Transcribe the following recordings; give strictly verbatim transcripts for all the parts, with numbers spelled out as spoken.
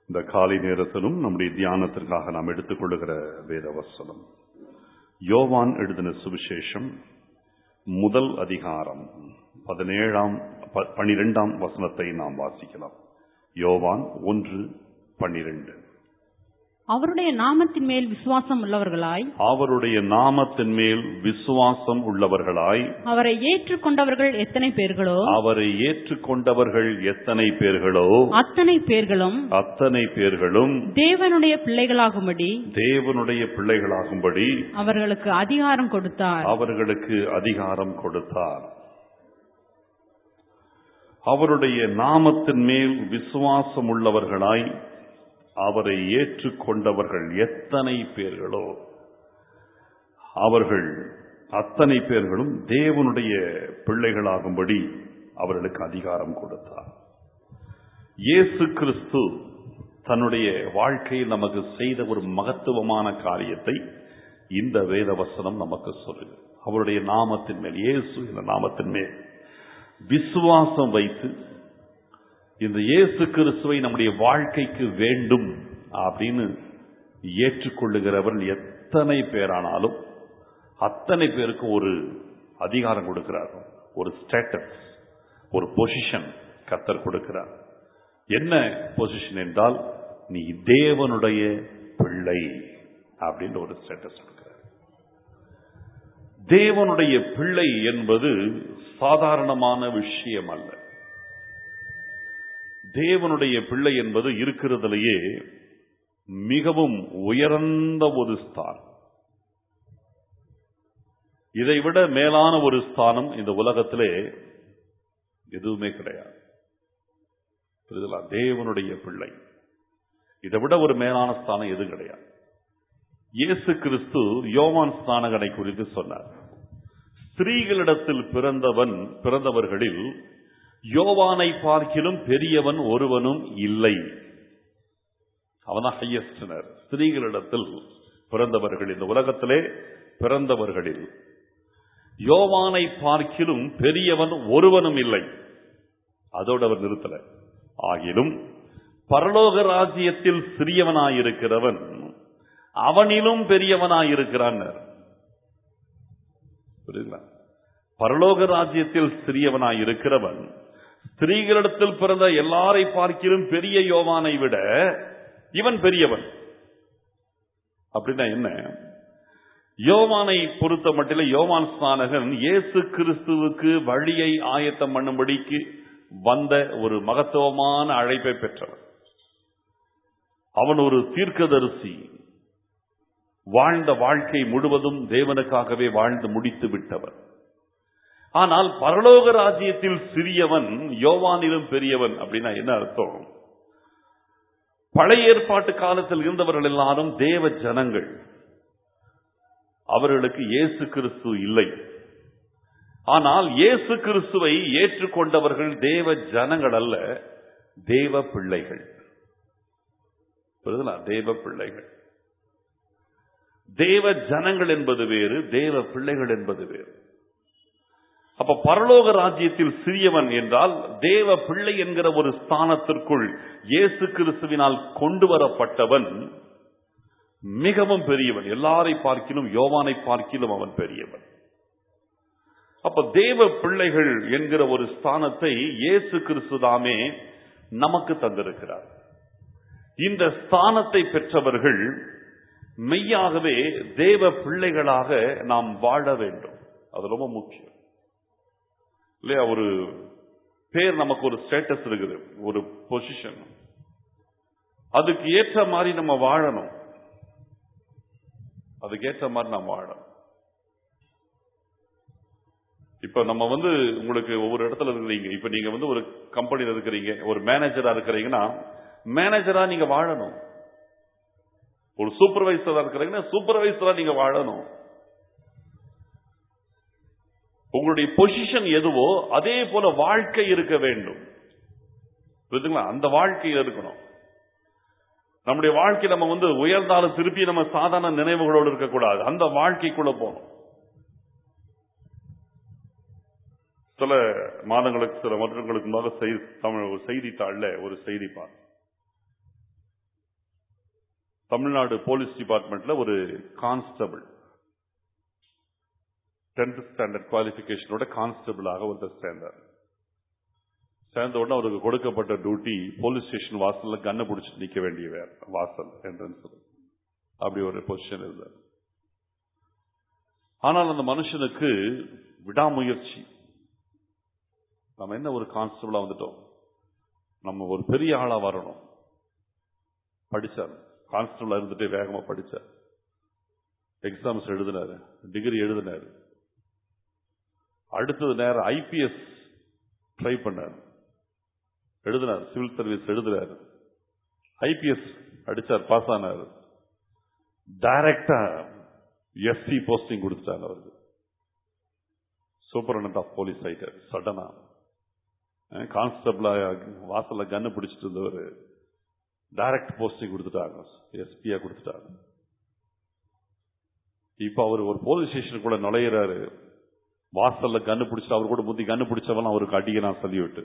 இந்த காலை நேரத்திலும் நம்முடைய தியானத்திற்காக நாம் எடுத்துக் கொள்ளுகிற வேத வசனம் யோவான் எழுதின சுவிசேஷம் முதல் அதிகாரம் பதினேழாம் பனிரெண்டாம் வசனத்தை நாம் வாசிக்கலாம். யோவான் ஒன்று பனிரெண்டு. அவருடைய நாமத்தின் மேல் விசுவாசம் உள்ளவர்களாய் அவருடைய நாமத்தின் மேல் விசுவாசம் உள்ளவர்களாய் அவரை ஏற்றுக்கொண்டவர்கள் எத்தனை பேர்களோ அவரை ஏற்றுக்கொண்டவர்கள் எத்தனை பேர்களோ அத்தனை பேர்களும் அத்தனை பேர்களும் தேவனுடைய பிள்ளைகளாகும்படி தேவனுடைய பிள்ளைகளாகும்படி அவர்களுக்கு அதிகாரம் கொடுத்தார் அவர்களுக்கு அதிகாரம் கொடுத்தார். அவருடைய நாமத்தின் மேல் விசுவாசம் உள்ளவர்களாய் அவரை ஏற்றுக்கொண்டவர்கள் எத்தனை பேர்களோ அவர்கள் அத்தனை பேர்களும் தேவனுடைய பிள்ளைகளாகும்படி அவர்களுக்கு அதிகாரம் கொடுத்தார். இயேசு கிறிஸ்து தன்னுடைய வாழ்க்கையில் நமக்கு செய்த ஒரு மகத்துவமான காரியத்தை இந்த வேத வசனம் நமக்கு சொல்லுது. அவருடைய நாமத்தின் மேல், இயேசு என்ற நாமத்தின் மேல் விசுவாசம் வைத்து இந்த இயேசு கிறிஸ்துவை நம்முடைய வாழ்க்கைக்கு வேண்டும் அப்படின்னு ஏற்றுக்கொள்ளுகிறவர்கள் எத்தனை பேரானாலும் அத்தனை பேருக்கு ஒரு அதிகாரம் கொடுக்கிறார், ஒரு ஸ்டேட்டஸ், ஒரு பொசிஷன் கர்த்தர் கொடுக்கிறார். என்ன பொசிஷன் என்றால், நீ தேவனுடைய பிள்ளை அப்படின்னு ஒரு ஸ்டேட்டஸ் கொடுக்கிறார். தேவனுடைய பிள்ளை என்பது சாதாரணமான விஷயம் அல்ல. தேவனுடைய பிள்ளை என்பது இருக்கிறதிலேயே மிகவும் உயர்ந்த ஒரு ஸ்தானம். இதைவிட மேலான ஒரு ஸ்தானம் இந்த உலகத்திலே எதுவுமே கிடையாது. தேவனுடைய பிள்ளை, இதை விட ஒரு மேலான ஸ்தானம் எது கிடையாது. இயேசு கிறிஸ்து யோவான் ஸ்நானகனை குறித்து சொன்னார். ஸ்திரீகளிடத்தில் பிறந்தவன் பிறந்தவர்களில் யோவானை பார்க்கிலும் பெரியவன் ஒருவனும் இல்லை. அவன் ஹையஸ்டனர். ஸ்திரீகளிடத்தில் பிறந்தவர்கள், இந்த உலகத்திலே பிறந்தவர்களில் யோவானை பார்க்கிலும் பெரியவன் ஒருவனும் இல்லை. அதோடு அவர் நிறுத்தல. ஆகிலும் பரலோக ராஜ்யத்தில் சிறியவனாயிருக்கிறவன் அவனிலும் பெரியவனாயிருக்கிறான். புரியுதுங்களா? பரலோக ராஜ்யத்தில் சிறியவனாயிருக்கிறவன் ஸ்திரீகளிடத்தில் பிறந்த எல்லாரை பார்க்கிலும் பெரிய யோவானை விட இவன் பெரியவன். அப்படின்னா என்ன? யோவானை பொறுத்த மட்டில யோவான் ஸ்நானகன் இயேசு கிறிஸ்துவுக்கு வழியை ஆயத்தம் பண்ணும்படிக்கு வந்த ஒரு மகத்துவமான அழைப்பை பெற்றவன். அவன் ஒரு தீர்க்கதரிசி. வாழ்ந்த வாழ்க்கை முழுவதும் தேவனுக்காகவே வாழ்ந்து முடித்து விட்டவன். ஆனால் பரலோக ராஜ்யத்தில் சிறியவன் யோவானிலும் பெரியவன் அப்படின்னா என்ன அர்த்தம்? பழைய ஏற்பாட்டு காலத்தில் இருந்தவர்கள் எல்லாரும் தேவ ஜனங்கள். அவர்களுக்கு இயேசு கிறிஸ்து இல்லை. ஆனால் இயேசு கிறிஸ்துவை ஏற்றுக்கொண்டவர்கள் தேவ ஜனங்கள் அல்ல, தேவ பிள்ளைகள். தேவ பிள்ளைகள். தேவ ஜனங்கள் என்பது வேறு, தேவ பிள்ளைகள் என்பது வேறு. அப்ப பரலோக ராஜ்யத்தில் சிறியவன் என்றால் தேவ பிள்ளை என்கிற ஒரு ஸ்தானத்திற்குள் இயேசு கிறிஸ்துவினால் கொண்டு வரப்பட்டவன் மிகவும் பெரியவன். எல்லாரை பார்க்கிலும், யோவானை பார்க்கிலும் அவன் பெரியவன். அப்ப தேவ பிள்ளைகள் என்கிற ஒரு ஸ்தானத்தை இயேசு கிறிஸ்து தாமே நமக்கு தந்திருக்கிறார். இந்த ஸ்தானத்தை பெற்றவர்கள் மெய்யாகவே தேவ பிள்ளைகளாக நாம் வாழ வேண்டும். அது ரொம்ப முக்கியம் இல்லையா? ஒரு பேர், நமக்கு ஒரு ஸ்டேட்டஸ் இருக்குது, ஒரு பொசிஷன். அதுக்கு ஏற்ற மாதிரி நம்ம வாழணும். அதுக்கு ஏற்ற மாதிரி நாம் வாழணும். இப்ப நம்ம வந்து உங்களுக்கு ஒவ்வொரு இடத்துல இருக்கிறீங்க. இப்ப நீங்க வந்து ஒரு கம்பெனியில் இருக்கிறீங்க, ஒரு மேனேஜரா இருக்கிறீங்கன்னா மேனேஜரா நீங்க வாழணும். ஒரு சூப்பர்வைசரா இருக்கிறீங்கன்னா சூப்பர்வைசரா நீங்க வாழணும். உங்களுடைய பொசிஷன் எதுவோ அதே போல வாழ்க்கை இருக்க வேண்டும். புரியுதுங்களா? அந்த வாழ்க்கையில் இருக்கணும். நம்முடைய வாழ்க்கை நம்ம வந்து உயர்ந்தாலும் திருப்பி நம்ம சாதாரண நினைவுகளோடு இருக்கக்கூடாது. அந்த வாழ்க்கைக்குள்ள போகணும். சில மாதங்களுக்கு சில வருடங்களுக்கு முன்னாக தமிழ் ஒரு செய்தித்தாள்ல ஒரு செய்தி பார்த்தேன். தமிழ்நாடு போலீஸ் டிபார்ட்மெண்ட்ல ஒரு கான்ஸ்டபிள், டென்த் ஸ்டாண்டர்ட் குவாலிபிகேஷனோட கான்ஸ்டபிளாக ஒருத்தர் சேர்ந்தார். சேர்ந்த உடனே அவருக்கு கொடுக்கப்பட்ட டியூட்டி போலீஸ் ஸ்டேஷன் வாசல்ல கண்ணை பிடிச்சிட்டு நிக்க வேண்டிய வாசல் என்ட்ரன்ஸ், அப்படி ஒரு பொசிஷன் இருந்தார். ஆனால் அந்த மனுஷனுக்கு விடாமுயற்சி. நம்ம என்ன ஒரு கான்ஸ்டபிளா வந்துட்டோம், நம்ம ஒரு பெரிய ஆளா வரணும். படிச்சார், கான்ஸ்டபிளா இருந்துட்டு வேகமா படிச்சார், எக்ஸாம்ஸ் எழுதினாரு, டிகிரி எழுதினாரு. அடுத்தது நேரம் ஐபிஎஸ் ட்ரை பண்ணார், எழுதினார், சிவில் சர்வீஸ் எழுதினார், ஐபிஎஸ் அடிச்சார், பாஸ் ஆனார். டைரக்டா எஸ்சி போஸ்டிங் கொடுத்துட்டாங்க அவருக்கு. சூப்பரண்டன்ட் ஆஃப் போலீஸ் ஆயிட்டார். சடனா கான்ஸ்டபிளா வாசல்ல கண்ணு பிடிச்சிட்டு இருந்தவர் டைரக்ட் போஸ்டிங் கொடுத்துட்டாங்க, எஸ்பியா கொடுத்துட்டாங்க. இப்ப அவர் ஒரு போலீஸ் ஸ்டேஷனுக்குள்ள நுழையிறாரு, வாசல்ல கண்ணு பிடிச்சிட்டு அவர் கூட முந்தி கண்ணு பிடிச்சவெல்லாம் அவருக்கு அடிக்கிறான் சல்யூட்.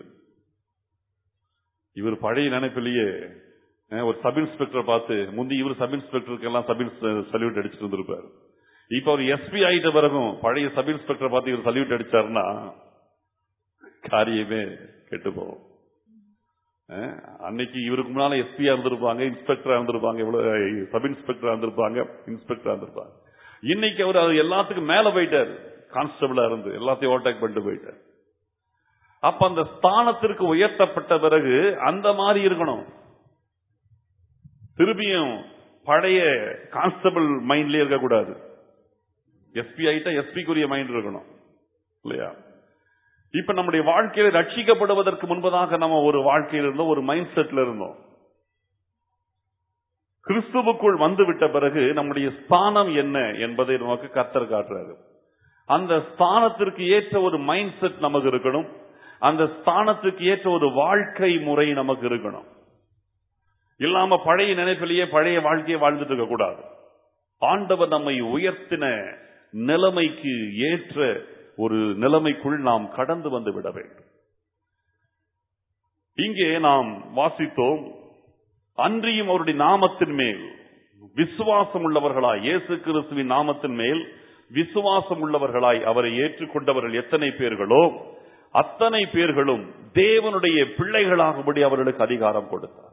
இவர் பழைய நினைப்பிலேயே ஒரு சப் இன்ஸ்பெக்டர் பார்த்து முந்தி இவர் சப் இன்ஸ்பெக்டருக்கு எல்லாம் சப் சல்யூட் அடிச்சுட்டு இருந்திருப்பாரு. இப்ப அவர் எஸ்பி ஆயிட்ட பிறகும் பழைய சப் இன்ஸ்பெக்டர் பார்த்து இவர் சல்யூட் அடிச்சாருன்னா காரியமே கெட்டு போகும். அன்னைக்கு இவருக்கு முன்னால எஸ்பியா இருந்திருப்பாங்க, இன்ஸ்பெக்டரா இருந்திருப்பாங்க, இவ்வளவு சப் இன்ஸ்பெக்டரா இருந்திருப்பாங்க, இன்ஸ்பெக்டரா இருந்திருப்பாங்க. இன்னைக்கு அவர் அது எல்லாத்துக்கும் மேல போயிட்டாரு, கான்ஸ்டபிளா இருந்து எல்லாத்தையும் ஓவர்டேக் பண்ணிட்டு போயிட்டார். அப்ப அந்த ஸ்தானத்திற்கு உயர்த்தப்பட்ட பிறகு அந்த மாதிரி இருக்கணும். திரும்பியும் பழைய கான்ஸ்டபிள் மைண்ட்லயே இருக்கக்கூடாது. எஸ்பி ஆயிட்டா எஸ்பிக்குரிய மைண்ட் இருக்கணும் இல்லையா? இப்ப நம்முடைய வாழ்க்கையில ரட்சிக்கப்படுவதற்கு முன்பதாக நம்ம ஒரு வாழ்க்கையில் இருந்தோம், ஒரு மைண்ட் செட்ல இருந்தோம். கிறிஸ்துவுக்குள் வந்து விட்ட பிறகு நம்முடைய ஸ்தானம் என்ன என்பதை நமக்கு கர்த்தர் காட்டுறாரு. அந்த ஸ்தானத்திற்கு ஏற்ற ஒரு மைண்ட் செட் நமக்கு இருக்கணும். அந்த ஸ்தானத்துக்கு ஏற்ற ஒரு வாழ்க்கை முறை நமக்கு இருக்கணும். இல்லாம பழைய நினைப்பிலேயே பழைய வாழ்க்கையை வாழ்ந்துட்டு இருக்க கூடாது. ஆண்டவர் நம்மை உயர்த்தின நிலைமைக்கு ஏற்ற ஒரு நிலைமைக்குள் நாம் கடந்து வந்து விட வேண்டும். இங்கே நாம் வாசித்தோம், அன்றியும் அவருடைய நாமத்தின் மேல் விசுவாசம் உள்ளவர்களாய், இயேசு கிறிஸ்துவின் நாமத்தின் மேல் விசுவாசம் உள்ளவர்களாய் அவரை ஏற்றுக்கொண்டவர்கள் எத்தனை பேர்களோ அத்தனை பேர்களும் தேவனுடைய பிள்ளைகளாகும்படி அவர்களுக்கு அதிகாரம் கொடுத்தார்.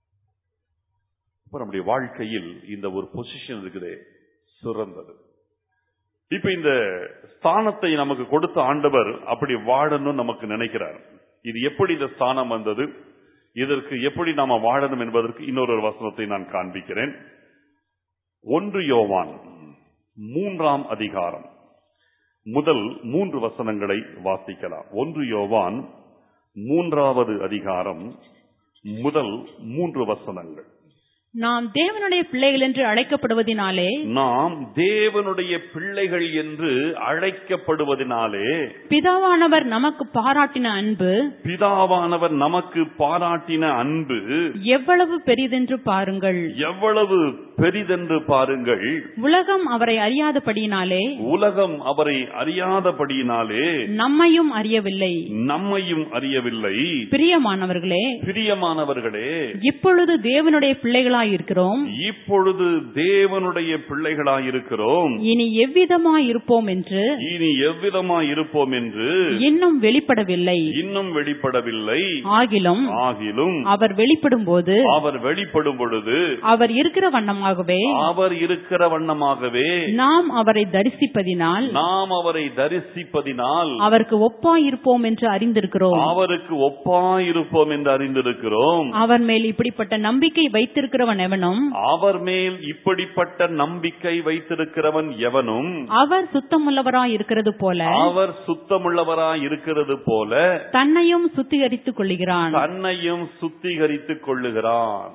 இப்ப நம்முடைய வாழ்க்கையில் இந்த ஒரு பொசிஷன் இருக்குதே சிறந்தது. இப்ப இந்த ஸ்தானத்தை நமக்கு கொடுத்த ஆண்டவர் அப்படி வாழணும் நமக்கு நினைக்கிறார். இது எப்படி இந்த ஸ்தானம் வந்தது, இதற்கு எப்படி நாம வாழணும் என்பதற்கு இன்னொரு வசனத்தை நான் காண்பிக்கிறேன். ஒன்று யோவான் மூன்றாம் அதிகாரம் முதல் மூன்று வசனங்களை வாசிக்கலாம். ஒன்று யோவான் மூன்றாவது அதிகாரம் முதல் மூன்று வசனங்கள். நாம் தேவனுடைய பிள்ளைகள் என்று அழைக்கப்படுவதினாலே நாம் தேவனுடைய பிள்ளைகள் என்று அழைக்கப்படுவதினாலே பிதாவானவர் நமக்கு பாராட்டின அன்பு பிதாவானவர் நமக்கு பாராட்டின அன்பு எவ்வளவு பெரிதென்று பாருங்கள், எவ்வளவு பெரிதென்று பாருங்கள். உலகம் அவரை அறியாதபடியினாலே உலகம் அவரை அறியாதபடியினாலே நம்மையும் அறியவில்லை நம்மையும் அறியவில்லை. பிரியமானவர்களே பிரியமானவர்களே இப்பொழுது தேவனுடைய பிள்ளைகளாய் இருக்கிறோம் இப்பொழுது தேவனுடைய பிள்ளைகளாய் இருக்கிறோம் இனி எவ்விதமாய் இருப்போம் என்று இனி எவ்விதமாய் இருப்போம் என்று இன்னும் வெளிப்படவில்லை இன்னும் வெளிப்படவில்லை. ஆகிலும் ஆகிலும் அவர் வெளிப்படும் போது அவர் வெளிப்படும் பொழுது அவர் இருக்கிற வண்ணமாகவே அவர் இருக்கிற வண்ணமாகவே நாம் அவரை தரிசிப்பதினால் நாம் அவரை தரிசிப்பதினால் அவருக்கு ஒப்பாயிருப்போம் என்று அறிந்திருக்கிறோம் அவருக்கு ஒப்பாயிருப்போம் என்று அறிந்திருக்கிறோம். அவர் மேல் இப்படிப்பட்ட நம்பிக்கை வைத்திருக்கிறவன் எவனும் அவர் மேல் இப்படிப்பட்ட நம்பிக்கை வைத்திருக்கிறவன் எவனும் அவர் சுத்தமுள்ளவராய் இருக்கிறது போல அவர் சுத்தமுள்ளவராய் இருக்கிறது போல தன்னையும் சுத்திகரித்துக் கொள்ளுகிறான் தன்னையும் சுத்திகரித்துக் கொள்ளுகிறான்.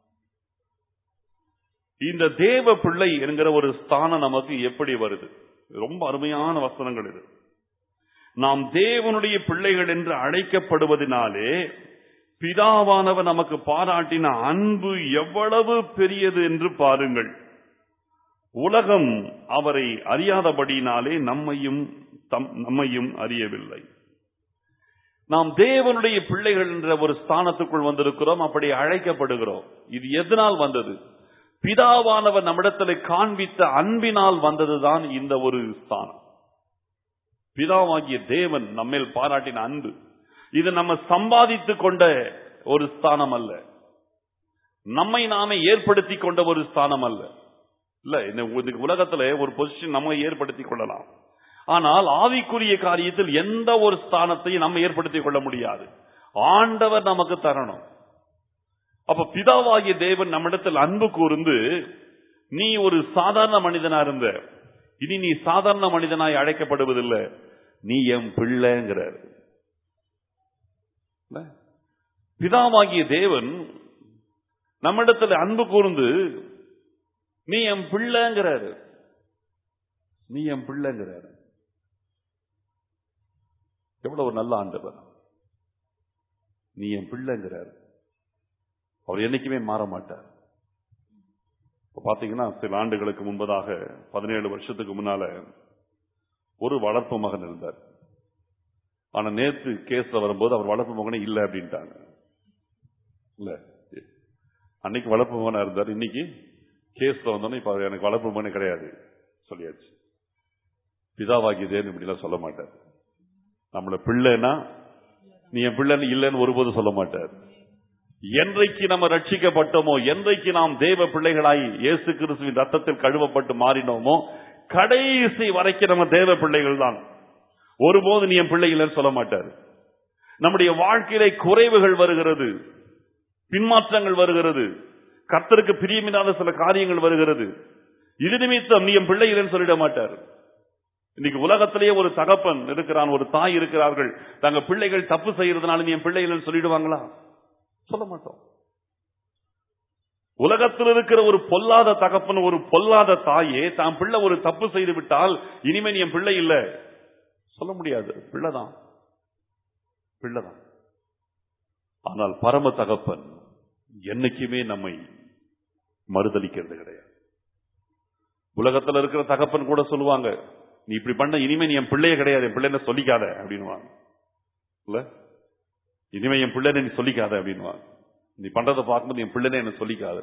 இந்த தேவ பிள்ளை என்கிற ஒரு ஸ்தானம் நமக்கு எப்படி வருது? ரொம்ப அருமையான வசனங்கள் இது. நாம் தேவனுடைய பிள்ளைகள் என்று அழைக்கப்படுவதனாலே பிதாவானவர் நமக்கு பாராட்டின அன்பு எவ்வளவு பெரியது என்று பாருங்கள். உலகம் அவரை அறியாதபடியினாலே நம்மையும் நம்மையும் அறியவில்லை. நாம் தேவனுடைய பிள்ளைகள் என்ற ஒரு ஸ்தானத்துக்குள் வந்திருக்கிறோம், அப்படி அழைக்கப்படுகிறோம். இது எதனால் வந்தது? பிதாவானவர் நம்மிடத்தில் காண்பித்த அன்பினால் வந்ததுதான் இந்த ஒரு ஸ்தானம். பிதாவாகிய தேவன் நம்மேல் பாராட்டின அன்பு. இது நம்ம சம்பாதித்துக் கொண்ட ஒரு ஸ்தானம் அல்ல, நம்மை நாமே ஏற்படுத்தி கொண்ட ஒரு ஸ்தானம் அல்ல. இல்ல, இந்த உலகத்துல ஒரு பொசிஷன் நம்ம ஏற்படுத்திக் கொள்ளலாம், ஆனால் ஆவிக்குரிய காரியத்தில் எந்த ஒரு ஸ்தானத்தையும் நம்ம ஏற்படுத்திக் கொள்ள முடியாது. ஆண்டவர் நமக்கு தரணும். அப்ப பிதாவாகிய தேவன் நம்மிடத்தில் அன்பு கூர்ந்து, நீ ஒரு சாதாரண மனிதனா இருந்த, இனி நீ சாதாரண மனிதனாய் அழைக்கப்படுவதில்லை, நீ என் பிள்ளைங்கிறார். பிதாவாகிய தேவன் நம்மிடத்தில் அன்பு கூர்ந்து நீ என் பிள்ளைங்கிறாரு, நீ என் பிள்ளைங்கிறாரு. எவ்வளவு ஒரு நல்ல ஆண்டவர். நீ என் பிள்ளைங்கிறார். அவர் என்னைக்குமே மாற மாட்டார். பாத்தீங்கன்னா, சில ஆண்டுகளுக்கு முன்பதாக, பதினேழு வருஷத்துக்கு முன்னால ஒரு வளர்ப்பு மகன் இருந்தார். ஆனா நேற்று கேஸ்ல வரும்போது அவர் வளர்ப்பு மகனே இல்லை அப்படின்ட்டாங்க. இல்ல, அன்னைக்கு வளர்ப்பு மகனா இருந்தார், இன்னைக்கு கேஸ்ல வந்தோன்னு இப்ப எனக்கு வளர்ப்பு மகனே கிடையாது சொல்லியாச்சு. பிதாவாகியதேன்னு இப்படி எல்லாம் சொல்ல மாட்டார். நம்மள பிள்ளைன்னா நீ என் பிள்ளைன்னு இல்லைன்னு ஒருபோது சொல்ல மாட்டார். என்றைக்கு நம்ம ரட்சிக்கப்பட்டோமோ, என்றைக்கு நாம் தேவ பிள்ளைகளாய் இயேசு கிறிஸ்துவின் ரத்தத்தில் கழுவப்பட்டு மாறினோமோ, கடைசி வரைக்கும் நம்ம தேவ பிள்ளைகள் தான். ஒருபோது நீ என் பிள்ளை இல்லைன்னு சொல்ல மாட்டார். நம்முடைய வாழ்க்கையிலே குறைவுகள் வருகிறது, பின்மாற்றங்கள் வருகிறது, கர்த்தருக்கு பிரியமில்லாத சில காரியங்கள் வருகிறது. இது நிமித்தம் நீ என் பிள்ளை இல்லைன்னு சொல்லிட மாட்டார். இன்னைக்கு உலகத்திலேயே ஒரு தகப்பன் இருக்கிறான், ஒரு தாய் இருக்கிறார்கள், தங்க பிள்ளைகள் தப்பு செய்யறதுனால நீ என் பிள்ளை இல்லைன்னு சொல்லிடுவாங்களா? சொல்ல மாட்டோம். உலகத்தில் இருக்கிற ஒரு பொல்லாத தகப்பன், ஒரு பொல்லாத தாயே தான் பிள்ளை ஒரு தப்பு செய்து விட்டால் இனிமே நீ என் பிள்ளை இல்ல சொல்ல முடியாது. பிள்ளைதான், பிள்ளைதான். ஆனால் பரம தகப்பன் என்னைக்குமே நம்மை மறுதலிக்கிறது கிடையாது. உலகத்தில் இருக்கிற தகப்பன் கூட சொல்லுவாங்க, நீ இப்படி பண்ண இனிமே நீ என் பிள்ளையே கிடையாது, என் பிள்ளைன்னு சொல்லிக்காத அப்படின்னுவாங்க. இல்ல, இனிமே என் பிள்ளைன்னு நீ சொல்லிக்காத அப்படின்னுவாங்க. நீ பண்றதை பார்க்கும்போது என் பிள்ளைன்னு என்ன சொல்லிக்காத.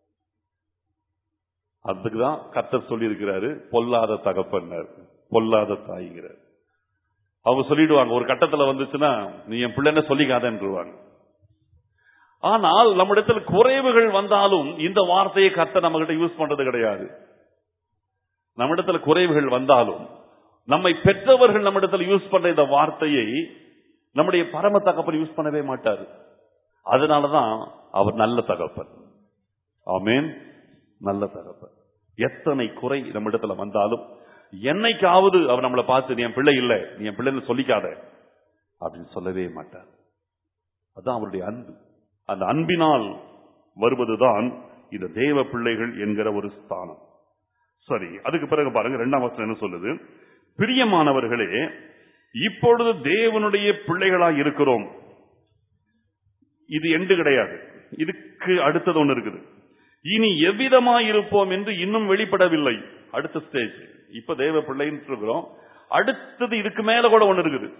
அதுக்குதான் கர்த்தர் சொல்லி இருக்கிறாரு, பொல்லாத தகப்பன் பொல்லாத தாய்ங்கிறார். அவங்க சொல்லிடுவாங்க, ஒரு கட்டத்துல வந்துச்சுன்னா நீ என் பிள்ளைன்னு சொல்லிக்காதன்றுவாங்க. ஆனால் நம்மிடத்தில் குறைவுகள் வந்தாலும் இந்த வார்த்தையை கர்த்தர் நம்ம கிட்ட யூஸ் பண்றது கிடையாது. நம்மிடத்தில் குறைவுகள் வந்தாலும் நம்மை பெற்றவர்கள் நம்மிடத்தில் யூஸ் பண்ற இந்த வார்த்தையை நம்முடைய பரம தகப்பன் யூஸ் பண்ணவே மாட்டார். அதனாலதான் அவர் நல்ல தகப்பன். ஆமென், நல்ல தகப்பன். எத்தனை குறை நம்மிடத்துல வந்தாலும் என்னைக்காவது அவர் நம்மளை பார்த்து நீ என் பிள்ளை இல்லை, நீ என் பிள்ளைன்னு சொல்லிக்காத அப்படின்னு சொல்லவே மாட்டார். அதுதான் அவருடைய அன்பு. அந்த அன்பினால் வருவதுதான் இந்த தேவ பிள்ளைகள் என்கிற ஒரு ஸ்தானம். சரி, அதுக்கு பிறகு பாருங்க, இரண்டாம் வசனம் என்ன சொல்லுது? பிரியமானவர்களே, இப்பொழுது தேவனுடைய பிள்ளைகளாய் இருக்கிறோம். இது எண்டு கிடையாது, இதுக்கு அடுத்தது ஒன்று இருக்குது. இனி எவ்விதமாய் இருப்போம் என்று இன்னும் வெளிப்படவில்லை. அடுத்த ஸ்டேஜ். இப்ப தேவ பிள்ளைன்னு இருக்கிறோம், அடுத்தது இதுக்கு மேல கூட ஒன்று இருக்குது.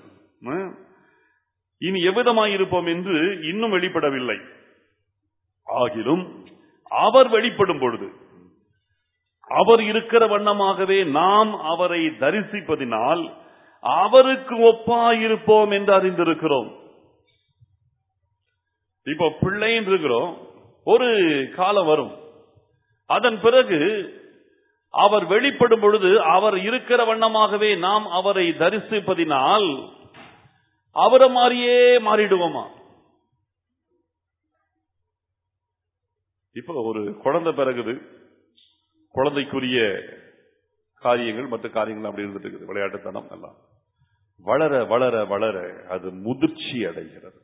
இனி எவ்விதமாய் இருப்போம் என்று இன்னும் வெளிப்படவில்லை. ஆகிலும் அவர் வெளிப்படும் பொழுது அவர் இருக்கிற வண்ணமாகவே நாம் அவரை தரிசிப்பதினால் அவருக்கு ஒப்பாயிருப்போம் என்று அறிந்திருக்கிறோம். இப்போ பிள்ளைன்னு இருக்கிறோம், ஒரு காலம் வரும், அதன் பிறகு அவர் வெளிப்படும் பொழுது அவர் இருக்கிற வண்ணமாகவே நாம் அவரை தரிசிப்பதினால் அவரை மாதிரியே மாறிடுவோமா? இப்போ ஒரு குழந்தை பிறகுது, குழந்தைக்குரிய காரியங்கள் மற்ற காரியங்கள் அப்படி இருந்துட்டு இருக்குது, விளையாட்டுத்தனம் எல்லாம். வளர வளர வளர அது முதிர்ச்சி அடைகிறது.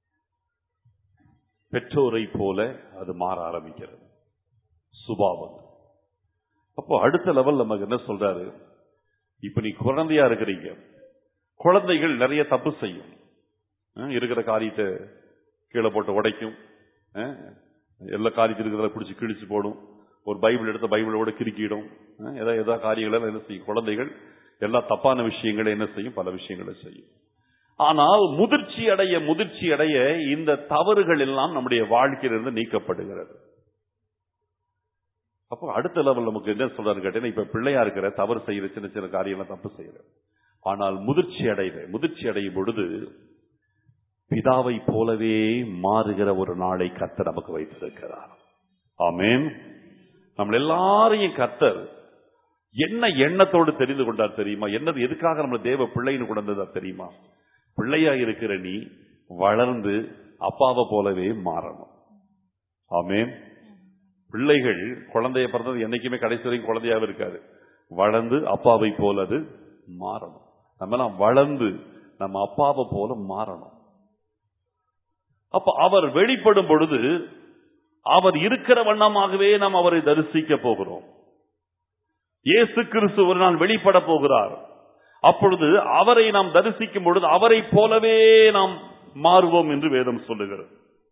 பெற்றோரை போல அது மாற ஆரம்பிக்கிறது, சுபாவம். அப்போ அடுத்த லெவல் நமக்கு என்ன சொல்றாரு? இப்ப நீ குழந்தையா இருக்கிறீங்க, குழந்தைகள் நிறைய தப்பு செய்யும், இருக்கிற காரியத்தை கீழே போட்டு உடைக்கும், எல்லா காரியத்தில் இருக்கிறத பிடிச்சி கிழிச்சு போடும், ஒரு பைபிள் எடுத்த பைபிளோட கிறுக்கிடும், ஏதாவது ஏதாவது காரியங்களை என்ன செய்யும்? குழந்தைகள் எல்லா தப்பான விஷயங்களை என்ன செய்யும்? பல விஷயங்களை செய்யும். ஆனால் முதிர்ச்சி அடைய முதிர்ச்சி அடைய இந்த தவறுகள் எல்லாம் நம்முடைய வாழ்க்கையிலிருந்து நீக்கப்படுகிறது. அப்போ அடுத்த லெவல் நமக்கு என்ன சொல்றாரு கேட்டீங்கன்னா, இப்ப பிள்ளையா இருக்கிற, தவறு செய்யற, சின்ன சின்ன காரியங்கள் தப்பு செய்யற, ஆனால் முதிர்ச்சி அடைகிற முதிர்ச்சி அடையும் பொழுது பிதாவை போலவே மாறுகிற ஒரு நாளை கர்த்தர் நமக்கு வைத்திருக்கிறார். ஆமென். நம்ம எல்லாரையும் கர்த்தர் என்ன எண்ணத்தோடு தெரிந்து கொண்டார் தெரியுமா? என்னது எதுக்காக நம்ம தேவ பிள்ளைன்னு கொண்டதா தெரியுமா? பிள்ளையா இருக்கிற நீ வளர்ந்து அப்பாவை போலவே மாறணும். ஆமென். பிள்ளைகள் குழந்தைய பிறந்தது என்னைக்குமே கடைசி வரைக்கும் குழந்தையாவே இருக்காது. வளர்ந்து அப்பாவை போல அது மாறணும். நம்ம எல்லாம் வளர்ந்து நம்ம அப்பாவை போல மாறணும். அப்ப அவர் வெளிப்படும் பொழுது அவர் இருக்கிற வண்ணமாகவே நாம் அவரை தரிசிக்க போகிறோம். இயேசு கிறிஸ்து ஒரு நாள் வெளிப்பட போகிறார். அப்பொழுது அவரை நாம் தரிசிக்கும் பொழுது அவரை போலவே நாம் மாறுவோம் என்று வேதம் சொல்லுகிறது.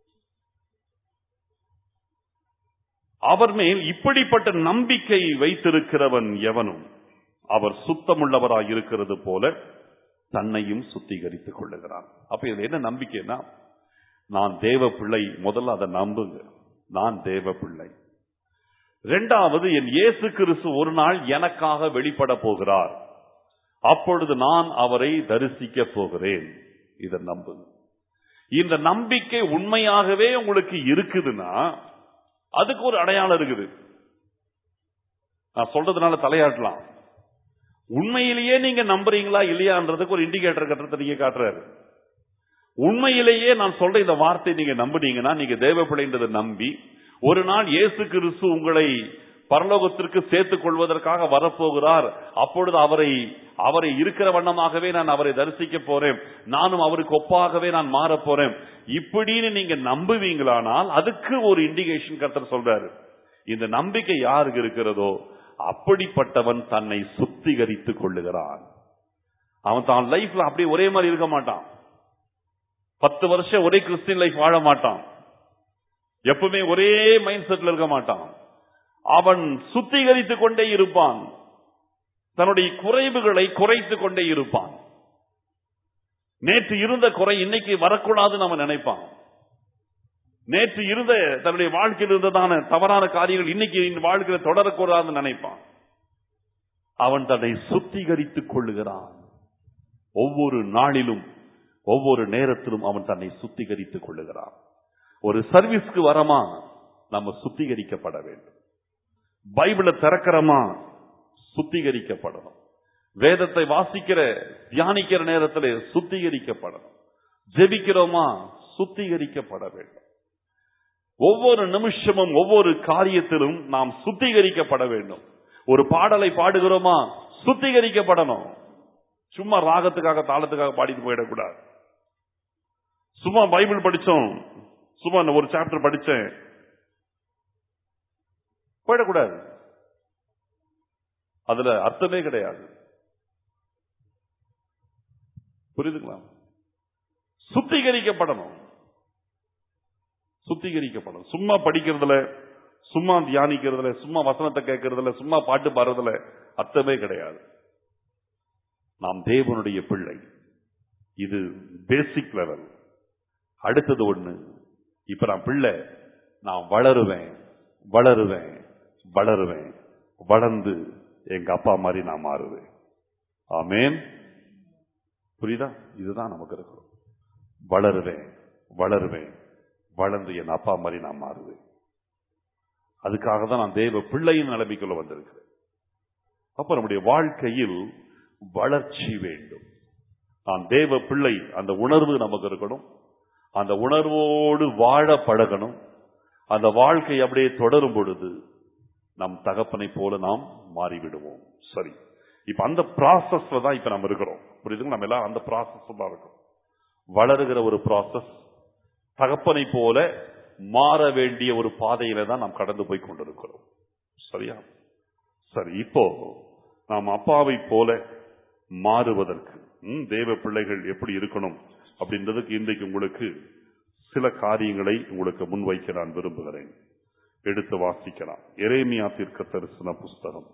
அவர் மேல் இப்படிப்பட்ட நம்பிக்கை வைத்திருக்கிறவன் எவனும் அவர் சுத்தமுள்ளவராய் இருக்கிறது போல தன்னையும் சுத்திகரித்துக் கொள்ளுகிறான். அப்ப இது என்ன நம்பிக்கைன்னா, நான் தேவ பிள்ளை. முதல்ல அதை நம்புங்க, நான் தேவ பிள்ளை. இரண்டாவது, என் இயேசு கிறிஸ்து ஒரு நாள் எனக்காக வெளிப்பட போகிறார். அப்பொழுது நான் அவரை தரிசிக்க போகிறேன். இதை நம்புங்க. இந்த நம்பிக்கை உண்மையாகவே உங்களுக்கு இருக்குதுன்னா அதுக்கு ஒரு அடையாளம் இருக்குது. நான் சொல்றதுனால தலையாட்டலாம். உண்மையிலேயே நீங்க நம்புறீங்களா இல்லையான்றதுக்கு ஒரு இண்டிகேட்டர் கட்டத்தை நீங்க காட்டுறாரு. உண்மையிலேயே நான் சொல்ற இந்த வார்த்தை நீங்க நம்புனீங்கன்னா, நீங்க தேவ பிள்ளைன்றதை நம்பி ஒரு நாள் இயேசு கிறிஸ்து உங்களை பரலோகத்திற்கு சேர்த்துக் கொள்வதற்காக வரப்போகிறார். அப்பொழுது அவரை அவரை இருக்கிற வண்ணமாகவே நான் அவரை தரிசிக்க போறேன், நானும் அவருக்கு ஒப்பாகவே நான் மாற போறேன், இப்படின்னு நீங்க நம்புவீங்களானால் அதுக்கு ஒரு இண்டிகேஷன் கர்த்தர் சொல்றாரு. இந்த நம்பிக்கை யாருக்கு இருக்கிறதோ அப்படிப்பட்டவன் தன்னை சுத்திகரித்துக் கொள்ளுகிறான். அவன் தான் லைஃப்ல அப்படியே ஒரே மாதிரி இருக்க மாட்டான். பத்து வருஷம் ஒரே கிறிஸ்டியன் லைஃப் வாழ மாட்டான். எப்பவுமே ஒரே மைண்ட் செட்ல இருக்க மாட்டான். அவன் சுத்திகரித்துக் கொண்டே இருப்பான். தன்னுடைய குறைவுகளை குறைத்துக் கொண்டே இருப்பான். நேற்று இருந்த குறை இன்னைக்கு வரக்கூடாதுன்னு நம்ம நினைப்பான். நேற்று இருந்த தன்னுடைய வாழ்க்கையில் இருந்ததான தவறான காரியங்கள் இன்னைக்கு வாழ்க்கையில் தொடரக்கூடாதுன்னு நினைப்பான். அவன் தன்னை சுத்திகரித்துக் கொள்ளுகிறான். ஒவ்வொரு நாளிலும் ஒவ்வொரு நேரத்திலும் அவன் தன்னை சுத்திகரித்துக் கொள்ளுகிறான். ஒரு சர்வீஸ்க்கு வரமா, நம்ம சுத்திகரிக்கப்பட வேண்டும். பைபிளை திறக்கிறோமா, சுத்திகரிக்கப்படணும். வேதத்தை வாசிக்கிற தியானிக்கிற நேரத்தில் சுத்திகரிக்கப்படணும். ஜெபிக்கிறோமா, சுத்திகரிக்கப்பட வேண்டும். ஒவ்வொரு நிமிஷமும் ஒவ்வொரு காரியத்திலும் நாம் சுத்திகரிக்கப்பட வேண்டும். ஒரு பாடலை பாடுகிறோமா, சுத்திகரிக்கப்படணும். சும்மா ராகத்துக்காக தாளத்துக்காக பாடிட்டு போயிடக்கூடாது. சும்மா பைபிள் படிச்சோம், சும்மா ஒரு சாப்டர் படிச்சேன் போயிடக்கூடாது. அதுல அர்த்தமே கிடையாது. புரியுதுங்களா? சுத்திகரிக்கப்படணும். சுத்திகரிக்கப்படணும். சும்மா படிக்கிறதுல, சும்மா தியானிக்கிறதுல, சும்மா வசனத்தை கேட்கறதுல, சும்மா பாட்டு பாடுறதுல அர்த்தமே கிடையாது. நாம் தேவனுடைய பிள்ளை. இது பேசிக் லெவல். அடுத்தது ஒண்ணு, இப்ப நான் பிள்ளை, நான் வளருவேன் வளருவேன் வளருவேன் வளர்ந்து எங்க அப்பா மாதிரி நான் மாறுவேன். ஆமென். புரியுதா? இதுதான் நமக்கு இருக்கும். வளருவேன் வளருவேன் வளர்ந்து என் அப்பா மாதிரி நான் மாறுவேன். அதுக்காக தான் நான் தேவ பிள்ளையின் நிலைமைக்குள்ள வந்திருக்கிறேன். அப்ப நம்முடைய வாழ்க்கையில் வளர்ச்சி வேண்டும். நான் தேவ பிள்ளை, அந்த உணர்வு நமக்கு இருக்கணும். அந்த உணர்வோடு வாழ பழகணும். அந்த வாழ்க்கை அப்படியே தொடரும் பொழுது நம் தகப்பனை போல நாம் மாறிவிடுவோம். சரி, இப்ப அந்த ப்ராசஸ்ல தான் இப்ப நம்ம இருக்கிறோம். புரியுதுங்க? நம்ம எல்லாம் அந்த ப்ராசஸ் தான் இருக்கும். வளருகிற ஒரு ப்ராசஸ், தகப்பனை போல மாற வேண்டிய ஒரு பாதையில தான் நாம் கடந்து போய் கொண்டிருக்கிறோம். சரியா? சரி, இப்போ நாம் அப்பாவை போல மாறுவதற்கு தேவ பிள்ளைகள் எப்படி இருக்கணும் அப்படின்றதுக்கு இன்றைக்கு உங்களுக்கு சில காரியங்களை உங்களுக்கு முன்வைக்க நான் விரும்புகிறேன். எடுத்து வாசிக்கலாம். எரேமியா தீர்க்க தரிசன புஸ்தகம்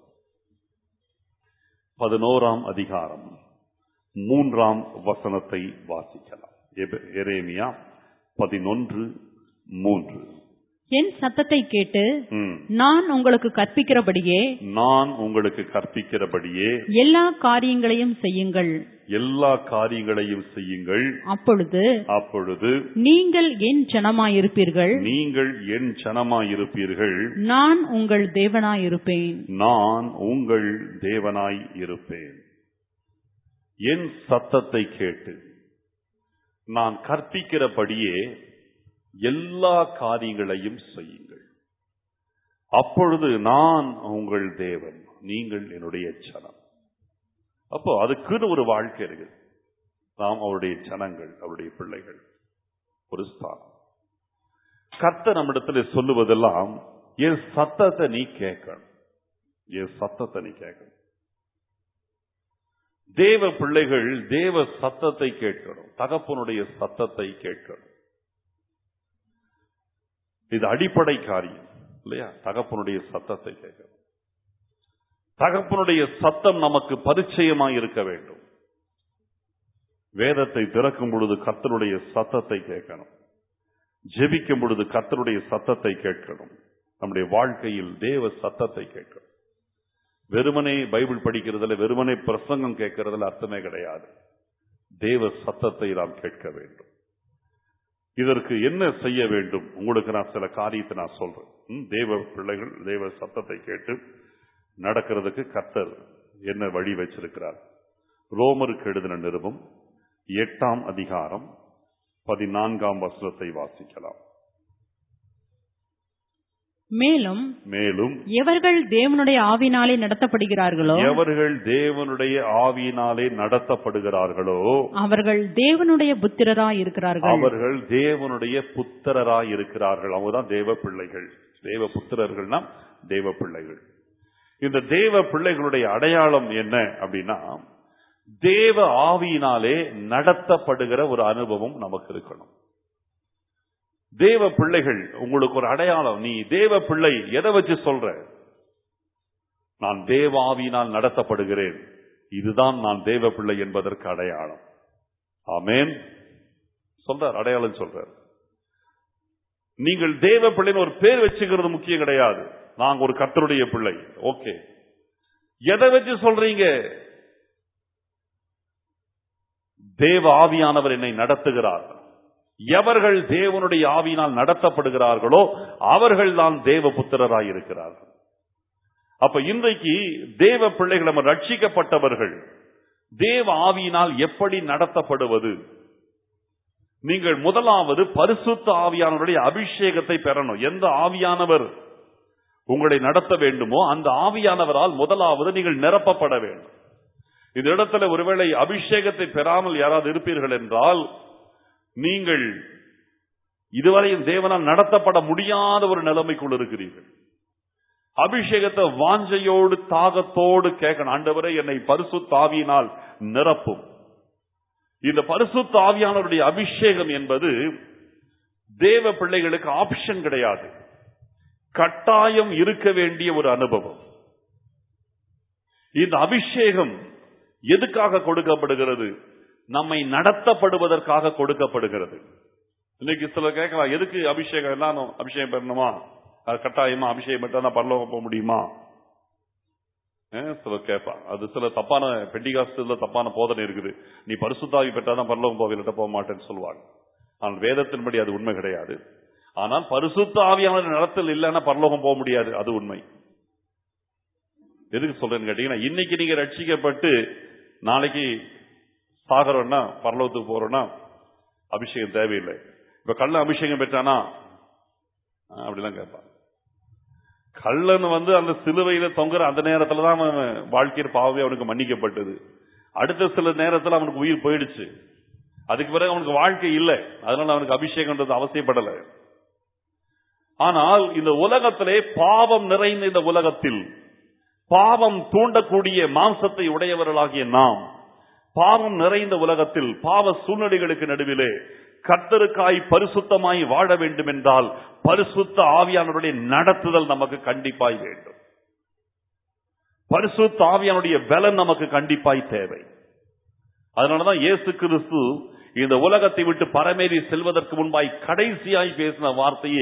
பதினோராம் அதிகாரம் மூன்றாம் வசனத்தை வாசிக்கலாம். எரேமியா பதினொன்று மூன்று. என் சத்தத்தை கேட்டு ம், நான் உங்களுக்கு கற்பிக்கிறபடியே நான் உங்களுக்கு கற்பிக்கிறபடியே எல்லா காரியங்களையும் செய்யுங்கள். எல்லா காரியங்களையும் செய்யுங்கள். அப்பொழுது அப்பொழுது நீங்கள் என் ஜனமாயிருப்பீர்கள். நீங்கள் என் ஜனமாயிருப்பீர்கள். நான் உங்கள் தேவனாயிருப்பேன். நான் உங்கள் தேவனாய் இருப்பேன். என் சத்தத்தை கேட்டு நான் கற்பிக்கிறபடியே எல்லா காரியங்களையும் செய்யுங்கள். அப்பொழுது நான் உங்கள் தேவன், நீங்கள் என்னுடைய ஜனம். அப்போ அதுக்குன்னு ஒரு வாழ்க்கை இருக்கு. நாம் அவருடைய ஜனங்கள், அவருடைய பிள்ளைகள். ஒரு ஸ்தானம். கர்த்தர் நம்மிடத்துல சொல்லுவதெல்லாம் என் சத்தத்தை நீ கேட்கணும், என் சத்தத்தை நீ கேட்கணும். தேவ பிள்ளைகள் தேவ சத்தத்தை கேட்கணும், தகப்பனுடைய சத்தத்தை கேட்கணும். இது அடிப்படை காரியம் இல்லையா? தகப்பனுடைய சத்தத்தை கேட்கணும். தகப்பனுடைய சத்தம் நமக்கு பரிச்சயமாய் இருக்க வேண்டும். வேதத்தை திறக்கும் பொழுது கர்த்தருடைய சத்தத்தை கேட்கணும். ஜெபிக்கும் பொழுது கர்த்தருடைய சத்தத்தை கேட்கணும். நம்முடைய வாழ்க்கையில் தேவ சத்தத்தை கேட்கணும். வெறுமனே பைபிள் படிக்கிறதுல, வெறுமனே பிரசங்கம் கேட்கறதுல அர்த்தமே கிடையாது. தேவ சத்தத்தை நாம் கேட்க வேண்டும். இதற்கு என்ன செய்ய வேண்டும்? உங்களுக்கு நான் சில காரியத்தை நான் சொல்றேன். தேவ பிள்ளைகள் தேவ சத்தத்தை கேட்டு நடக்கிறதுக்கு கர்த்தர் என்ன வழி வச்சிருக்கிறார்? ரோமருக்கு எழுதின நிருபம் எட்டாம் அதிகாரம் பதினான்காம் வசனத்தை வாசிக்கலாம். மேலும் மேலும் எவர்கள் தேவனுடைய ஆவியினாலே நடத்தப்படுகிறார்களோ எவர்கள் தேவனுடைய ஆவியினாலே நடத்தப்படுகிறார்களோ அவர்கள் தேவனுடைய புத்திரராய் இருக்கிறார்கள். அவர்கள் தேவனுடைய புத்திரராய் இருக்கிறார்கள். அவங்கதான் தேவ பிள்ளைகள். தேவ புத்திரர்கள்னா தேவ பிள்ளைகள். இந்த தேவ பிள்ளைகளுடைய அடையாளம் என்ன அப்படின்னா, தேவ ஆவியினாலே நடத்தப்படுகிற ஒரு அனுபவம் நமக்கு இருக்கணும். தேவ பிள்ளைகள் உங்களுக்கு ஒரு அடையாளம். நீ தேவ பிள்ளை எதை வச்சு சொல்ற? நான் தேவ ஆவியினால் நடத்தப்படுகிறேன், இதுதான் நான் தேவ பிள்ளை என்பதற்கு அடையாளம். ஆமென் சொல்றார், அடையாளம் சொல்றார். நீங்கள் தேவ பிள்ளைன்னு ஒரு பேர் வச்சுக்கிறது முக்கியம் கிடையாது. நாங்க ஒரு கர்த்தருடைய பிள்ளை, ஓகே. எதை வச்சு சொல்றீங்க? தேவ ஆவியானவர் என்னை நடத்துகிறார். எவர்கள் தேவனுடைய ஆவியினால் நடத்தப்படுகிறார்களோ அவர்கள் தான் தேவ புத்திரராய் இருக்கிறார்கள். அப்ப இன்றைக்கு தேவ பிள்ளைகள், நம்ம ரட்சிக்கப்பட்டவர்கள் தேவ ஆவியினால் எப்படி நடத்தப்படுவது? நீங்கள் முதலாவது பரிசுத்த ஆவியானவருடைய அபிஷேகத்தை பெறணும். எந்த ஆவியானவர் உங்களை நடத்த வேண்டுமோ அந்த ஆவியானவரால் முதலாவது நீங்கள் நிரப்பப்பட வேண்டும். இந்த இடத்துல ஒருவேளை அபிஷேகத்தை பெறாமல் யாராவது இருப்பீர்கள் என்றால், நீங்கள் இதுவரையும் தேவனால் நடத்தப்பட முடியாத ஒரு நிலைமைக்குள் இருக்கிறீர்கள். அபிஷேகத்தை வாஞ்சையோடு தாகத்தோடு கேட்கணும். ஆண்டவரே, என்னை பரிசுத்த ஆவியினால் நிரப்பும். இந்த பரிசுத்த ஆவியானவருடைய அபிஷேகம் என்பது தேவ பிள்ளைகளுக்கு ஆப்ஷன் கிடையாது, கட்டாயம் இருக்க வேண்டிய ஒரு அனுபவம். இந்த அபிஷேகம் எதுக்காக கொடுக்கப்படுகிறது? நம்மை நடத்தப்படுவதற்காக கொடுக்கப்படுகிறது. இன்னைக்கு சிலர் கேட்கலாம், எதுக்கு அபிஷேகம்? எல்லாம் அபிஷேகம் பெறணுமா? கட்டாயமா அபிஷேகம் பெற்றா பரலோகம் போக முடியுமா? சிலர் கேட்பான். அது சில தப்பான பெண்டிகாஸ்ட்ல தப்பான போதனை இருக்குது. நீ பரிசுத்தாவி பெற்றாதான் பரலோகம் போவில்லை போக மாட்டேன்னு சொல்லுவாங்க. ஆனால் வேதத்தின்படி அது உண்மை கிடையாது. ஆனால் பரிசுத்த ஆவியானவர் நடத்தல் இல்லைன்னா பரலோகம் போக முடியாது, அது உண்மை. எதுக்கு சொல்றேன்னு கேட்டீங்கன்னா, இன்னைக்கு நீங்க ரட்சிக்கப்பட்டு நாளைக்கு சாகரோம்னா, பரலோகத்துக்கு போறோம்னா அபிஷேகம் தேவையில்லை. இப்ப கள்ள அபிஷேகம் பெற்றானா அப்படிலாம் கேட்பான். கள்ளன் வந்து அந்த சிலுவையில தொங்குற அந்த நேரத்துல தான் அவன் வாழ்க்கையில் பாவமே அவனுக்கு மன்னிக்கப்பட்டது. அடுத்த சில நேரத்தில் அவனுக்கு உயிர் போயிடுச்சு. அதுக்கு பிறகு அவனுக்கு வாழ்க்கை இல்லை, அதனால அவனுக்கு அபிஷேகம்ன்றது அவசியப்படலை. ஆனால் இந்த உலகத்திலே, பாவம் நிறைந்த இந்த உலகத்தில், பாவம் தூண்டக்கூடிய மாம்சத்தை உடையவர்களாகிய நாம், பாவம் நிறைந்த உலகத்தில், பாவ சூழ்நிலைகளுக்கு நடுவிலே கர்த்தருக்காய் பரிசுத்தமாய் வாழ வேண்டும் என்றால் பரிசுத்த ஆவியானவருடைய நடத்துதல் நமக்கு கண்டிப்பாய் வேண்டும். பரிசுத்த ஆவியானுடைய பலன் நமக்கு கண்டிப்பாய் தேவை. அதனாலதான் இயேசு கிறிஸ்து இந்த உலகத்தை விட்டு பரமேறி செல்வதற்கு முன்பாய் கடைசியாய் பேசின வார்த்தையே,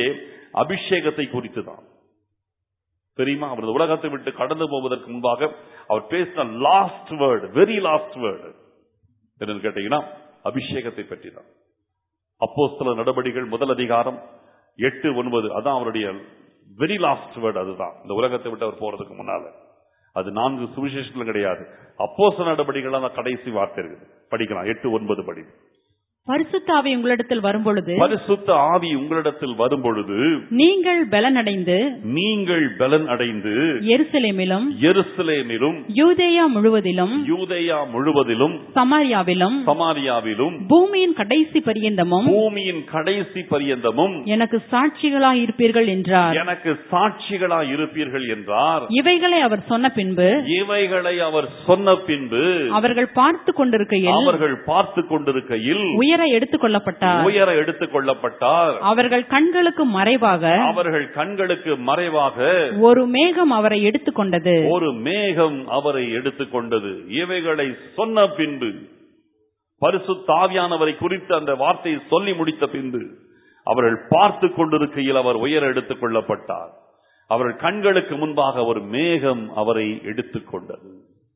அபிஷேகத்தை குறித்து தான். தெரியுமா? அவர் உலகத்தை விட்டு கடந்து போவதற்கு முன்பாக அவர் பேசின last word, very last word என்னன்னு கேட்டீங்கன்னா அபிஷேகத்தை பற்றி தான். அப்போஸ்தலர் நடபடிகள் முதல் அதிகாரம் எட்டு ஒன்பது அதான் அவருடைய வெரி லாஸ்ட் வேர்டு. அதுதான் இந்த உலகத்தை விட்டு அவர் போறதுக்கு முன்னால. அது நான்கு சுவிசேஷங்களும் கிடையாது, அப்போஸ்தலர் நடபடிகள் தான் கடைசி வார்த்தை இருக்குது. படிக்கலாம், எட்டு ஒன்பது படி. பரிசுத்த ஆவி உங்களிடத்தில் வரும்பொழுது பரிசுத்த ஆவி உங்களிடத்தில் வரும்பொழுது நீங்கள் பலன் அடைந்து நீங்கள் பலன் அடைந்து எருசலேமிலும் எருசலேமிலும் யூதேயா முழுவதிலும் யூதேயா முழுவதிலும் சமாரியாவிலும் சமாரியாவிலும் பூமியின் கடைசி பரியந்தமும் பூமியின் கடைசி பரியந்தமும் எனக்கு சாட்சிகளாய் இருப்பீர்கள் என்றார். எனக்கு சாட்சிகளாய் இருப்பீர்கள் என்றார். இவைகளை அவர் சொன்ன பின்பு இவைகளை அவர் சொன்ன பின்பு அவர்கள் பார்த்து கொண்டிருக்கையில் அவர்கள் பார்த்து கொண்டிருக்கையில் உயர எடுத்துக் கொள்ளப்பட்டார். உயர எடுத்துக் கொள்ளப்பட்டார். அவர்கள் கண்களுக்கு மறைவாக அவர்கள் கண்களுக்கு மறைவாக ஒரு மேகம் அவரை எடுத்துக்கொண்டது. ஒரு மேகம் அவரை எடுத்துக்கொண்டது. இவைகளை சொன்ன பின்பு, பரிசுத்த ஆவியானவரை குறித்து அந்த வார்த்தையை சொல்லி முடித்த பின்பு அவர்கள் பார்த்து கொண்டிருக்கையில் அவர் உயர எடுத்துக் கொள்ளப்பட்டார். அவர்கள் கண்களுக்கு முன்பாக ஒரு மேகம் அவரை எடுத்துக்கொண்டது.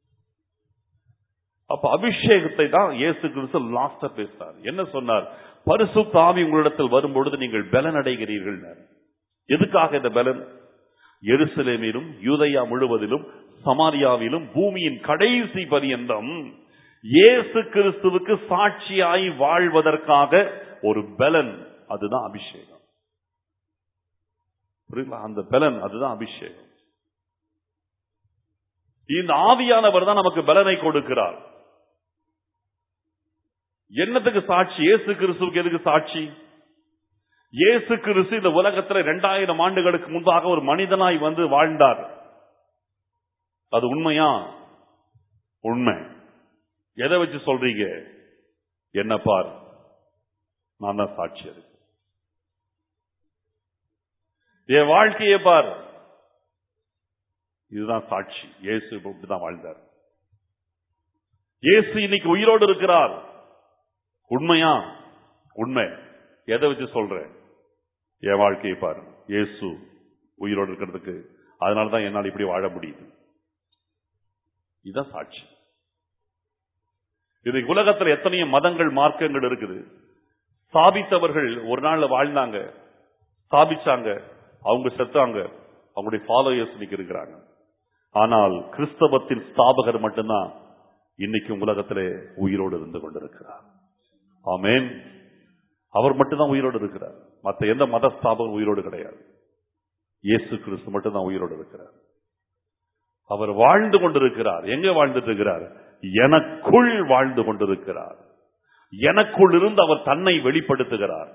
அப்ப அபிஷேகத்தை தான் இயேசு கிறிஸ்து லாஸ்டா பேசினார். என்ன சொன்னார்? பரிசுத்த ஆவி உங்களிடத்தில் வரும்பொழுது நீங்கள் பலன் அடைகிறீர்கள். எதுக்காக இந்த பலன்? எருசலேமிலும் யூதேயா முழுவதிலும் சமாரியாவிலும் பூமியின் கடைசி பரியந்தம் இயேசு கிறிஸ்துவுக்கு சாட்சியாய் வாழ்வதற்காக ஒரு பலன். அதுதான் அபிஷேகம். புரியுங்களா? அந்த பலன் அதுதான் அபிஷேகம். இந்த ஆவியானவர் தான் நமக்கு பலனை கொடுக்கிறார். என்னத்துக்கு சாட்சி? இயேசு கிறிஸ்துவுக்கு எதுக்கு சாட்சி? இயேசு கிறிஸ்து இந்த உலகத்துல இரண்டாயிரம் ஆண்டுகளுக்கு முன்பாக ஒரு மனிதனாய் வந்து வாழ்ந்தார். அது உண்மையா? உண்மை. எதை வச்சு சொல்றீங்க? என்ன பார், நான் தான் சாட்சி. அது என் வாழ்க்கையை பார், இதுதான் சாட்சி. இயேசு இப்படிதான் வாழ்ந்தார். இயேசு இன்னைக்கு உயிரோடு இருக்கிறார். உண்மையா? உண்மை. எதை வச்சு சொல்றேன்? என் வாழ்க்கையை பாரு, இயேசு உயிரோடு இருக்கிறதுக்கு அதனாலதான் என்னால் இப்படி வாழ முடியுது. இதுதான் சாட்சி. இது உலகத்தில் எத்தனையோ மதங்கள் மார்க்கங்கள் இருக்குது. ஸ்தாபித்தவர்கள் ஒரு நாள்ல வாழ்ந்தாங்க, ஸ்தாபிச்சாங்க, அவங்க செத்தாங்க, அவங்களுடைய ஃபாலோயர்ஸ் இன்னைக்கு இருக்கிறாங்க. ஆனால் கிறிஸ்தவத்தின் ஸ்தாபகர் மட்டும்தான் இன்னைக்கு உலகத்திலே உயிரோடு இருந்து கொண்டிருக்கிறார். ஆமென். அவர் மட்டும்தான் உயிரோடு இருக்கிறார். மற்ற எந்த மத ஸ்தாபகர் உயிரோடு கிடையாது. இயேசு கிறிஸ்து மட்டும்தான் உயிரோடு இருக்கிறார். அவர் வாழ்ந்து கொண்டிருக்கிறார். எங்க வாழ்ந்துட்டு இருக்கிறார்? எனக்குள் வாழ்ந்து கொண்டிருக்கிறார். எனக்குள் இருந்து அவர் தன்னை வெளிப்படுத்துகிறார்.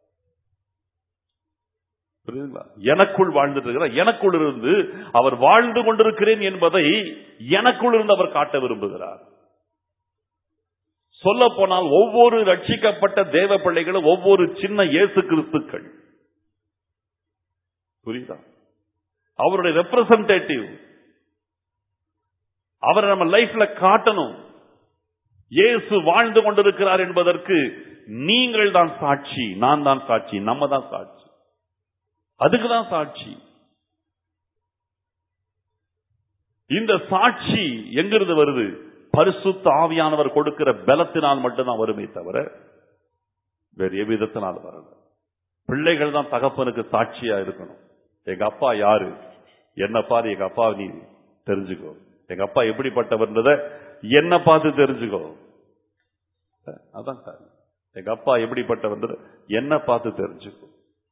புரியுதுங்களா? எனக்குள் வாழ்ந்துட்டு இருக்கிறார். எனக்குள் இருந்து அவர் வாழ்ந்து கொண்டிருக்கிறேன் என்பதை எனக்குள் இருந்து அவர் காட்ட விரும்புகிறார். சொல்ல போனால் ஒவ்வொரு ரட்சிக்கப்பட்ட தேவ பிள்ளைகளும் ஒவ்வொரு சின்ன இயேசு கிறிஸ்துக்கள். புரியுதா? அவருடைய ரெப்ரசன்டேட்டிவ். அவரை நம்ம லைஃப்ல காட்டணும். இயேசு வாழ்ந்து கொண்டிருக்கிறார் என்பதற்கு நீங்கள் தான் சாட்சி, நான் தான் சாட்சி, நம்ம தான் சாட்சி. அதுக்குதான் சாட்சி. இந்த சாட்சி எங்கிருந்து வருது? பரிசுத்த ஆவியானவர் கொடுக்கிற பலத்தினால் மட்டும்தான் வருமே தவிர வேறு எவ்விதத்தினால் வரல. பிள்ளைகள் தான் தகப்பனுக்கு சாட்சியா இருக்கணும். எங்க அப்பா யாரு, என்ன பாரு, எங்க அப்பா நீ தெரிஞ்சுக்கோ. எங்க அப்பா எப்படிப்பட்டவர்ன்றத என்ன பார்த்து தெரிஞ்சுக்கோ. அதான் சார், எங்க அப்பா எப்படிப்பட்டவர்ன்றத என்ன பார்த்து தெரிஞ்சுக்கோ.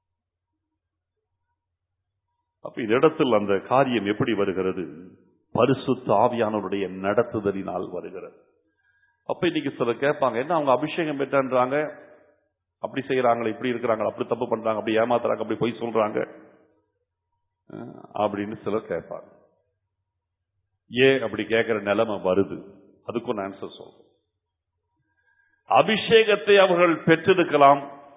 அப்ப இந்த இடத்தில் அந்த காரியம் எப்படி வருகிறது? பரிசுத்த ஆவியானவருடைய நடத்துதலினால் வருகிறது. அப்ப இன்னைக்கு சிலர் கேட்பாங்க, என்ன அவங்க அபிஷேகம் பெற்றான்றாங்க, அப்படி செய்யறாங்க, இப்படி இருக்கிறாங்க, அப்படி தப்பு பண்றாங்க, அப்படி ஏமாத்துறாங்க, அப்படி பொய் சொல்றாங்க அப்படின்னு சிலர் கேட்பாங்க. ஏன் அப்படி கேட்கிற நிலைமை வருது? அதுக்கும் நான் ஆன்சர் சொல்றேன். அபிஷேகத்தை அவர்கள் பெற்றிருக்கலாம்,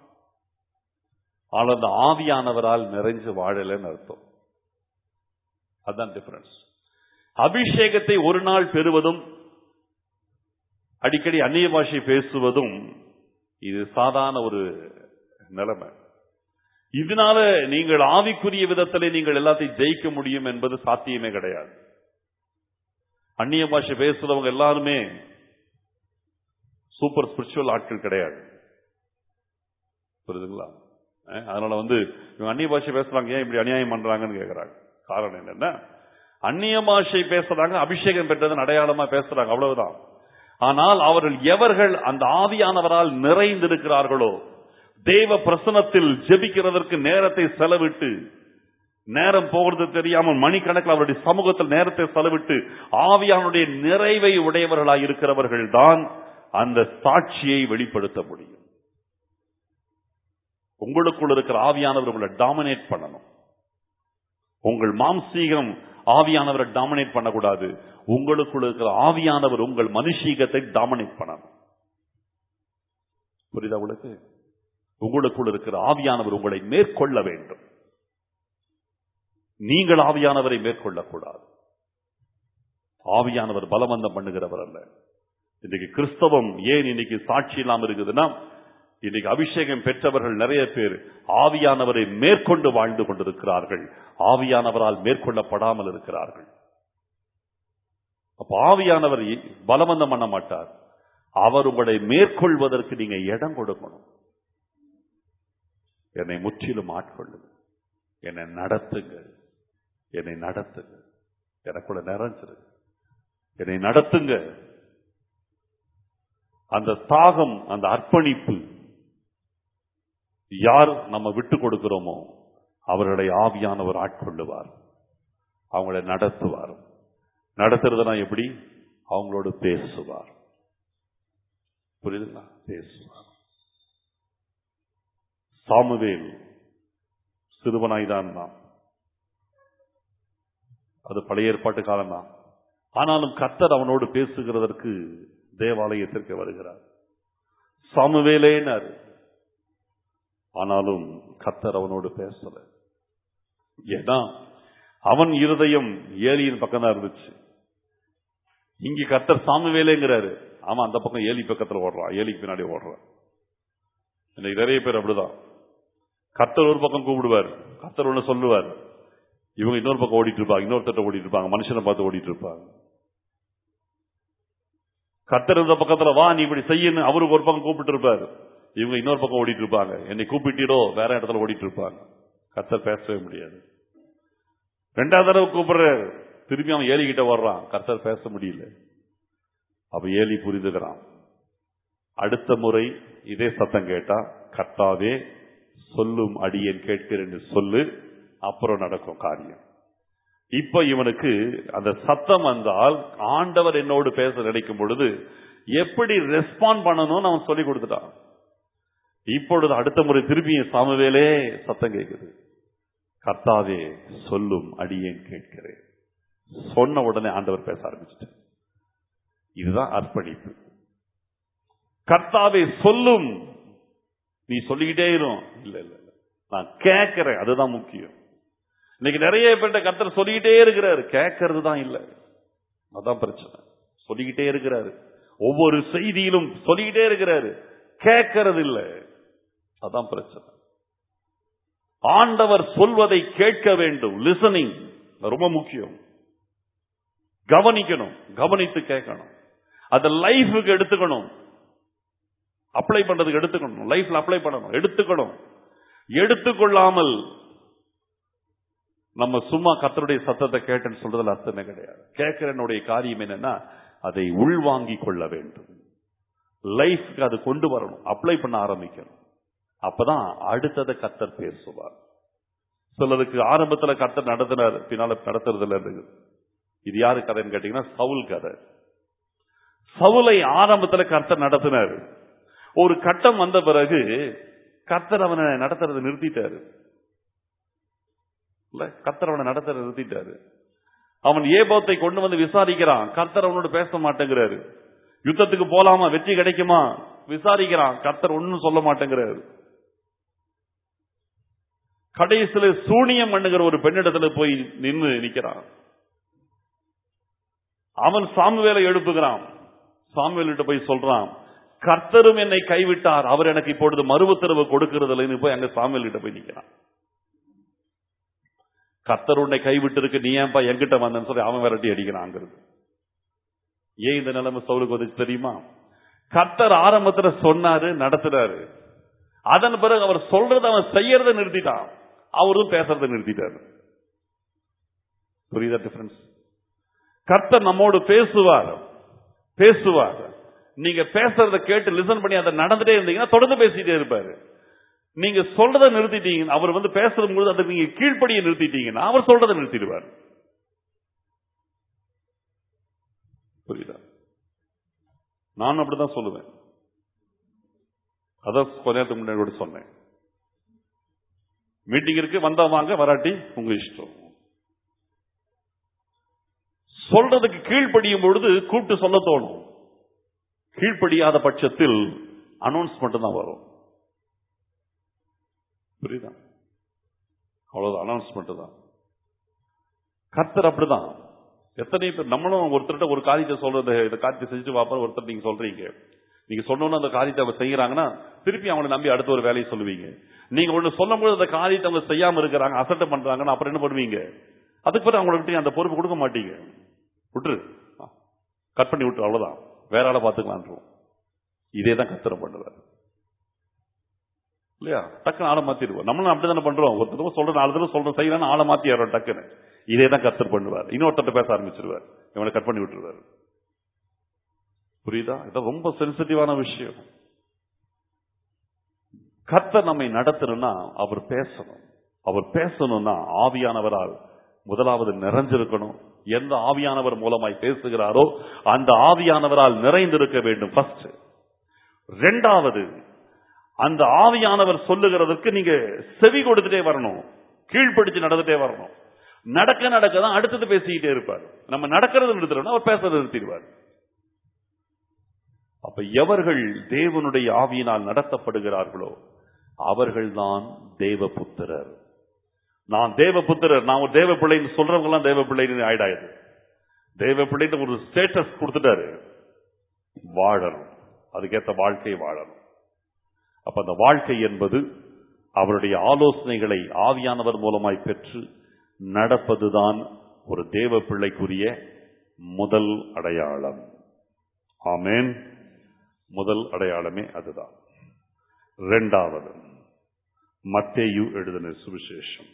ஆனால் அந்த ஆவியானவரால் நிறைஞ்சு வாழலன்னு அர்த்தம். அதுதான் டிஃபரன்ஸ். அபிஷேகத்தை ஒரு நாள் பெறுவதும் அடிக்கடி அந்நிய பாஷை பேசுவதும் இது சாதாரண ஒரு நிலைமை. இதனால நீங்கள் ஆவிக்குரிய விதத்திலே நீங்கள் எல்லாத்தையும் ஜெயிக்க முடியும் என்பது சாத்தியமே கிடையாது. அந்நிய பாஷை பேசுறவங்க எல்லாருமே சூப்பர் ஸ்பிரிச்சுவல் ஆட்கள் கிடையாது. புரியுதுங்களா? அதனால வந்து இவங்க அந்நிய பாஷை பேசுறாங்க, ஏன் இப்படி அநியாயம் பண்றாங்கன்னு கேட்கிறாங்க. காரணம் என்னன்னா, அந்நிய பாஷை பேசுறாங்க, அபிஷேகம் பெற்றதன் அடையாளமா பேசுறாங்க, அவ்வளவுதான். ஆனால் அவர்கள் எவர்கள் அந்த ஆவியானவரால் நிறைந்திருக்கிறார்களோ, தேவ பிரசன்னத்தில் ஜெபிக்கிறதற்கு நேரத்தை செலவிட்டு, நேரம் போகிறது தெரியாமல் மணிக்கணக்கில் அவருடைய சமூகத்தில் நேரத்தை செலவிட்டு ஆவியானுடைய நிறைவை உடையவர்களாய் இருக்கிறவர்கள் தான் அந்த சாட்சியை வெளிப்படுத்த முடியும். உங்களுக்குள் இருக்கிற ஆவியானவர் உங்களை டாமினேட் பண்ணணும். உங்கள் மாம்சீகம் ஆவியானவரை டாமினேட் பண்ணக்கூடாது. உங்களுக்குள் இருக்கிற ஆவியானவர் உங்கள் மனுஷீகத்தை டாமினேட் பண்ணணும். புரியுதா உங்களுக்கு? உங்களுக்குள் இருக்கிற ஆவியானவர் உங்களை மேற்கொள்ள வேண்டும். நீங்கள் ஆவியானவரை மேற்கொள்ளக்கூடாது. ஆவியானவர் பலவந்தம் பண்ணுகிறவர் அல்ல. இன்னைக்கு கிறிஸ்தவம் ஏன் இன்னைக்கு சாட்சி இல்லாம இருக்குதுன்னா, இன்னைக்கு அபிஷேகம் பெற்றவர்கள் நிறைய பேர் ஆவியானவரை மேற்கொண்டு வாழ்ந்து கொண்டிருக்கிறார்கள், ஆவியானவரால் மேற்கொள்ளப்படாமல் இருக்கிறார்கள். அப்ப ஆவியானவர் பலவந்தம் பண்ண மாட்டார். அவர் உங்களை மேற்கொள்வதற்கு நீங்க இடம் கொடுக்கணும். என்னை முற்றிலும் ஆட்கொள்ளுங்க, என்னை நடத்துங்க, என்னை நடத்துங்க, எனக்குள்ள நிறைஞ்சிரு, என்னை நடத்துங்க. அந்த தாகம், அந்த அர்ப்பணிப்பு யார் நம்ம விட்டு கொடுக்கிறோமோ அவர்களை ஆவியானவர் ஆட்கொள்ளுவார், அவங்களை நடத்துவார். நடத்துறதுனா எப்படி? அவங்களோடு பேசுவார். புரியுதுங்களா? பேசுவார். சாமுவேல் சிறுவனாய்தான் தான், அது பழைய ஏற்பாட்டு காலம் தான். ஆனாலும் கர்த்தர் அவனோடு பேசுகிறதற்கு தேவாலயத்திற்கு வருகிறார். சாமுவேலேனார். ஆனாலும் கர்த்தர் அவனோடு பேசல. ஏன்னா அவன் இருதயம் ஏலியின் பக்கம் தான் இருந்துச்சு. இங்க கர்த்தர் சாமுவேலேங்கிறாரு, அவன் அந்த பக்கம் ஏலி பக்கத்துல ஓடுறான், ஏலிக்கு பின்னாடி ஓடுறான். இன்னைக்கு நிறைய பேர் அப்படிதான். கர்த்தர் ஒரு பக்கம் கூப்பிடுவார், கர்த்தர் ஒண்ணு சொல்லுவார், இவங்க இன்னொரு பக்கம் ஓடிட்டு இருப்பாங்க, இன்னொரு தட்ட ஓடிட்டு இருப்பாங்க, மனுஷனை பார்த்து ஓடிட்டு இருப்பாங்க. கர்த்தர் இந்த பக்கத்துல வா நீ இப்படி செய்யணும் அவருக்கு ஒரு பக்கம் கூப்பிட்டு இருப்பாரு, இவங்க இன்னொரு பக்கம் ஓடிட்டு இருப்பாங்க, என்னை கூப்பிட்டீரோ வேற இடத்துல ஓடிட்டு இருப்பாங்க. கர்த்தர் பேசவே முடியாது. ரெண்டாவது தடவை கூப்பிடுற, திரும்பி அவன் ஏலி கிட்ட வர்றான், கர்த்தர் பேச முடியல. அப்ப ஏலி புரிந்துகிறான். அடுத்த முறை இதே சத்தம் கேட்டா, கர்த்தாவே சொல்லும் அடியேன் கேட்கிறேன்னு சொல்லு, அப்புறம் நடக்கும் காரியம். இப்ப இவனுக்கு அந்த சத்தம் வந்தால் ஆண்டவர் என்னோடு பேச நினைக்கும் பொழுது எப்படி ரெஸ்பாண்ட் பண்ணணும்னு அவன் சொல்லி கொடுத்துட்டான். இப்பொழுது அடுத்த முறை திருப்பி சாமுவேலே சத்தம் கேட்குது, கர்த்தாவே சொல்லும் அடியேன் கேட்கிறேன். சொன்ன உடனே ஆண்டவர் பேச ஆரம்பிச்சுட்டு. இதுதான் அர்ப்பணிப்பு. கர்த்தாவே சொல்லும், நீ சொல்லிக்கிட்டே இரும், இல்ல இல்ல நான் கேட்கிறேன், அதுதான் முக்கியம். இன்னைக்கு நிறைய பேர்ட்ட கர்த்தர் சொல்லிக்கிட்டே இருக்கிறாரு, கேட்கறது தான் இல்ல, அதான் பிரச்சனை. சொல்லிக்கிட்டே இருக்கிறாரு, ஒவ்வொரு செய்தியிலும் சொல்லிக்கிட்டே இருக்கிறாரு, கேட்கறது இல்ல, அதான் பிரச்சனை. ஆண்டவர் சொல்வதை கேட்க வேண்டும். லிசனிங் ரொம்ப முக்கியம். கவனிக்கணும், கவனித்து கேட்கணும், அதை லைஃபுக்கு எடுத்துக்கணும், அப்ளை பண்றதுக்கு எடுத்துக்கணும், லைஃப்ல அப்ளை பண்ணணும், எடுத்துக்கணும். எடுத்துக்கொள்ளாமல் நம்ம சும்மா கர்த்தருடைய சத்தத்தை கேட்டேன்னு சொல்றதுல அர்த்தமே கிடையாது. கேட்கிறனுடைய காரியம் என்னன்னா, அதை உள்வாங்கி கொள்ள வேண்டும், லைஃப்க்கு அது கொண்டு வரணும், அப்ளை பண்ண ஆரம்பிக்கணும். அப்பதான் அடுத்ததை கர்த்தர் பேசுவார். சிலருக்கு ஆரம்பத்துல கர்த்தர் நடத்தினார், பின்னால நடத்துறதுல இருக்கு. இது யாரு கதைன்னு கேட்டீங்கன்னா, சவுல் கதை. சவுலை ஆரம்பத்துல கர்த்தர் நடத்தினார். ஒரு கட்டம் வந்த பிறகு கர்த்தர் அவனை நடத்துறதை நிறுத்திட்டாரு. கர்த்தர் அவனை நடத்துறதை நிறுத்திட்டாரு. அவன் ஏபோத்தை கொண்டு வந்து விசாரிக்கிறான், கர்த்தர் அவனோட பேச மாட்டேங்கிறாரு. யுத்தத்துக்கு போலாமா, வெற்றி கிடைக்குமா விசாரிக்கிறான், கர்த்தர் ஒன்னும் சொல்ல மாட்டேங்கிறாரு. கடைசியில சூனியம் பண்ணுகிற ஒரு பெண்ணிடத்துல போய் நின்று நிக்கிறான். அவன் சாமுவேலை எழுப்புகிறான். சாமுவேல் கிட்ட போய் சொல்றான், கர்த்தரும் என்னை கைவிட்டார், அவர் எனக்கு இப்பொழுது மறு உத்தரவு கொடுக்கிறது இல்லைன்னு போய் அங்க சாமுவேல் கிட்ட போய் நிக்கிறான். கர்த்தர் உன்னை கைவிட்டு இருக்கு, நீ ஏன்பா என்கிட்ட வந்தேன்னு சொல்லி அவன் விரட்டி அடிக்கிறாங்கிறது. ஏன் இந்த நிலைமை சவுலுக்கு வந்துச்சு தெரியுமா? கர்த்தர் ஆரம்பத்துல சொன்னாரு, நடத்துறாரு. அதன் பிறகு அவர் சொல்றதை அவன் செய்யறதை நிறுத்திட்டான், அவரும் பேசுறதை நிறுத்திட்டாரு. புரியுதா டிஃபரன்ஸ்? கர்த்தர் நம்மோடு பேசுவார் பேசுவார் நீங்க பேசுறதை கேட்டு லிசன் பண்ணி அதை நடந்துட்டே இருந்தீங்கன்னா தொடர்ந்து பேசிட்டே இருப்பாரு. நீங்க சொல்றதை நிறுத்திட்டீங்க, அவர் வந்து பேசும்போது அதை நீங்க கீழ்ப்படியை நிறுத்திட்டீங்கன்னா அவர் சொல்றதை நிறுத்திடுவார். புரியுதா? நான் அப்படிதான் சொல்லுவேன். அதான் கொஞ்ச நேரத்துக்கு முன்னாடி கூட சொன்னேன். மீட்டிங் இருக்கு, வந்தா வாங்க, வராட்டி உங்க இஷ்டம். சொல்றதுக்கு கீழ்ப்படியும் பொழுது கூப்பிட்டு சொல்ல தோணும். கீழ்ப்படியாத பட்சத்தில் அனௌன்ஸ் மட்டும் தான் வரும். புரியுதா? அவ்வளவுதான், அனௌன்ஸ்மெண்ட் தான். கர்த்தர் அப்படிதான். எத்தனை பேர் நம்மளும் ஒருத்தர்கிட்ட ஒரு காரியத்தை சொல்றது, இந்த காரியத்தை செஞ்சு வாப்பா ஒருத்தர் நீங்க சொல்றீங்க, நீங்க சொன்னோன்னு அந்த காரியத்தை அவங்க செய்யறாங்கன்னா திருப்பி அவங்களை நம்பி அடுத்த ஒரு வேலையை சொல்லுவீங்க. நீங்க ஒண்ணு சொல்லும் போது அந்த காரியத்தை அவங்க செய்யாம இருக்கிறாங்க, அசட்டை பண்றாங்கன்னா அப்புறம் என்ன பண்ணுவீங்க? அதுக்கு பிறகு அவங்களுக்கு அந்த பொறுப்பு கொடுக்க மாட்டீங்க. விட்டுரு, கட் பண்ணி விட்டு, அவ்வளவுதான், வேற ஆளை பார்த்துக்கலாம். இதே தான் கர்த்தர் பண்ணுவார் இல்லையா? டக்குன்னு ஆளை மாத்திடுவோம். நம்மளும் அப்படித்தானே பண்றோம். ஒரு தடவை சொல்ற, நாலு தடவை சொல்ற, செய்யறான்னு ஆளை மாத்தி ஏறோம் டக்குன்னு. இதே தான் கர்த்தர் பண்ணுவார். இன்னொருத்தர் பேச ஆரம்பிச்சிருவார், இவனை கட் பண்ணி விட்டுருவார். புரியுதா? இது ரொம்ப சென்சிட்டிவான விஷயம். கர்த்தர் நம்மை நடத்தணும்னா அவர் பேசணும். அவர் பேசணும்னா ஆவியானவரால் முதலாவது நிறைஞ்சிருக்கணும். எந்த ஆவியானவர் மூலமாய் பேசுகிறாரோ அந்த ஆவியானவரால் நிறைந்திருக்க வேண்டும் ஃபர்ஸ்ட். இரண்டாவது, அந்த ஆவியானவர் சொல்லுகிறதுக்கு நீங்க செவி கொடுத்துட்டே வரணும், கீழ்ப்படுத்தி நடந்துட்டே வரணும். நடக்க நடக்க தான் அடுத்தது பேசிக்கிட்டே இருப்பார். நம்ம நடக்கிறது நிறுத்துறோம்னா அவர் பேசுறது நிறுத்திடுவார். அப்ப எவர்கள் தேவனுடைய ஆவியினால் நடத்தப்படுகிறார்களோ அவர்கள்தான் தேவபுத்திரர். நான் தேவபுத்திரர், நான் ஒரு தேவ பிள்ளைன்னு சொல்றவங்க எல்லாம் தேவ பிள்ளைன்னு ஆயிடாது. தேவ பிள்ளைன்னு ஒரு ஸ்டேட்டஸ் கொடுத்துட்டாரு, வாழணும், அதுக்கேற்ற வாழ்க்கையை வாழணும். அப்ப அந்த வாழ்க்கை என்பது அவருடைய ஆலோசனைகளை ஆவியானவர் மூலமாய் பெற்று நடப்பதுதான் ஒரு தேவ பிள்ளைக்குரிய முதல் அடையாளம். ஆமென். முதல் அடையாளமே அதுதான். இரண்டாவது, மத்தேயு எழுதின சுவிசேஷம்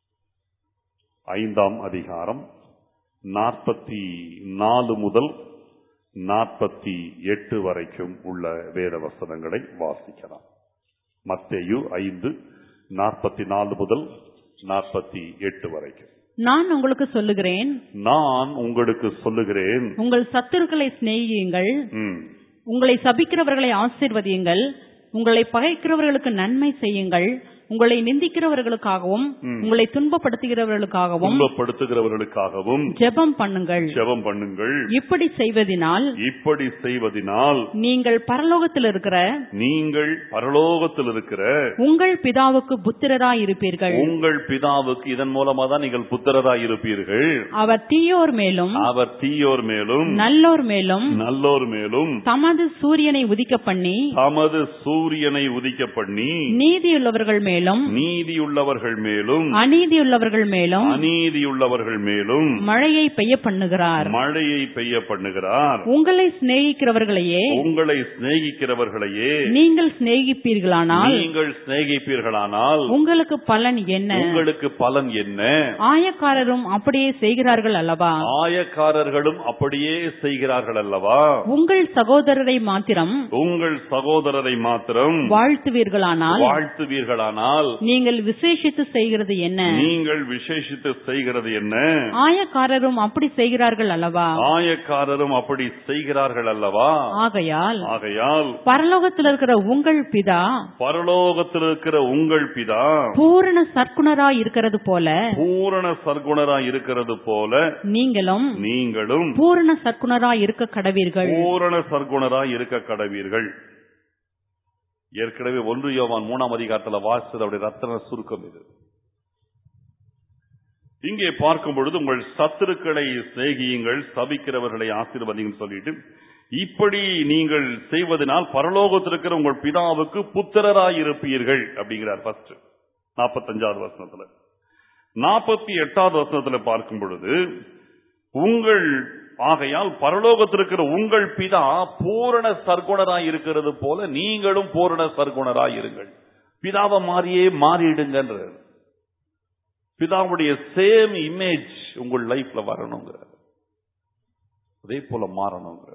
ஐந்தாம் அதிகாரம் நாற்பத்தி நாலு முதல் நாற்பத்தி எட்டு வரைக்கும் உள்ள வேத வசனங்களை வாசிக்கலாம். மத்தேயு ஐந்து நாற்பத்தி நாலு முதல் நாற்பத்தி எட்டு வரைக்கும். நான் உங்களுக்கு சொல்லுகிறேன், நான் உங்களுக்கு சொல்லுகிறேன், உங்கள் சத்துருக்களை சிநேகியுங்கள், உங்களை சபிக்கிறவர்களை ஆசீர்வதியுங்கள், உங்களை பகைக்கிறவர்களுக்கு நன்மை செய்யுங்கள், உங்களை நிந்திக்கிறவர்களுக்காகவும் உங்களை துன்பப்படுத்துகிறவர்களுக்காகவும் துன்பப்படுத்துகிறவர்களுக்காகவும் ஜெபம் பண்ணுங்கள் ஜெபம் பண்ணுங்கள். இப்படி செய்வதினால் இப்படி செய்வதினால் நீங்கள் பரலோகத்தில் இருக்கிற நீங்கள் பரலோகத்தில் இருக்கிற உங்கள் பிதாவுக்கு புத்திரராய் இருப்பீர்கள். உங்கள் பிதாவுக்கு இதன் மூலமா தான் நீங்கள் புத்திரராய் இருப்பீர்கள். அவர் தீயோர் மேலும் அவர் தீயோர் மேலும் நல்லோர் மேலும் நல்லோர் மேலும் தமது சூரியனை உதிக்க பண்ணி தமது சூரியனை உதிக்க பண்ணி நீதியுள்ளவர்கள் மேலும் நீதியுள்ளவர்கள் மேலும் அநீதியுள்ளவர்கள் மேலும் அநீதியுள்ளவர்கள் மேலும் மழையை பெய்ய பண்ணுகிறார் மழையை பெய்ய பண்ணுகிறார். உங்களை சிநேகிக்கிறவர்களையே உங்களை சிநேகிக்கிறவர்களையே நீங்கள் சிநேகிப்பீர்களானால் நீங்கள் சிநேகிப்பீர்களானால் உங்களுக்கு பலன் என்ன? உங்களுக்கு பலன் என்ன? ஆயக்காரரும் அப்படியே செய்கிறார்கள் அல்லவா? ஆயக்காரர்களும் அப்படியே செய்கிறார்கள் அல்லவா? உங்கள் சகோதரரை மாத்திரம் உங்கள் சகோதரரை மாத்திரம் வாழ்த்துவீர்களானால் வாழ்த்துவீர்களானால் நீங்கள் விசேஷித்து செய்கிறது என்ன? நீங்கள் விசேஷித்து செய்கிறது என்ன? ஆயக்காரரும் அப்படி செய்கிறார்கள் அல்லவா? ஆயக்காரரும் அப்படி செய்கிறார்கள் அல்லவா? ஆகையால் ஆகையால் பரலோகத்தில் இருக்கிற உங்கள் பிதா பரலோகத்தில் இருக்கிற உங்கள் பிதா பூரண சற்குணராய் இருக்கிறது போல பூரண சற்குணராய் இருக்கிறது போல நீங்களும் நீங்களும் பூரண சற்குணராய் இருக்க கடவீர்கள். பூரண சற்குணராய் இருக்க கடவீர்கள். ஏற்கனவே ஒன்று யோவான் மூணாம் அதிகாரத்தில் வாசித்தது அவருடைய ரத்தன சுருக்கம் இது. இங்கே பார்க்கும் பொழுது உங்கள் சத்துருக்களை சிநேகியுங்கள், சபிக்கிறவர்களை ஆசீர்வதிங்கன்னு சொல்லிட்டு இப்படி நீங்கள் செய்வதனால் பரலோகத்தில் இருக்கிற உங்கள் பிதாவுக்கு புத்திரராய் இருப்பீர்கள் அப்படிங்கிறார். ஃபர்ஸ்ட் நாற்பத்தஞ்சாவது வசனத்துல நாற்பத்தி எட்டாவது வசனத்துல பார்க்கும் பொழுது, உங்கள் ஆகையால் பரலோகத்திற்கிற உங்கள் பிதா பூரண சர்க்குணராய் இருக்கிறது போல நீங்களும் பூரண சர்க்குணராய் இருங்கள். பிதாவை மாறியே மாறிடுங்கன்ற, பிதாவுடைய சேம் இமேஜ் உங்கள் லைஃப்ல வரணுங்கிற, அதே போல மாறணுங்கிற.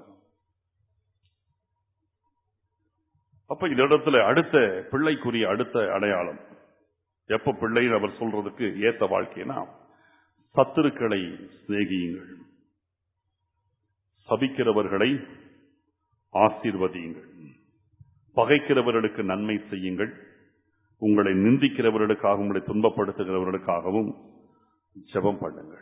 அப்ப இந்த இடத்துல அடுத்த பிள்ளைக்குரிய அடுத்த அடையாளம், எப்ப பிள்ளைன்னு அவர் சொல்றதுக்கு ஏத்த வாழ்க்கைனா, சத்துருக்களை சிநேகியுங்கள், சபிக்கிறவர்களை ஆசீர்வதியுங்கள், பகைக்கிறவர்களுக்கு நன்மை செய்யுங்கள், உங்களை நிந்திக்கிறவர்களுக்காகவும் உங்களை துன்பப்படுத்துகிறவர்களுக்காகவும் ஜெபம் பண்ணுங்கள்.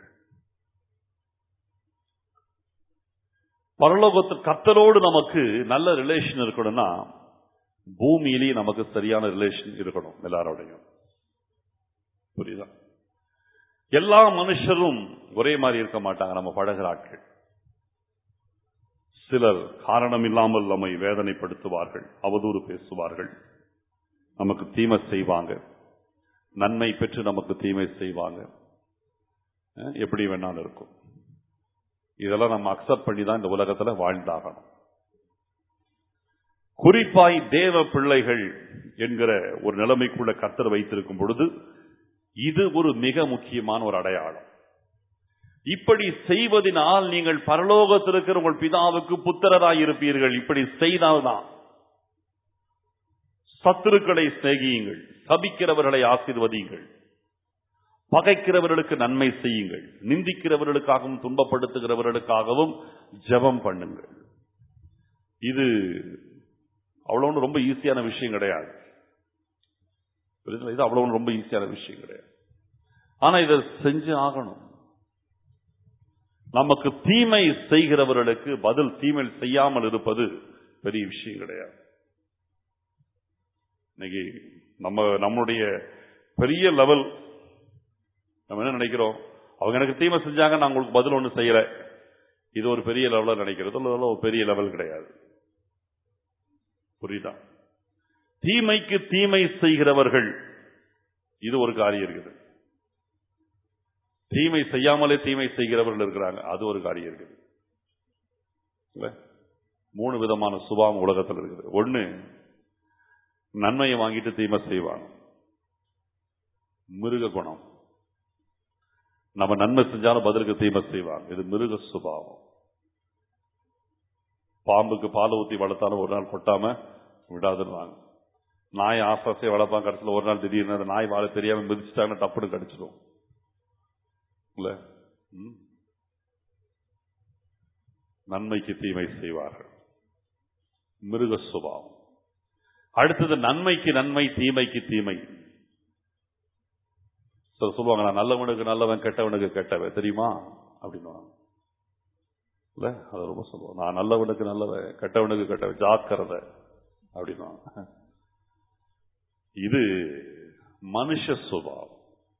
பரலோகத்தில் கர்த்தரோடு நமக்கு நல்ல ரிலேஷன் இருக்கணும்னா பூமியிலேயே நமக்கு சரியான ரிலேஷன் இருக்கணும் எல்லாரோடையும். புரியுதா? எல்லா மனுஷரும் ஒரே மாதிரி இருக்க மாட்டாங்க. நம்ம பழகிற ஆட்கள் சிலர் காரணம் இல்லாமல் நம்மை வேதனைப்படுத்துவார்கள், அவதூறு பேசுவார்கள், நமக்கு தீமை செய்வாங்க, நன்மை பெற்று நமக்கு தீமை செய்வாங்க, எப்படி வேணாலும் இருக்கும். இதெல்லாம் நம்ம அக்செப்ட் பண்ணி தான் இந்த உலகத்துல வாழ்ந்தாகணும். குறிப்பாய் தேவ பிள்ளைகள் என்கிற ஒரு நிலைமைக்குள்ள கர்த்தர் வைத்திருக்கும் பொழுது இது ஒரு மிக முக்கியமான ஒரு அடையாளம். இப்படி செய்வதனால் நீங்கள் பரலோகத்திற்கிற உங்கள் பிதாவுக்கு புத்திரராய் இருப்பீர்கள். இப்படி செய்தால்தான். சத்துருக்களை சிநேகியுங்கள், சபிக்கிறவர்களை ஆசீர்வதியுங்கள், பகைக்கிறவர்களுக்கு நன்மை செய்யுங்கள், நிந்திக்கிறவர்களுக்காகவும் துன்பப்படுத்துகிறவர்களுக்காகவும் ஜெபம் பண்ணுங்கள். இது அவ்வளவு ரொம்ப ஈஸியான விஷயம் கிடையாது. இது அவ்வளவு ரொம்ப ஈஸியான விஷயம் கிடையாது. ஆனா இதை செஞ்சு ஆகணும். நமக்கு தீமை செய்கிறவர்களுக்கு பதில் தீமை செய்யாமல் இருப்பது பெரிய விஷயம் கிடையாது. இன்னைக்கு நம்ம நம்முடைய பெரிய லெவல் நம்ம என்ன நினைக்கிறோம், அவங்க எனக்கு தீமை செஞ்சாங்க நான் உங்களுக்கு பதில் ஒண்ணு செய்யற, இது ஒரு பெரிய லெவலில் நினைக்கிறது. ஒரு பெரிய லெவல் கிடையாது. புரியுதா? தீமைக்கு தீமை செய்கிறவர்கள், இது ஒரு காரியம் இருக்குது. தீமை செய்யாமலே தீமை செய்கிறவர்கள் இருக்கிறாங்க, அது ஒரு காரியம் இருக்குது. மூணு விதமான சுபாவம் உலகத்தில் இருக்குது. ஒண்ணு, நன்மையை வாங்கிட்டு தீமை செய்வாங்க, மிருக குணம். நம்ம நன்மை செஞ்சாலும் பதிலுக்கு தீமை செய்வாங்க, இது மிருக சுபாவம். பாம்புக்கு பால் ஊத்தி வளர்த்தாலும் ஒரு நாள் கொட்டாம விடாதுன்னு, நாய் ஆசாசையை வளர்ப்பாங்க, கடைசியில் ஒரு நாள் திடீர்னு நாய் வாழ தெரியாம மிதிச்சுட்டாங்க, டப்புன்னு கடிச்சிடும். இல்ல, நன்மைக்கு தீமை செய்வார்கள், மிருக சுபாவம். அடுத்தது நன்மைக்கு நன்மை, தீமைக்கு தீமை. சொல்லுவாங்க, நான் நல்லவனுக்கு நல்லவன், கெட்டவனுக்கு கெட்டவன், தெரியுமா அப்படின்னு. இல்ல, அது ரொம்ப சொல்லுவோம், நான் நல்லவனுக்கு நல்லவன், கெட்டவனுக்கு கெட்டவன், ஜாக்கிரதை அப்படின்னா. இது மனுஷ சுபாவம்.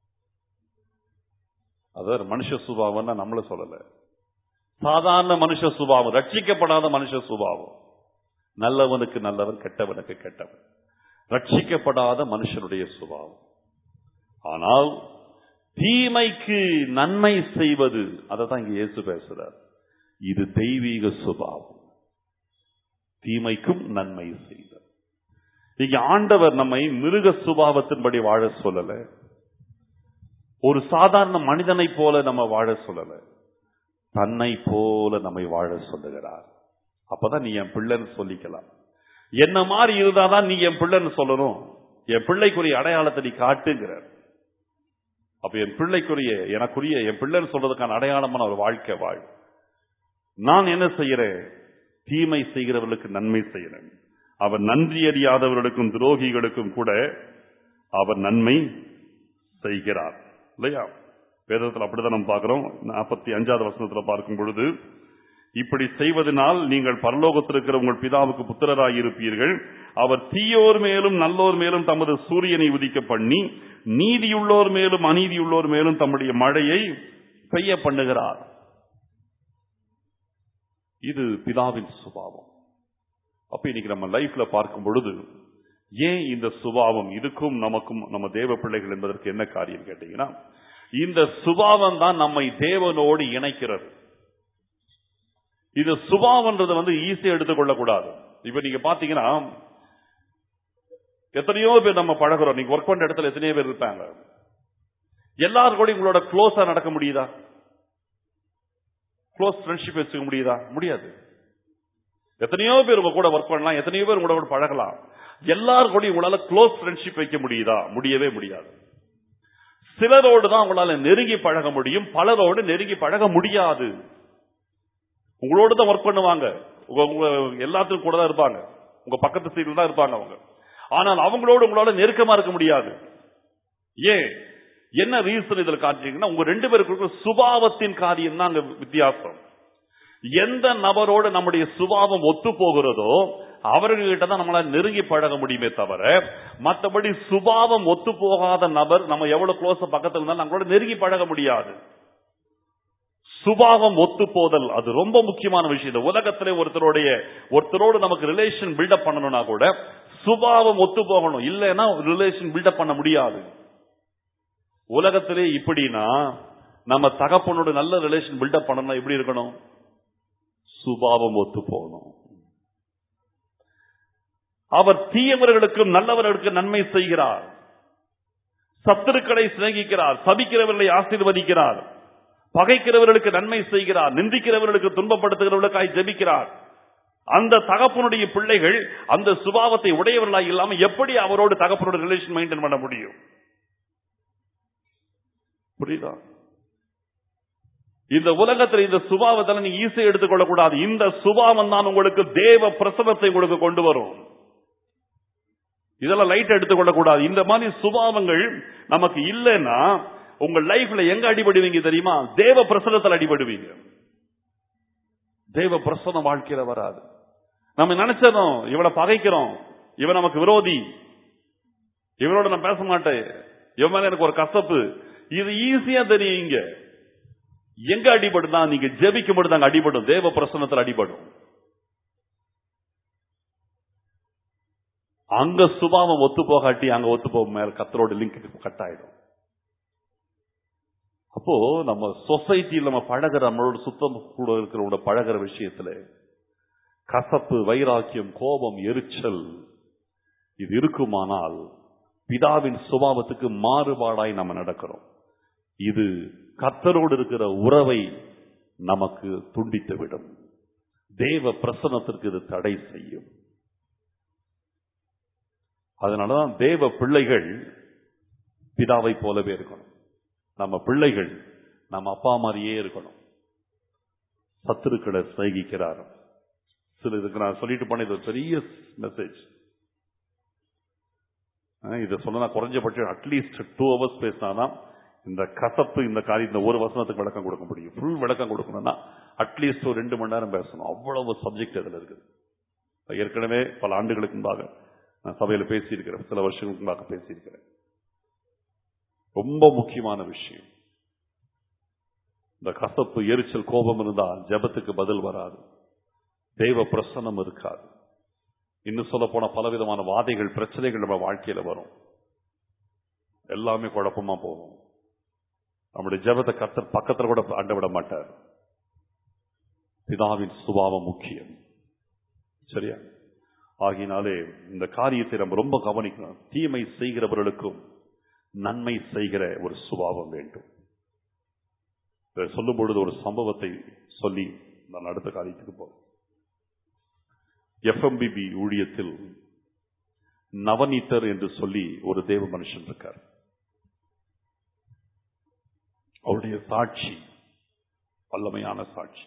அதாவது மனுஷ சுபாவம்னா நம்மள சொல்லல, சாதாரண மனுஷ சுபாவம், ரட்சிக்கப்படாத மனுஷ சுபாவம். நல்லவனுக்கு நல்லவன், கெட்டவனுக்கு கெட்டவன், ரட்சிக்கப்படாத மனுஷனுடைய சுபாவம். ஆனால் தீமைக்கு நன்மை செய்வது, அதை தான் இங்க இயேசு பேசுறார், இது தெய்வீக சுபாவம். தீமைக்கும் நன்மை செய்தல். இங்க ஆண்டவர் நம்மை மிருக சுபாவத்தின்படி வாழ சொல்லல, ஒரு சாதாரண மனிதனை போல நம்ம வாழ சொல்லல, தன்னை போல நம்மை வாழ சொல்லுகிறார். அப்பதான் நீ என் பிள்ளைன்னு சொல்லிக்கலாம். என்ன மாதிரி இருந்தாதான் நீ என் பிள்ளைன்னு சொல்லணும். என் பிள்ளைக்குரிய அடையாளத்தை நீ காட்டுங்கிறார். அப்ப என் பிள்ளைக்குரிய, எனக்குரிய என் பிள்ளைன்னு சொல்றதுக்கான அடையாளமான ஒரு வாழ்க்கை வாழ். நான் என்ன செய்யறேன்? தீமை செய்கிறவர்களுக்கு நன்மை செய்யறேன். அவர் நன்றி அறியாதவர்களுக்கும் துரோகிகளுக்கும் கூட அவர் நன்மை செய்கிறார். இல்லையா? வேதத்தில் அப்படிதான் நம்ம பார்க்கிறோம். நாற்பத்தி அஞ்சாவது வசனத்துல பார்க்கும் பொழுது, இப்படி செய்வதனால் நீங்கள் பரலோகத்திற்கிற உங்கள் பிதாவுக்கு புத்திரராய் இருப்பீர்கள். அவர் தீயோர் மேலும் நல்லோர் மேலும் தமது சூரியனை உதிக்க பண்ணி, நீதியுள்ளோர் மேலும் அநீதியுள்ளோர் மேலும் தம்முடைய மழையை பெய்ய பண்ணுகிறார். இது பிதாவின் சுபாவம். அப்ப இன்னைக்கு நம்ம லைஃப்ல பார்க்கும் பொழுது, ஏன் இந்த சுபாவம் இதுக்கும் நமக்கும் நம்ம தேவ பிள்ளைகள் என்பதற்கு என்ன காரியம் கேட்டீங்கன்னா, இந்த சுபாவம் தான் நம்மை தேவனோடு இணைக்கிறது. இது சுபாவம்ன்றது வந்து ஈஸியா எடுத்துக்கொள்ள கூடாது. இப்ப நீங்க பாத்தீங்கன்னா எத்தனையோ பேர் நம்ம பழகிறோம். நீங்க ஒர்க் பண்ற இடத்துல எத்தனையோ பேர் இருப்பாங்க. எல்லாரும் கூட உங்களோட க்ளோஸா நடக்க முடியுதா? க்ளோஸ் ஃப்ரெண்ட்ஷிப் வச்சுக்க முடியுதா? முடியாது. எத்தனையோ பேர் உங்க கூட ஒர்க் பண்ணலாம், எத்தனையோ பேர் உங்களோட கூட பழகலாம். எல்லாரும் கூட உங்களால க்ளோஸ் ஃப்ரெண்ட்ஷிப் வைக்க முடியுதா? முடியவே முடியாது. சிலரோடு தான் உங்களால நெருங்கி பழக முடியும், பலரோடு நெருங்கி பழக முடியாது. உங்களோட தான் ஒர்க் பண்ணுவாங்க, எல்லாத்துக்கும் கூட தான் இருப்பாங்க, உங்க பக்கத்து சைடுல தான் இருப்பாங்க அவங்க. ஆனால் அவங்களோடு உங்களால நெருக்கமா இருக்க முடியாது. ஏன்? என்ன ரீசன் இதுல காட்டுறீங்கன்னா, உங்க ரெண்டு பேருக்கு சுபாவத்தின் காரியம் தான் அங்க வித்தியாசம். எந்த நபரோடு நம்முடைய சுபாவம் ஒத்து போகிறதோ அவர்கிட்ட தான் நம்மளால நெருங்கி பழக முடியுமே தவிர, மற்றபடி சுபாவம் ஒத்து போகாத நபர் நம்ம எவ்வளவு க்ளோஸ் பக்கத்துல இருந்தாலும் நம்மளோட நெருங்கி பழக முடியாது. சுபாவம் ஒத்து போதல் அது ரொம்ப முக்கியமான விஷயம். உலகத்திலே ஒருத்தருடைய ஒருத்தரோடு நமக்கு ரிலேஷன் பில்டப் பண்ணணும்னா கூட சுபாவம் ஒத்து போகணும், இல்லைன்னா ரிலேஷன் பில்டப் பண்ண முடியாது. உலகத்திலே இப்படின்னா நம்ம தகப்பனோட நல்ல ரிலேஷன் பில்டப் பண்ணணும்னா எப்படி இருக்கணும்? சுபாவம் ஒத்து போகணும். அவர் தீயவர்களுக்கும் நல்லவர்களுக்கு நன்மை செய்கிறார், சத்துருக்களை சிநேகிக்கிறார், சபிக்கிறவர்களை ஆசீர்வதிக்கிறார், பகைக்கிறவர்களுக்கு நன்மை செய்கிறார், நிந்திக்கிறவர்களுக்கு துன்பப்படுத்துகிறவர்களுக்காய் ஜெபிக்கிறார். அந்த தகப்பனுடைய பிள்ளைகள் அந்த சுபாவத்தை உடையவர்களாக இல்லாம எப்படி அவரோடு தகப்பனோட ரிலேஷன் மெயின்டைன் பண்ண முடியும்? புரியுதா? இந்த உலகத்தில் இந்த சுபாவத்தை நீங்க ஈஸியா எடுத்துக்கொள்ள கூடாது. இந்த சுபாவம் தான் உங்களுக்கு தேவ பிரசவத்தை உங்களுக்கு கொண்டு வரும். இதெல்லாம் லைட் எடுத்துக்கொள்ள கூடாது. இந்த மாதிரி சுபாவங்கள் நமக்கு இல்லைன்னா உங்க லைஃப்ல எங்க அடிபடுவீங்க தெரியுமா? தேவ பிரசனத்தில் அடிபடுவீங்க. தேவ பிரசன வாழ்க்கையில வராது. நம்ம நினைச்சதும் இவனை பகைக்கிறோம், இவன் நமக்கு விரோதி, இவனோட நான் பேச மாட்டேன், இவன் மேல எனக்கு ஒரு கசப்பு, இது ஈஸியா தெரியுங்க. எங்க அடிபடுதா? நீங்க ஜெபிக்கும் பொழுது அங்க அடிபடும், தேவ பிரசனத்தில் அடிபடும். அங்க சுபாவம் ஒத்து போகாட்டி அங்க ஒத்து போக மேல கத்தரோட லிங்க் கட் ஆயிடும். அப்போ நம்ம சொசைட்டியில் நம்ம பழகிற நம்மளோட சுத்தம் கூட இருக்கிறவங்க பழகிற விஷயத்துல கசப்பு, வைராக்கியம், கோபம், எரிச்சல் இது இருக்குமானால் பிதாவின் சுபாவத்துக்கு மாறுபாடாய் நம்ம நடக்கிறோம். இது கர்த்தரோடு இருக்கிற உறவை நமக்கு துண்டித்து விடும். தேவ பிரசன்னத்திற்கு இது தடை செய்யும். அதனாலதான் தேவ பிள்ளைகள் பிதாவை போலவே இருக்கணும். நம்ம பிள்ளைகள் நம்ம அப்பா மாதிரியே இருக்கணும். சத்துருக்களை சிநேகிக்கிறார். சில இதுக்கு நான் சொல்லிட்டு போன இது ஒரு பெரிய மெசேஜ். இதை சொன்னா குறைஞ்சபட்சம் அட்லீஸ்ட் டூ ஹவர்ஸ் பேசினாதான் இந்த கசப்பு இந்த காரியம் இந்த ஒரு வசனத்துக்கு விளக்கம் கொடுக்க முடியும். ஃபுல் விளக்கம் கொடுக்கணும்னா அட்லீஸ்ட் ஒரு ரெண்டு மணி நேரம் பேசணும். அவ்வளவு சப்ஜெக்ட் அதில் இருக்குது. ஏற்கனவே பல ஆண்டுகளுக்கு முன்பாக நான் சபையில பேசியிருக்கிறேன், சில வருஷங்களுக்கு முன்பாக பேசியிருக்கிறேன். ரொம்ப முக்கியமான விஷயம். இந்த கசப்பு, எரிச்சல், கோபம் இருந்தால் ஜெபத்துக்கு பதில் வராது, தெய்வ பிரசன்னம் இருக்காது. இன்னும் சொல்ல போன பலவிதமான வாதைகள், பிரச்சனைகள் நம்ம வாழ்க்கையில வரும். எல்லாமே குழப்பமா போகும். நம்முடைய ஜெபத்தை கர்த்தர் பக்கத்துல கூட அண்ட விட மாட்டார். பிதாவின் சுபாவம் முக்கியம். சரியா? ஆகினாலே இந்த காரியத்தை நம்ம ரொம்ப கவனிக்கணும். தீமை செய்கிறவர்களுக்கும் நன்மை செய்கிற ஒரு சுபாவம் வேண்டும். சொல்லும் பொழுது ஒரு சம்பவத்தை சொல்லி நான் அடுத்த காரியத்துக்கு போறேன். எஃப்எம்பிபி ஊழியத்தில் நவநீதர் என்று சொல்லி ஒரு தேவ மனுஷன் இருக்கார். அவருடைய சாட்சி வல்லமையான சாட்சி.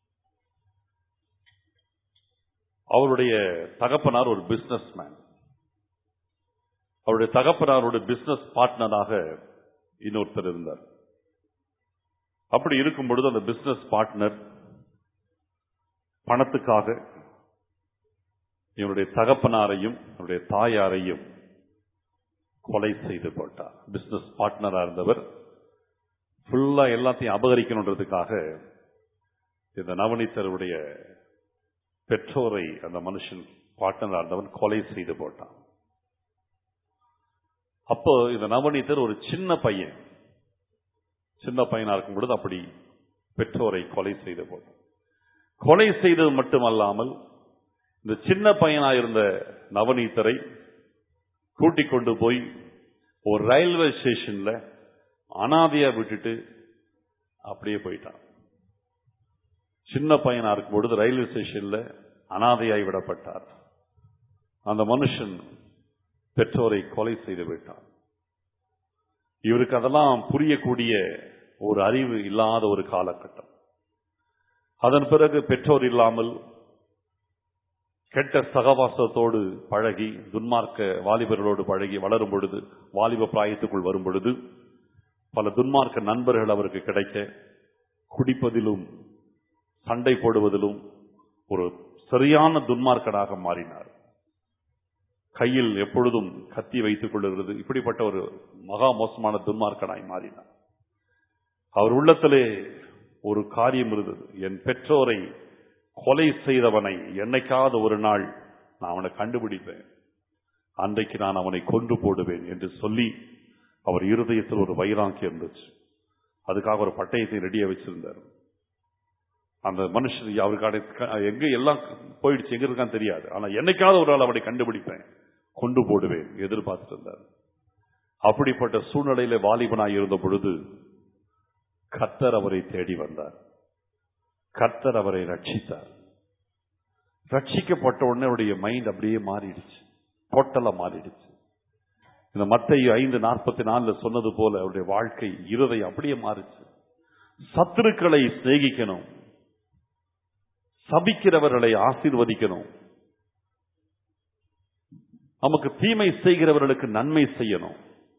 அவருடைய தகப்பனார் ஒரு பிசினஸ் மேன். அவருடைய தகப்பனாரோட பிசினஸ் பார்ட்னராக இன்னொருத்தர் இருந்தார். அப்படி இருக்கும் பொழுது அந்த பிசினஸ் பார்ட்னர் பணத்துக்காக இவருடைய தகப்பனாரையும் அவருடைய தாயாரையும் கொலை செய்து போட்டார். பிசினஸ் பார்ட்னரா இருந்தவர் ஃபுல்லா எல்லாத்தையும் அபகரிக்கணுன்றதுக்காக இந்த நவநீதருடைய பெற்றோரை அந்த மனுஷன் பார்ட்னரா இருந்தவன் கொலை செய்து போட்டான். அப்போ இந்த நவநீதர் ஒரு சின்ன பையன், சின்ன பையனா இருக்கும் பொழுது அப்படி பெற்றோரை கொலை செய்த போது, கொலை செய்தது மட்டுமல்லாமல் இந்த சின்ன பையனா இருந்த நவநீதரை கூட்டிக் கொண்டு போய் ஒரு ரயில்வே ஸ்டேஷன்ல அனாதையா விட்டுட்டு அப்படியே போயிட்டான். சின்ன பையனா இருக்கும் பொழுது ரயில்வே ஸ்டேஷன்ல அனாதையாய் விடப்பட்டார். அந்த மனுஷன் பெற்றோரை கொலை செய்து விட்டான். இவருக்கு அதெல்லாம் புரியக்கூடிய ஒரு அறிவு இல்லாத ஒரு காலகட்டம். அதன் பிறகு பெற்றோர் இல்லாமல் கெட்ட சகவாசத்தோடு பழகி துன்மார்க்க வாலிபர்களோடு பழகி வளரும் பொழுது, வாலிப பிராயத்துக்குள் வரும் பொழுது பல துன்மார்க்க நண்பர்கள் அவருக்கு கிடைக்க, குடிப்பதிலும் சண்டை போடுவதிலும் ஒரு சரியான துன்மார்க்கனாக மாறினார். கையில் எப்பொழுதும் கத்தி வைத்துக் கொள்ளுகிறது. இப்படிப்பட்ட ஒரு மகா மோசமான துன்மார்க்கனாய் மாறினார். அவர் உள்ளத்திலே ஒரு காரியம் இருந்தது, என் பெற்றோரை கொலை செய்தவனை என்னைக்காவது ஒரு நாள் நான் அவனை கண்டுபிடிப்பேன், அன்றைக்கு நான் அவனை கொன்று போடுவேன் என்று சொல்லி அவர் இருதயத்தில் ஒரு வைராக்கியம் இருந்துச்சு. அதுக்காக ஒரு பட்டயத்தை ரெடியா வச்சிருந்தார். அந்த மனுஷன் அவருக்கான எங்க எல்லாம் போயிடுச்சு, எங்க இருக்கான்னு தெரியாது, ஆனா என்னைக்காவது ஒரு நாள் அவனை கண்டுபிடிப்பேன், கொண்டு போடுவேன் எதிர்பார்த்துட்டு இருந்தார். அப்படிப்பட்ட சூழ்நிலையில வாலிபனாய் இருந்த பொழுது கர்த்தர் அவரை தேடி வந்தார். கர்த்தர் அவரை ரட்சித்தார். ரட்சிக்கப்பட்ட உடனே அவருடைய மைண்ட் அப்படியே மாறிடுச்சு, டோட்டலா மாறிடுச்சு. இந்த மத்தேயு ஐந்து நாற்பத்தி நாலுல சொன்னது போல அவருடைய வாழ்க்கை இருதயம் அப்படியே மாறிச்சு. சத்துருக்களை சிநேகிக்கணும், சபிக்கிறவர்களை ஆசீர்வதிக்கணும், நமக்கு தீமை செய்கிறவர்களுக்கு நன்மை செய்யணும்.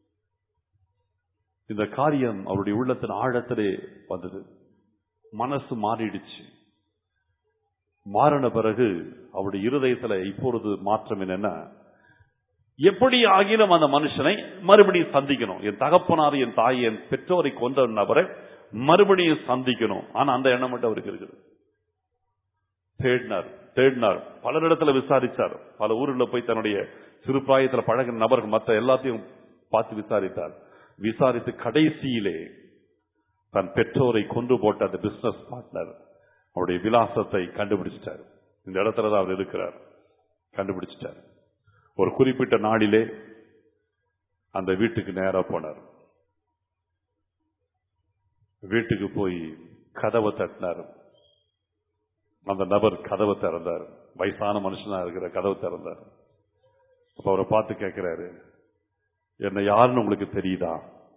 இந்த காரியம் அவருடைய உள்ளத்தின் ஆழத்திலே வந்தது. மனசு மாறிடுச்சு. மாறின பிறகு அவருடைய இருதயத்துல இப்பொழுது மாற்றம் என்னன்னா, எப்படி ஆகிலும் அந்த மனுஷனை மறுபடியும் சந்திக்கணும். என் தகப்பனார், என் தாய், என் பெற்றோரை கொன்ற நபரை மறுபடியும் சந்திக்கணும். ஆனா அந்த எண்ணம் மட்டும் அவருக்கு இருக்குது. தேடினார் தேடினார் பலரிடத்துல விசாரிச்சார். பல ஊர்ல போய் தன்னுடைய சிறு பிராயத்தில் பழகின நபர்கள் மற்ற எல்லாத்தையும் பார்த்து விசாரித்தார். விசாரித்து கடைசியிலே தன் பெற்றோரை கொண்டு போட்ட அந்த பிசினஸ் பார்ட்னர் அவருடைய விலாசத்தை கண்டுபிடிச்சிட்டார். இந்த இடத்துலதான் அவர் இருக்கிறார். கண்டுபிடிச்சிட்டார். ஒரு குறிப்பிட்ட நாளிலே அந்த வீட்டுக்கு நேரா போனார். வீட்டுக்கு போய் கதவை தட்டினார். அந்த நபர் கதவை திறந்தார். வயசான மனுஷனா இருக்கிற கதவை திறந்தார். அப்ப அவரை பார்த்து கேட்கிறாரு, என்ன யாருன்னு உங்களுக்கு தெரியுதா?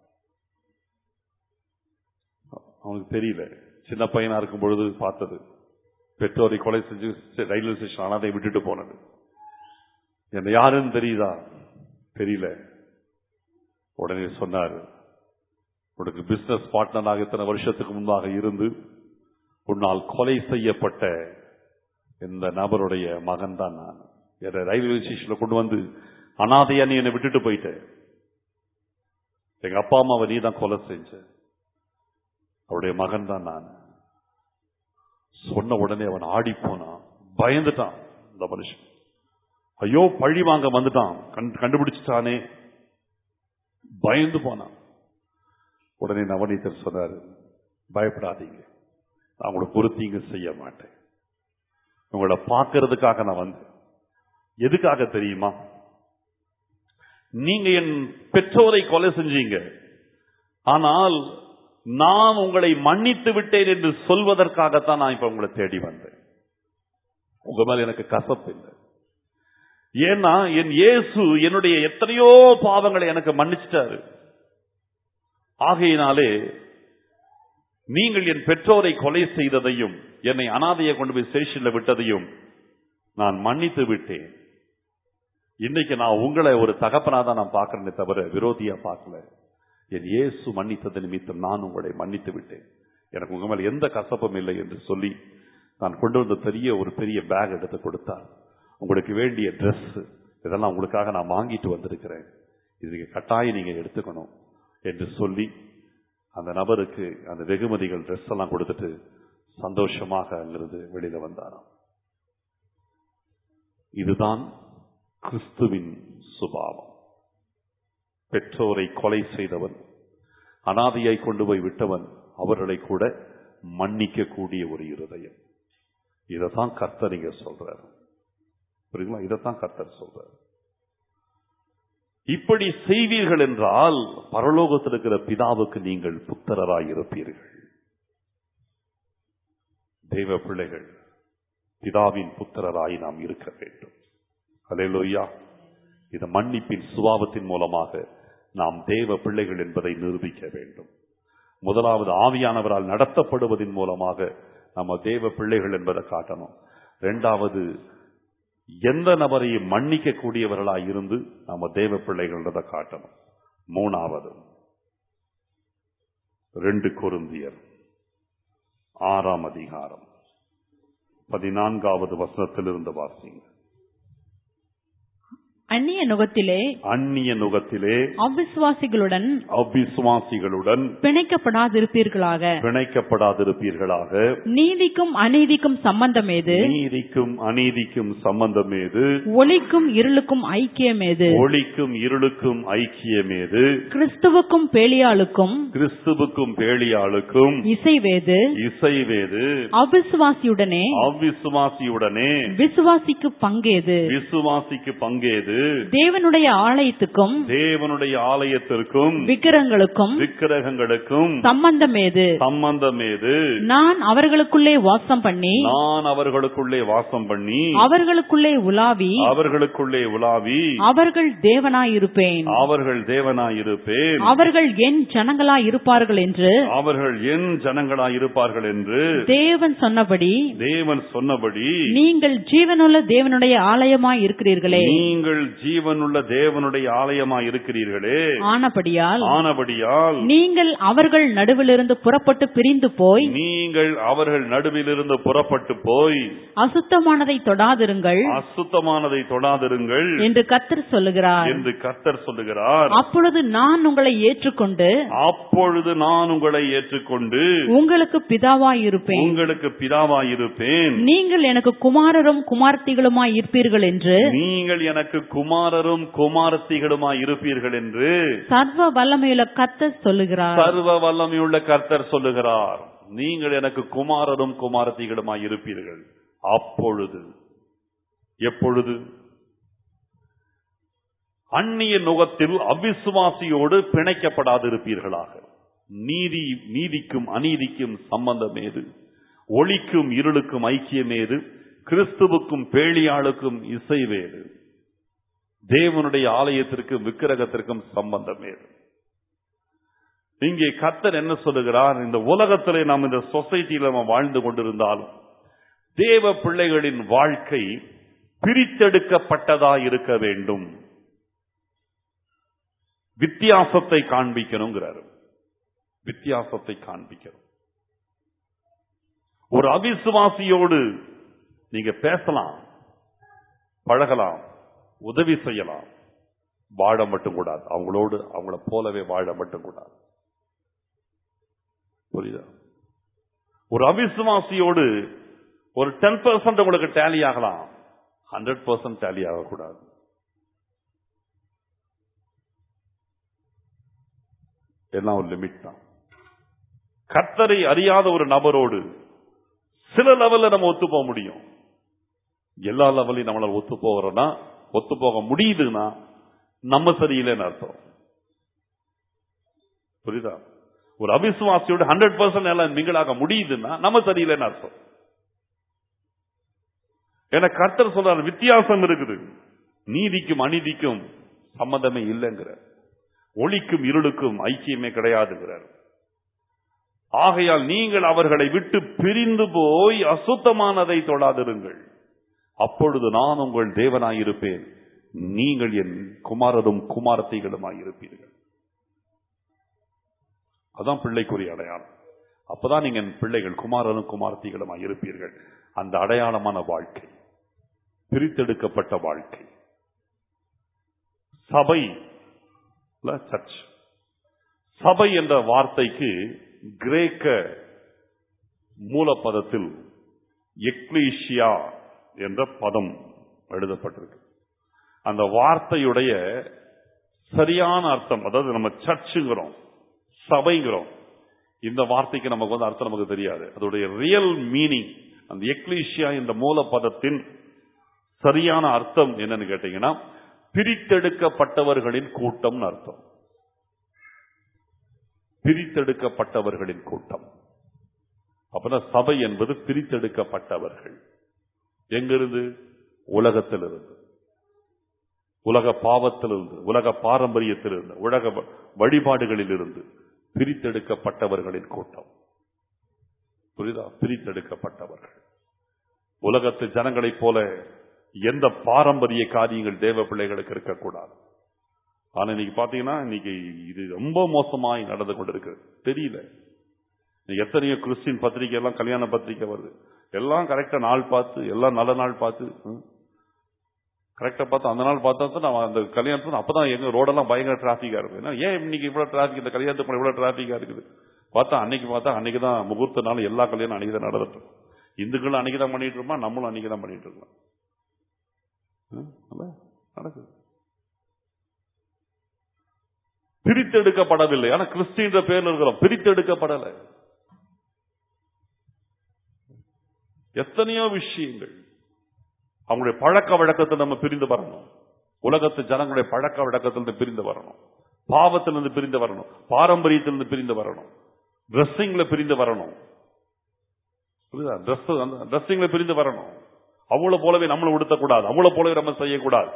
அவனுக்கு தெரியல. சின்ன பையனா இருக்கும் பொழுது பார்த்தது, பெற்றோரை கொலை செஞ்சு ரயில்வே ஸ்டேஷன் அனாதை விட்டுட்டு போனது. என்ன யாருன்னு தெரியுதா? தெரியல. உடனே சொன்னார், உனக்கு பிசினஸ் பார்ட்னராக இத்தனை வருஷத்துக்கு முன்பாக இருந்து உன்னால் கொலை செய்யப்பட்ட இந்த நபருடைய மகன் தான் நான். என்னை ரயில்வே ஸ்டேஷன்ல கொண்டு வந்து அனாதையா நீ என்னை விட்டுட்டு போயிட்ட. எங்க அப்பா அம்மாவை நீ தான் கொலை செஞ்ச. அவருடைய மகன் தான் நான். சொன்ன உடனே அவன் ஆடி போனான், பயந்துட்டான். இந்த மனுஷன் ஐயோ பழி வாங்க வந்துட்டான், கண்டுபிடிச்சிட்டானே, பயந்து போனான். உடனே நவநீதர் சொன்னாரு, பயப்படாதீங்க, நான் உங்களை பொறுத்தீங்க செய்ய மாட்டேன். உங்களை பார்க்கறதுக்காக நான் வந்தேன். எதுக்காக தெரியுமா? நீங்க என் பெற்றோரை கொலை செஞ்சீங்க, ஆனால் நான் உங்களை மன்னித்து விட்டேன் என்று சொல்வதற்காகத்தான் நான் இப்ப உங்களை தேடி வந்தேன். உங்க மேல எனக்கு கசப்பு இல்லை. ஏன்னா என் இயேசு என்னுடைய எத்தனையோ பாவங்களை எனக்கு மன்னிச்சிட்டாரு. ஆகையினாலே நீங்கள் என் பெற்றோரை கொலை செய்ததையும் என்னை அனாதையை கொண்டு போய் ஸ்டேஷன்ல விட்டதையும் நான் மன்னித்து விட்டேன். இன்னைக்கு நான் உங்களை ஒரு தகப்பனா தான் நான் பார்க்கிறேனே தவிர விரோதியா பார்க்கல. என் இயேசு மன்னித்தது நிமித்தம் நான் உங்களை மன்னித்து விட்டேன். எனக்கு உங்க மேல எந்த கசப்பும் இல்லை என்று சொல்லி நான் கொண்டு வந்த பெரிய ஒரு பெரிய பேக் எடுத்து கொடுத்தார். உங்களுக்கு வேண்டிய ட்ரெஸ் இதெல்லாம் உங்களுக்காக நான் வாங்கிட்டு வந்திருக்கிறேன், இதுக்கு கட்டாயம் நீங்க எடுத்துக்கணும் என்று சொல்லி அந்த நபருக்கு அந்த வெகுமதிகள் ட்ரெஸ் எல்லாம் கொடுத்துட்டு சந்தோஷமாக அங்கிருந்து வெளியில வந்தாராம். இதுதான் கிறிஸ்துவின் சுபாவம். பெற்றோரை கொலை செய்தவன் அனாதையாய் கொண்டு போய் விட்டவன் அவர்களை கூட மன்னிக்க கூடிய ஒரு இருதயம். இதைத்தான் கர்த்தர் இங்க சொல்றார். புரியுங்களா? இதைத்தான் கர்த்தர் சொல்றார். இப்படி செய்வீர்கள் என்றால் பரலோகத்தில் இருக்கிற பிதாவுக்கு நீங்கள் புத்திரராய் இருப்பீர்கள். தெய்வ பிள்ளைகள், பிதாவின் புத்திரராய் நாம் இருக்க வேண்டும். அல்லேலூயா. இந்த மன்னிப்பின் சுபாவத்தின் மூலமாக நாம் தேவ பிள்ளைகள் என்பதை நிரூபிக்க வேண்டும். முதலாவது ஆவியானவரால் நடத்தப்படுவதன் மூலமாக நம்ம தேவ பிள்ளைகள் என்பதை காட்டணும். இரண்டாவது, எந்த நபரையும் மன்னிக்க கூடியவர்களாய் இருந்து நம்ம தேவ பிள்ளைகள் காட்டணும். மூணாவது, ரெண்டு கொரிந்தியர் ஆறாம் அதிகாரம் பதினான்காவது வசனத்திலிருந்து வாசிங்க. அந்நிய நுகத்திலே அந்நிய நுகத்திலே அவிசுவாசிகளுடன் அவிசுவாசிகளுடன் பிணைக்கப்படாதிருப்பீர்களாக பிணைக்கப்படாதிருப்பீர்களாக நீதிக்கும் அநீதிக்கும் சம்பந்தம் ஏது? நீதிக்கும் அநீதிக்கும் சம்பந்தம் ஏது? ஒளிக்கும் இருளுக்கும் ஐக்கியம் ஏது? ஒளிக்கும் இருளுக்கும் ஐக்கியம் ஏது? கிறிஸ்துவுக்கும் பேலியாளுக்கும் கிறிஸ்துவுக்கும் பேலியாளுக்கும் இசைவேது? இசைவேது? அவிசுவாசியுடனே அவிசுவாசியுடனே விசுவாசிக்கு பங்கேது? விசுவாசிக்கு பங்கேது? தேவனுடைய ஆலயத்துக்கும் தேவனுடைய ஆலயத்திற்கும் விக்கிரகங்களுக்கும் விக்கிரகங்களுக்கும் சம்பந்தம் ஏது? சம்பந்தம் ஏது? நான் அவர்களுக்குள்ளே வாசம் பண்ணி நான் அவர்களுக்குள்ளே வாசம் பண்ணி அவர்களுக்குள்ளே உலாவி அவர்களுக்குள்ளே உலாவி அவர்கள் தேவனாயிருப்பேன் அவர்கள் தேவனாயிருப்பேன் அவர்கள் என் ஜனங்களாய் இருப்பார்கள் என்று அவர்கள் என் ஜனங்களாய் இருப்பார்கள் என்று தேவன் சொன்னபடி தேவன் சொன்னபடி நீங்கள் ஜீவனுள்ள தேவனுடைய ஆலயமாய் இருக்கிறீர்களே. நீங்கள் ஜீவனுள்ள தேவனுடைய ஆலயமாய் இருக்கிறீர்களே. ஆனபடியால் ஆனபடியால் நீங்கள் அவர்கள் நடுவிலிருந்து புறப்பட்டு பிரிந்து போய் நீங்கள் அவர்கள் நடுவிலிருந்து புறப்பட்டு போய் அசுத்தமானதை தொடாதிருங்கள் அசுத்தமானதை தொடாதிருங்கள் என்று கர்த்தர் சொல்லுகிறார் என்று கர்த்தர் சொல்லுகிறார். அப்பொழுது நான் உங்களை ஏற்றுக்கொண்டு அப்பொழுது நான் உங்களை ஏற்றுக்கொண்டு உங்களுக்கு பிதாவாய் இருப்பேன் உங்களுக்கு பிதாவாய் இருப்பேன். நீங்கள் எனக்கு குமாரரும் குமாரத்திகளுமாய் இருப்பீர்கள் என்று நீங்கள் எனக்கு குமாரரும் குமாரத்திகளுமாய் இருப்பீர்கள் என்று சர்வ வல்லமையுள்ள கர்த்தர் சொல்லுகிறார். சர்வ வல்லமையுள்ள கர்த்தர் சொல்லுகிறார். நீங்கள் எனக்கு குமாரரும் குமாரத்திகளுமாய் இருப்பீர்கள். அப்பொழுது, எப்பொழுது? அந்நிய நுகத்தில் அவிசுவாசியோடு பிணைக்கப்படாதிருப்பீர்களாக. நீதி நீதிக்கும் அநீதிக்கும் சம்பந்தம் ஏது? ஒளிக்கும் இருளுக்கும் ஐக்கியம் ஏது? கிறிஸ்துவுக்கும் பேலியாளுக்கும் இசைவேது? தேவனுடைய ஆலயத்திற்கும் விக்கிரகத்திற்கும் சம்பந்தம் ஏது? இங்கே கர்த்தர் என்ன சொல்லுகிறார்? இந்த உலகத்திலே நாம் இந்த சொசைட்டியில நாம் வாழ்ந்து கொண்டிருந்தாலும் தேவ பிள்ளைகளின் வாழ்க்கை பிரித்தெடுக்கப்பட்டதா இருக்க வேண்டும். வித்தியாசத்தை காண்பிக்கணுங்கிறார். வித்தியாசத்தை காண்பிக்கணும். ஒரு அவிசுவாசியோடு நீங்க பேசலாம், பழகலாம், உதவி செய்யலாம், வாழ மட்டும் கூடாது. அவங்களோடு அவங்கள போலவே வாழ மட்டும் கூடாது. புரியுதா? ஒரு அவிசுவாசியோடு ஒரு டென் பர்சன்ட் உங்களுக்கு டேலி ஆகலாம், ஹண்ட்ரட் பர்சன்ட் டேலி ஆகக்கூடாது. எல்லாம் ஒரு லிமிட் தான். கர்த்தரை அறியாத ஒரு நபரோடு சில லெவல்ல நம்ம ஒத்து போக முடியும். எல்லா லெவலையும் நம்மளால ஒத்து போகிறோம்னா, ஒத்து போக முடியுதுன்னா நம்ம சரியில்லைன்னு அர்த்தம். புரியுதா? ஒரு அவிசுவாசியோட ஹண்ட்ரட் பர்சன்ட் எல்லாம் மிங்களாக முடியுதுன்னா நம்ம சரியில்லைன்னு அர்த்தம். ஏன்னா கர்த்தர் சொல்றாரு வித்தியாசம் இருக்குது. நீதிக்கும் அநீதிக்கும் சம்பந்தமே இல்லைங்கிற, ஒளிக்கும் இருளுக்கும் ஐக்கியமே கிடையாதுங்கிறார். ஆகையால் நீங்கள் அவர்களை விட்டு பிரிந்து போய் அசுத்தமானதை தொடாதிருங்கள். அப்பொழுது நான் உங்கள் தேவனாயிருப்பேன், நீங்கள் என் குமாரரும் குமாரத்திகளுமாயிருப்பீர்கள். அதான் பிள்ளைக்குரிய அடையாளம். அப்பதான் நீங்க பிள்ளைகள் குமாரரும் குமாரத்திகளுமாய் இருப்பீர்கள். அந்த அடையாளமான வாழ்க்கை, பிரித்தெடுக்கப்பட்ட வாழ்க்கை. சபை, சர்ச். சபை என்ற வார்த்தைக்கு கிரேக்க மூலப்பதத்தில் எக்லீசியா என்ற பதம் எழுதப்பட்டிருக்கு. அந்த வார்த்தையுடைய சரியான அர்த்தம், அதாவது நம்ம சர்ச்சுங்கிறோம், சபைங்கிறோம். இந்த வார்த்தைக்கு நமக்கு வந்து அர்த்தம் நமக்கு தெரியாது. அதோடைய ரியல் மீனிங், அந்த எக்லீசியா என்ற மூல பதத்தின் சரியான அர்த்தம் என்னன்னு கேட்டீங்கன்னா, பிரித்தெடுக்கப்பட்டவர்களின் கூட்டம் அர்த்தம். பிரித்தெடுக்கப்பட்டவர்களின் கூட்டம். அப்பதான் சபை என்பது பிரித்தெடுக்கப்பட்டவர்கள். எங்கிருந்து? உலகத்திலிருந்து, உலக பாவத்திலிருந்து, உலக பாரம்பரியத்திலிருந்து, உலக வழிபாடுகளில் இருந்து பிரித்தெடுக்கப்பட்டவர்களின் கூட்டம். புரியுதா? பிரித்தெடுக்கப்பட்டவர்கள். உலகத்து ஜனங்களைப் போல எந்த பாரம்பரிய காரியங்கள் தேவ பிள்ளைகளுக்கு இருக்கக்கூடாது. ஆனா இன்னைக்கு பாத்தீங்கன்னா இன்னைக்கு இது ரொம்ப மோசமாய் நடந்து கொண்டிருக்கிறது. தெரியல, எத்தனையோ கிறிஸ்டின் பத்திரிகை எல்லாம் கல்யாண பத்திரிகை வருது, எல்லாம் கரெக்டா நாள் பார்த்து, எல்லாம் நல்ல நாள் பார்த்து கரெக்டா பார்த்து அந்த நாள் பார்த்தா தான் நான் அந்த கல்யாணத்துக்கு அப்பதான் எங்க ரோடெல்லாம் பயங்கர டிராபிக்கா இருக்கு. ஏன் இன்னைக்கு இவ்வளவு டிராபிக், இந்த கல்யாணத்துக்கு இவ்வளவு டிராபிக்கா இருக்குது? பார்த்தா அன்னைக்கு பார்த்தா அன்னைக்கு தான் முகூர்த்த நாள், எல்லா கல்யாணம் அன்னைக்கு தான் நடந்துட்டு இருக்கும். இந்துக்களும் அன்னைக்கு தான் பண்ணிட்டு இருக்கோம், நம்மளும் அன்னைக்கு தான் பண்ணிட்டு இருக்கோம். நடக்குது. பிரித்தெடுக்கப்படவில்லை. ஆனா கிறிஸ்டின்ற பேர்ல இருக்கிறோம், பிரித்தெடுக்கப்படலை. எத்தனையோ விஷயங்கள் அவங்களுடைய பழக்க வழக்கத்தை நம்ம பிரிந்து வரணும். உலகத்து ஜனங்களுடைய பழக்க வழக்கத்திலிருந்து பிரிந்து வரணும், பாவத்திலிருந்து பிரிந்து வரணும், பாரம்பரியத்திலிருந்து பிரிந்து வரணும், டிரெஸ்ஸிங்ல பிரிந்து வரணும். டிரெஸ்ஸிங்ல பிரிந்து வரணும். அவ்வளவு போலவே நம்மளும் உடுத்தக்கூடாது, அவ்வளவு போலவே நம்ம செய்யக்கூடாது.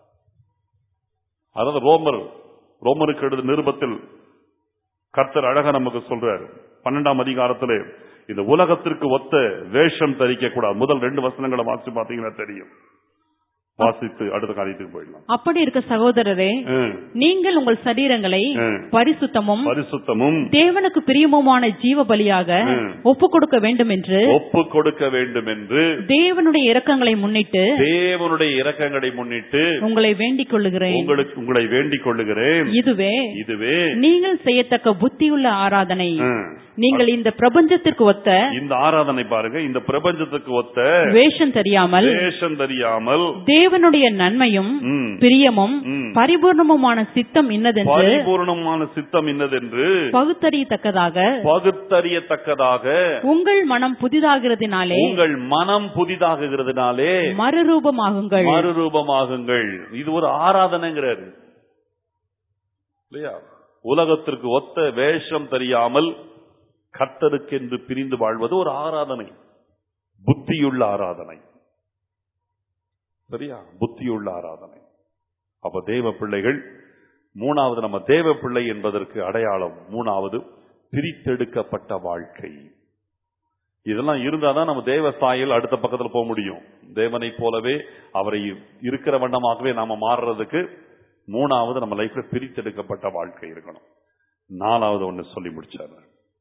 அதாவது ரோமர் ரோமருக்கு எழுதிய நிருபத்தில் கர்த்தர் அழகா நமக்கு சொல்றாரு. பன்னெண்டாம் அதிகாரத்திலே இந்த உலகத்திற்கு ஒத்த வேஷம் தரிக்க கூடாது. முதல் ரெண்டு வசனங்களை வாசித்து பாத்தீங்கன்னா தெரியும். வாசித்து அடுத்த காரியத்துக்கு போயிடலாம். அப்படி இருக்க சகோதரரே, நீங்கள் உங்கள் சரீரங்களை பரிசுத்தமும் பரிசுத்தமும் தேவனுக்கு பிரியமுமான ஜீவ பலியாக ஒப்பு கொடுக்க வேண்டும் என்று ஒப்பு கொடுக்க வேண்டும் என்று தேவனுடைய இரக்கங்களை முன்னிட்டு தேவனுடைய இரக்கங்களை முன்னிட்டு உங்களை வேண்டிக் கொள்ளுகிறேன். உங்களுக்கு உங்களை வேண்டிக் கொள்ளுகிறேன். இதுவே இதுவே நீங்கள் செய்யத்தக்க புத்தியுள்ள ஆராதனை. நீங்கள் இந்த பிரபஞ்சத்திற்கு ஒத்த இந்த ஆராதனை பாருங்க, இந்த பிரபஞ்சத்துக்கு ஒத்த வேஷம் தெரியாமல் வேஷம் தெரியாமல் தேவனுடைய நன்மையும் பிரியமும் பரிபூர்ணமுமான சித்தம் இன்னதென்று பரிபூர்ணமான சித்தம் இன்னதென்று பகுத்தறியத்தக்கதாக பகுத்தறியத்தக்கதாக உங்கள் மனம் புதிதாகிறதுனாலே உங்கள் மனம் புதிதாகிறதுனாலே மறுரூபமாகுங்கள் மறுரூபமாகுங்கள். இது ஒரு ஆராதனைங்கிறாரு இல்லையா? உலகத்திற்கு ஒத்த வேஷம் தெரியாமல் கர்த்தருக்கென்று பிரிந்து வாழ்வது ஒரு ஆராதனை, புத்தியுள்ள ஆராதனை. சரியா? புத்தியுள்ள ஆராதனை. அப்ப தேவ பிள்ளைகள் மூணாவது, நம்ம தேவ பிள்ளை என்பதற்கு அடையாளம் மூணாவது பிரித்தெடுக்கப்பட்ட வாழ்க்கை. இதெல்லாம் இருந்தாதான் நம்ம தேவ சாயல் அடுத்த பக்கத்தில் போக முடியும். தேவனை போலவே அவரை இருக்கிற வண்ணமாகவே நாம மாறுறதுக்கு மூணாவது நம்ம லைஃப்ல பிரித்தெடுக்கப்பட்ட வாழ்க்கை இருக்கணும். நாலாவது ஒண்ணு சொல்லி முடிச்சாரு.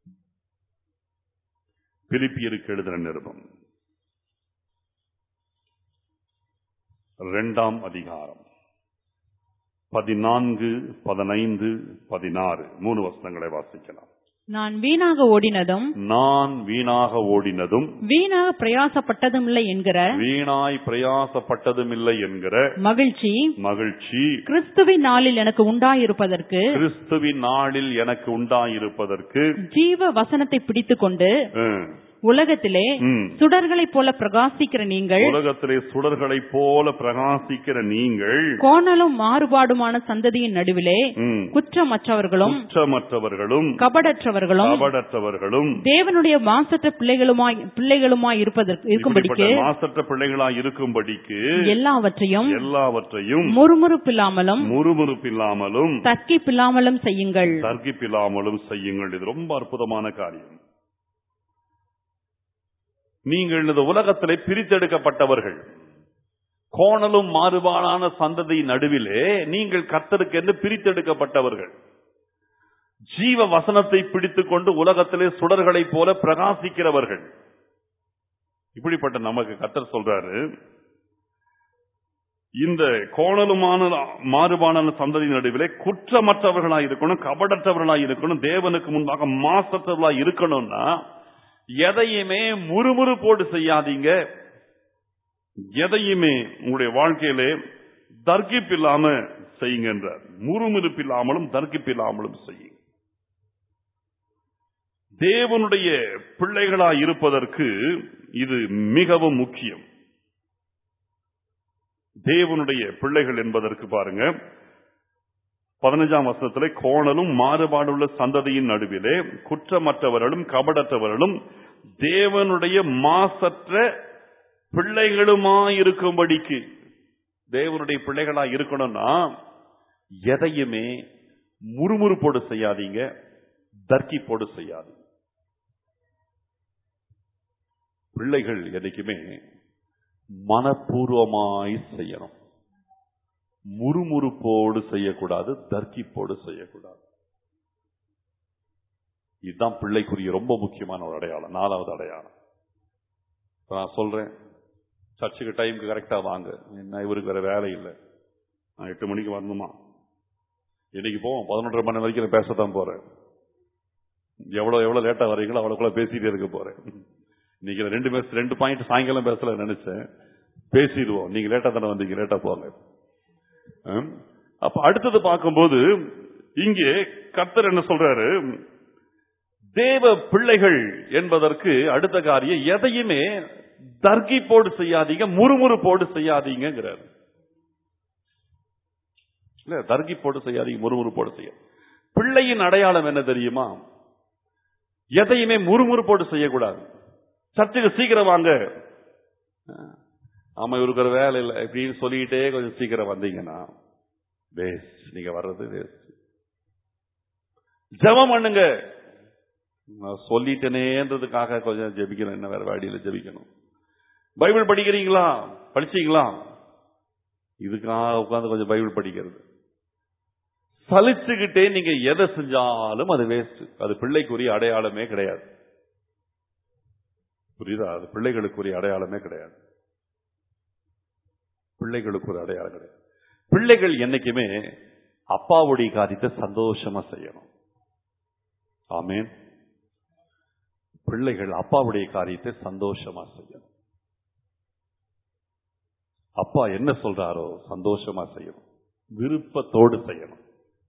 பிலிப்பியருக்கு எழுதின நிருபம் இரண்டாம் அதிகாரம் பதினான்கு பதினைந்து பதினாறு மூணு வசனங்களை வாசிக்கலாம். நான் வீணாக ஓடினதும் நான் வீணாக ஓடினதும் வீணாக பிரயாசப்பட்டதும் இல்லை என்கிற வீணாய் பிரயாசப்பட்டதும் இல்லை என்கிற மகிழ்ச்சி மகிழ்ச்சி கிறிஸ்துவின் நாளில் எனக்கு உண்டாயிருப்பதற்கு கிறிஸ்துவின் நாளில் எனக்கு உண்டாயிருப்பதற்கு ஜீவ வசனத்தை பிடித்துக் கொண்டு உலகத்திலே சுடர்களை போல பிரகாசிக்கிற நீங்கள் உலகத்திலே சுடர்களை போல பிரகாசிக்கிற நீங்கள் கோணலும் மாறுபாடுமான சந்ததியின் நடுவிலே குற்றமற்றவர்களும் குற்றமற்றவர்களும் கபடற்றவர்களும் கபடற்றவர்களும் தேவனுடைய மாசற்ற பிள்ளைகளுமாய் பிள்ளைகளுமாய் இருப்பதற்கு இருக்கும்படிக்கு மாசற்ற பிள்ளைகளாய் இருக்கும்படிக்கு எல்லாவற்றையும் எல்லாவற்றையும் முறுமுறுப்பில்லாமலும் முறுமுறுப்பில்லாமலும் தர்க்கிப்பில்லாமலும் செய்யுங்கள் தர்க்கிப்பில்லாமலும் செய்யுங்கள். இது ரொம்ப அற்புதமான காரியம். நீங்கள் இந்த உலகத்திலே பிரித்தெடுக்கப்பட்டவர்கள், கோணலும் மாறுபாடான சந்ததியின் நடுவிலே நீங்கள் கர்த்தருக்கு என்று பிரித்தெடுக்கப்பட்டவர்கள், ஜீவ வசனத்தை பிடித்துக் கொண்டு உலகத்திலே சுடர்களை போல பிரகாசிக்கிறவர்கள். இப்படிப்பட்ட நமக்கு கர்த்தர் சொல்றாரு, இந்த கோணலுமான மாறுபாடான சந்ததியின் நடுவிலே குற்றமற்றவர்களாய் இருக்கணும், கபடற்றவர்களாய் இருக்கணும், தேவனுக்கு முன்பாக மாசற்றவர்களாய் இருக்கணும்னா எதையுமே முறுமுறுப்போடு செய்யாதீங்க. எதையுமே உங்களுடைய வாழ்க்கையிலே தர்க்கிப்பில்லாம செய்யுங்க என்றார். முறுமுறுப்பில்லாமலும் தர்க்கிப்பில்லாமலும் செய்யுங்க. தேவனுடைய பிள்ளைகளாய் இருப்பதற்கு இது மிகவும் முக்கியம். தேவனுடைய பிள்ளைகள் என்பதற்கு பாருங்க, பதினஞ்சாம் வசனத்திலே, கோணலும் மாறுபாடுள்ள சந்ததியின் நடுவிலே குற்றமற்றவர்களும் கபடற்றவர்களும் தேவனுடைய மாசற்ற பிள்ளைகளுமாயிருக்கும்படிக்கு. தேவனுடைய பிள்ளைகளா இருக்கணும்னா எதையுமே முறுமுறுப்போடு செய்யாதீங்க, தர்க்கிப்போடு செய்யாதீங்க. பிள்ளைகள் எதைக்குமே மனப்பூர்வமாய் செய்யணும். முறுமுறுப்போடு செய்யக்கூடாது, தர்க்கிப்போடு செய்யக்கூடாது. இதுதான் பிள்ளைக்குரிய ரொம்ப முக்கியமான ஒரு அடையாளம். நாலாவது அடையாளம் நான் சொல்றேன், சர்ச்சுக்கு டைமுக்கு கரெக்டா வாங்க. என்ன இவருக்கு வேற வேலை இல்லை, நான் எட்டு மணிக்கு வரணுமா, இன்னைக்கு போவோம் பதினொன்றரை மணி வரைக்கும் நான் பேசத்தான் போறேன். எவ்வளவு எவ்வளவு லேட்டா வரீங்களோ அவ்வளவுக்குள்ள பேசிட்டே இருக்க போறேன். இன்னைக்கு ரெண்டு பேச ரெண்டு பாயிண்ட் சாயங்காலம் பேசல நினைச்சேன், பேசிடுவோம். நீங்க லேட்டா தானே வந்தீங்க, லேட்டா போங்க. அப்ப அடுத்தது பார்க்கும்போது இங்கே கர்த்தர் என்ன சொல்றாரு, தேவ பிள்ளைகள் என்பதற்கு அடுத்த காரியம், எதையுமே தர்க்கிப்போடு செய்யாதீங்க, முறுமுறுப்போடு செய்யாதீங்கிறார். இல்ல, தர்க்கிப்போடு செய்யாதீங்க, முறுமுறுப்போடு செய்ய. பிள்ளையின் அடையாளம் என்ன தெரியுமா? எதையுமே முறுமுறுப்போடு செய்யக்கூடாது. சர்ச்சுக்கு சீக்கிரம் வாங்க, ஆமா இவருக்கு ஒரு வேலை இல்லை இப்படின்னு சொல்லிக்கிட்டே கொஞ்சம் சீக்கிரம் வந்தீங்கன்னா வேஸ்ட், நீங்க வர்றது வேஸ்ட். ஜெபம் பண்ணுங்க, சொல்லிட்டேனேன்றதுக்காக கொஞ்சம் ஜெபிக்கணும், என்ன வேற வாடியில ஜெபிக்கணும். பைபிள் படிக்கிறீங்களா, படிச்சீங்களா, இதுக்காக உட்கார்ந்து கொஞ்சம் பைபிள் படிக்கிறது. சலிச்சுக்கிட்டே நீங்க எதை செஞ்சாலும் அது வேஸ்ட். அது பிள்ளைக்குரிய அடையாளமே கிடையாது. புரியுதா? அது பிள்ளைகளுக்குரிய அடையாளமே கிடையாது. பிள்ளைகளுக்கு ஒரு அடையாளம் கிடையாது. பிள்ளைகள் என்னைக்குமே அப்பாவுடைய காரியத்தை சந்தோஷமா செய்யணும். ஆமேன். பிள்ளைகள் அப்பாவுடைய காரியத்தை சந்தோஷமா செய்யணும். அப்பா என்ன சொல்றாரோ சந்தோஷமா செய்யணும், விருப்பத்தோடு செய்யணும்.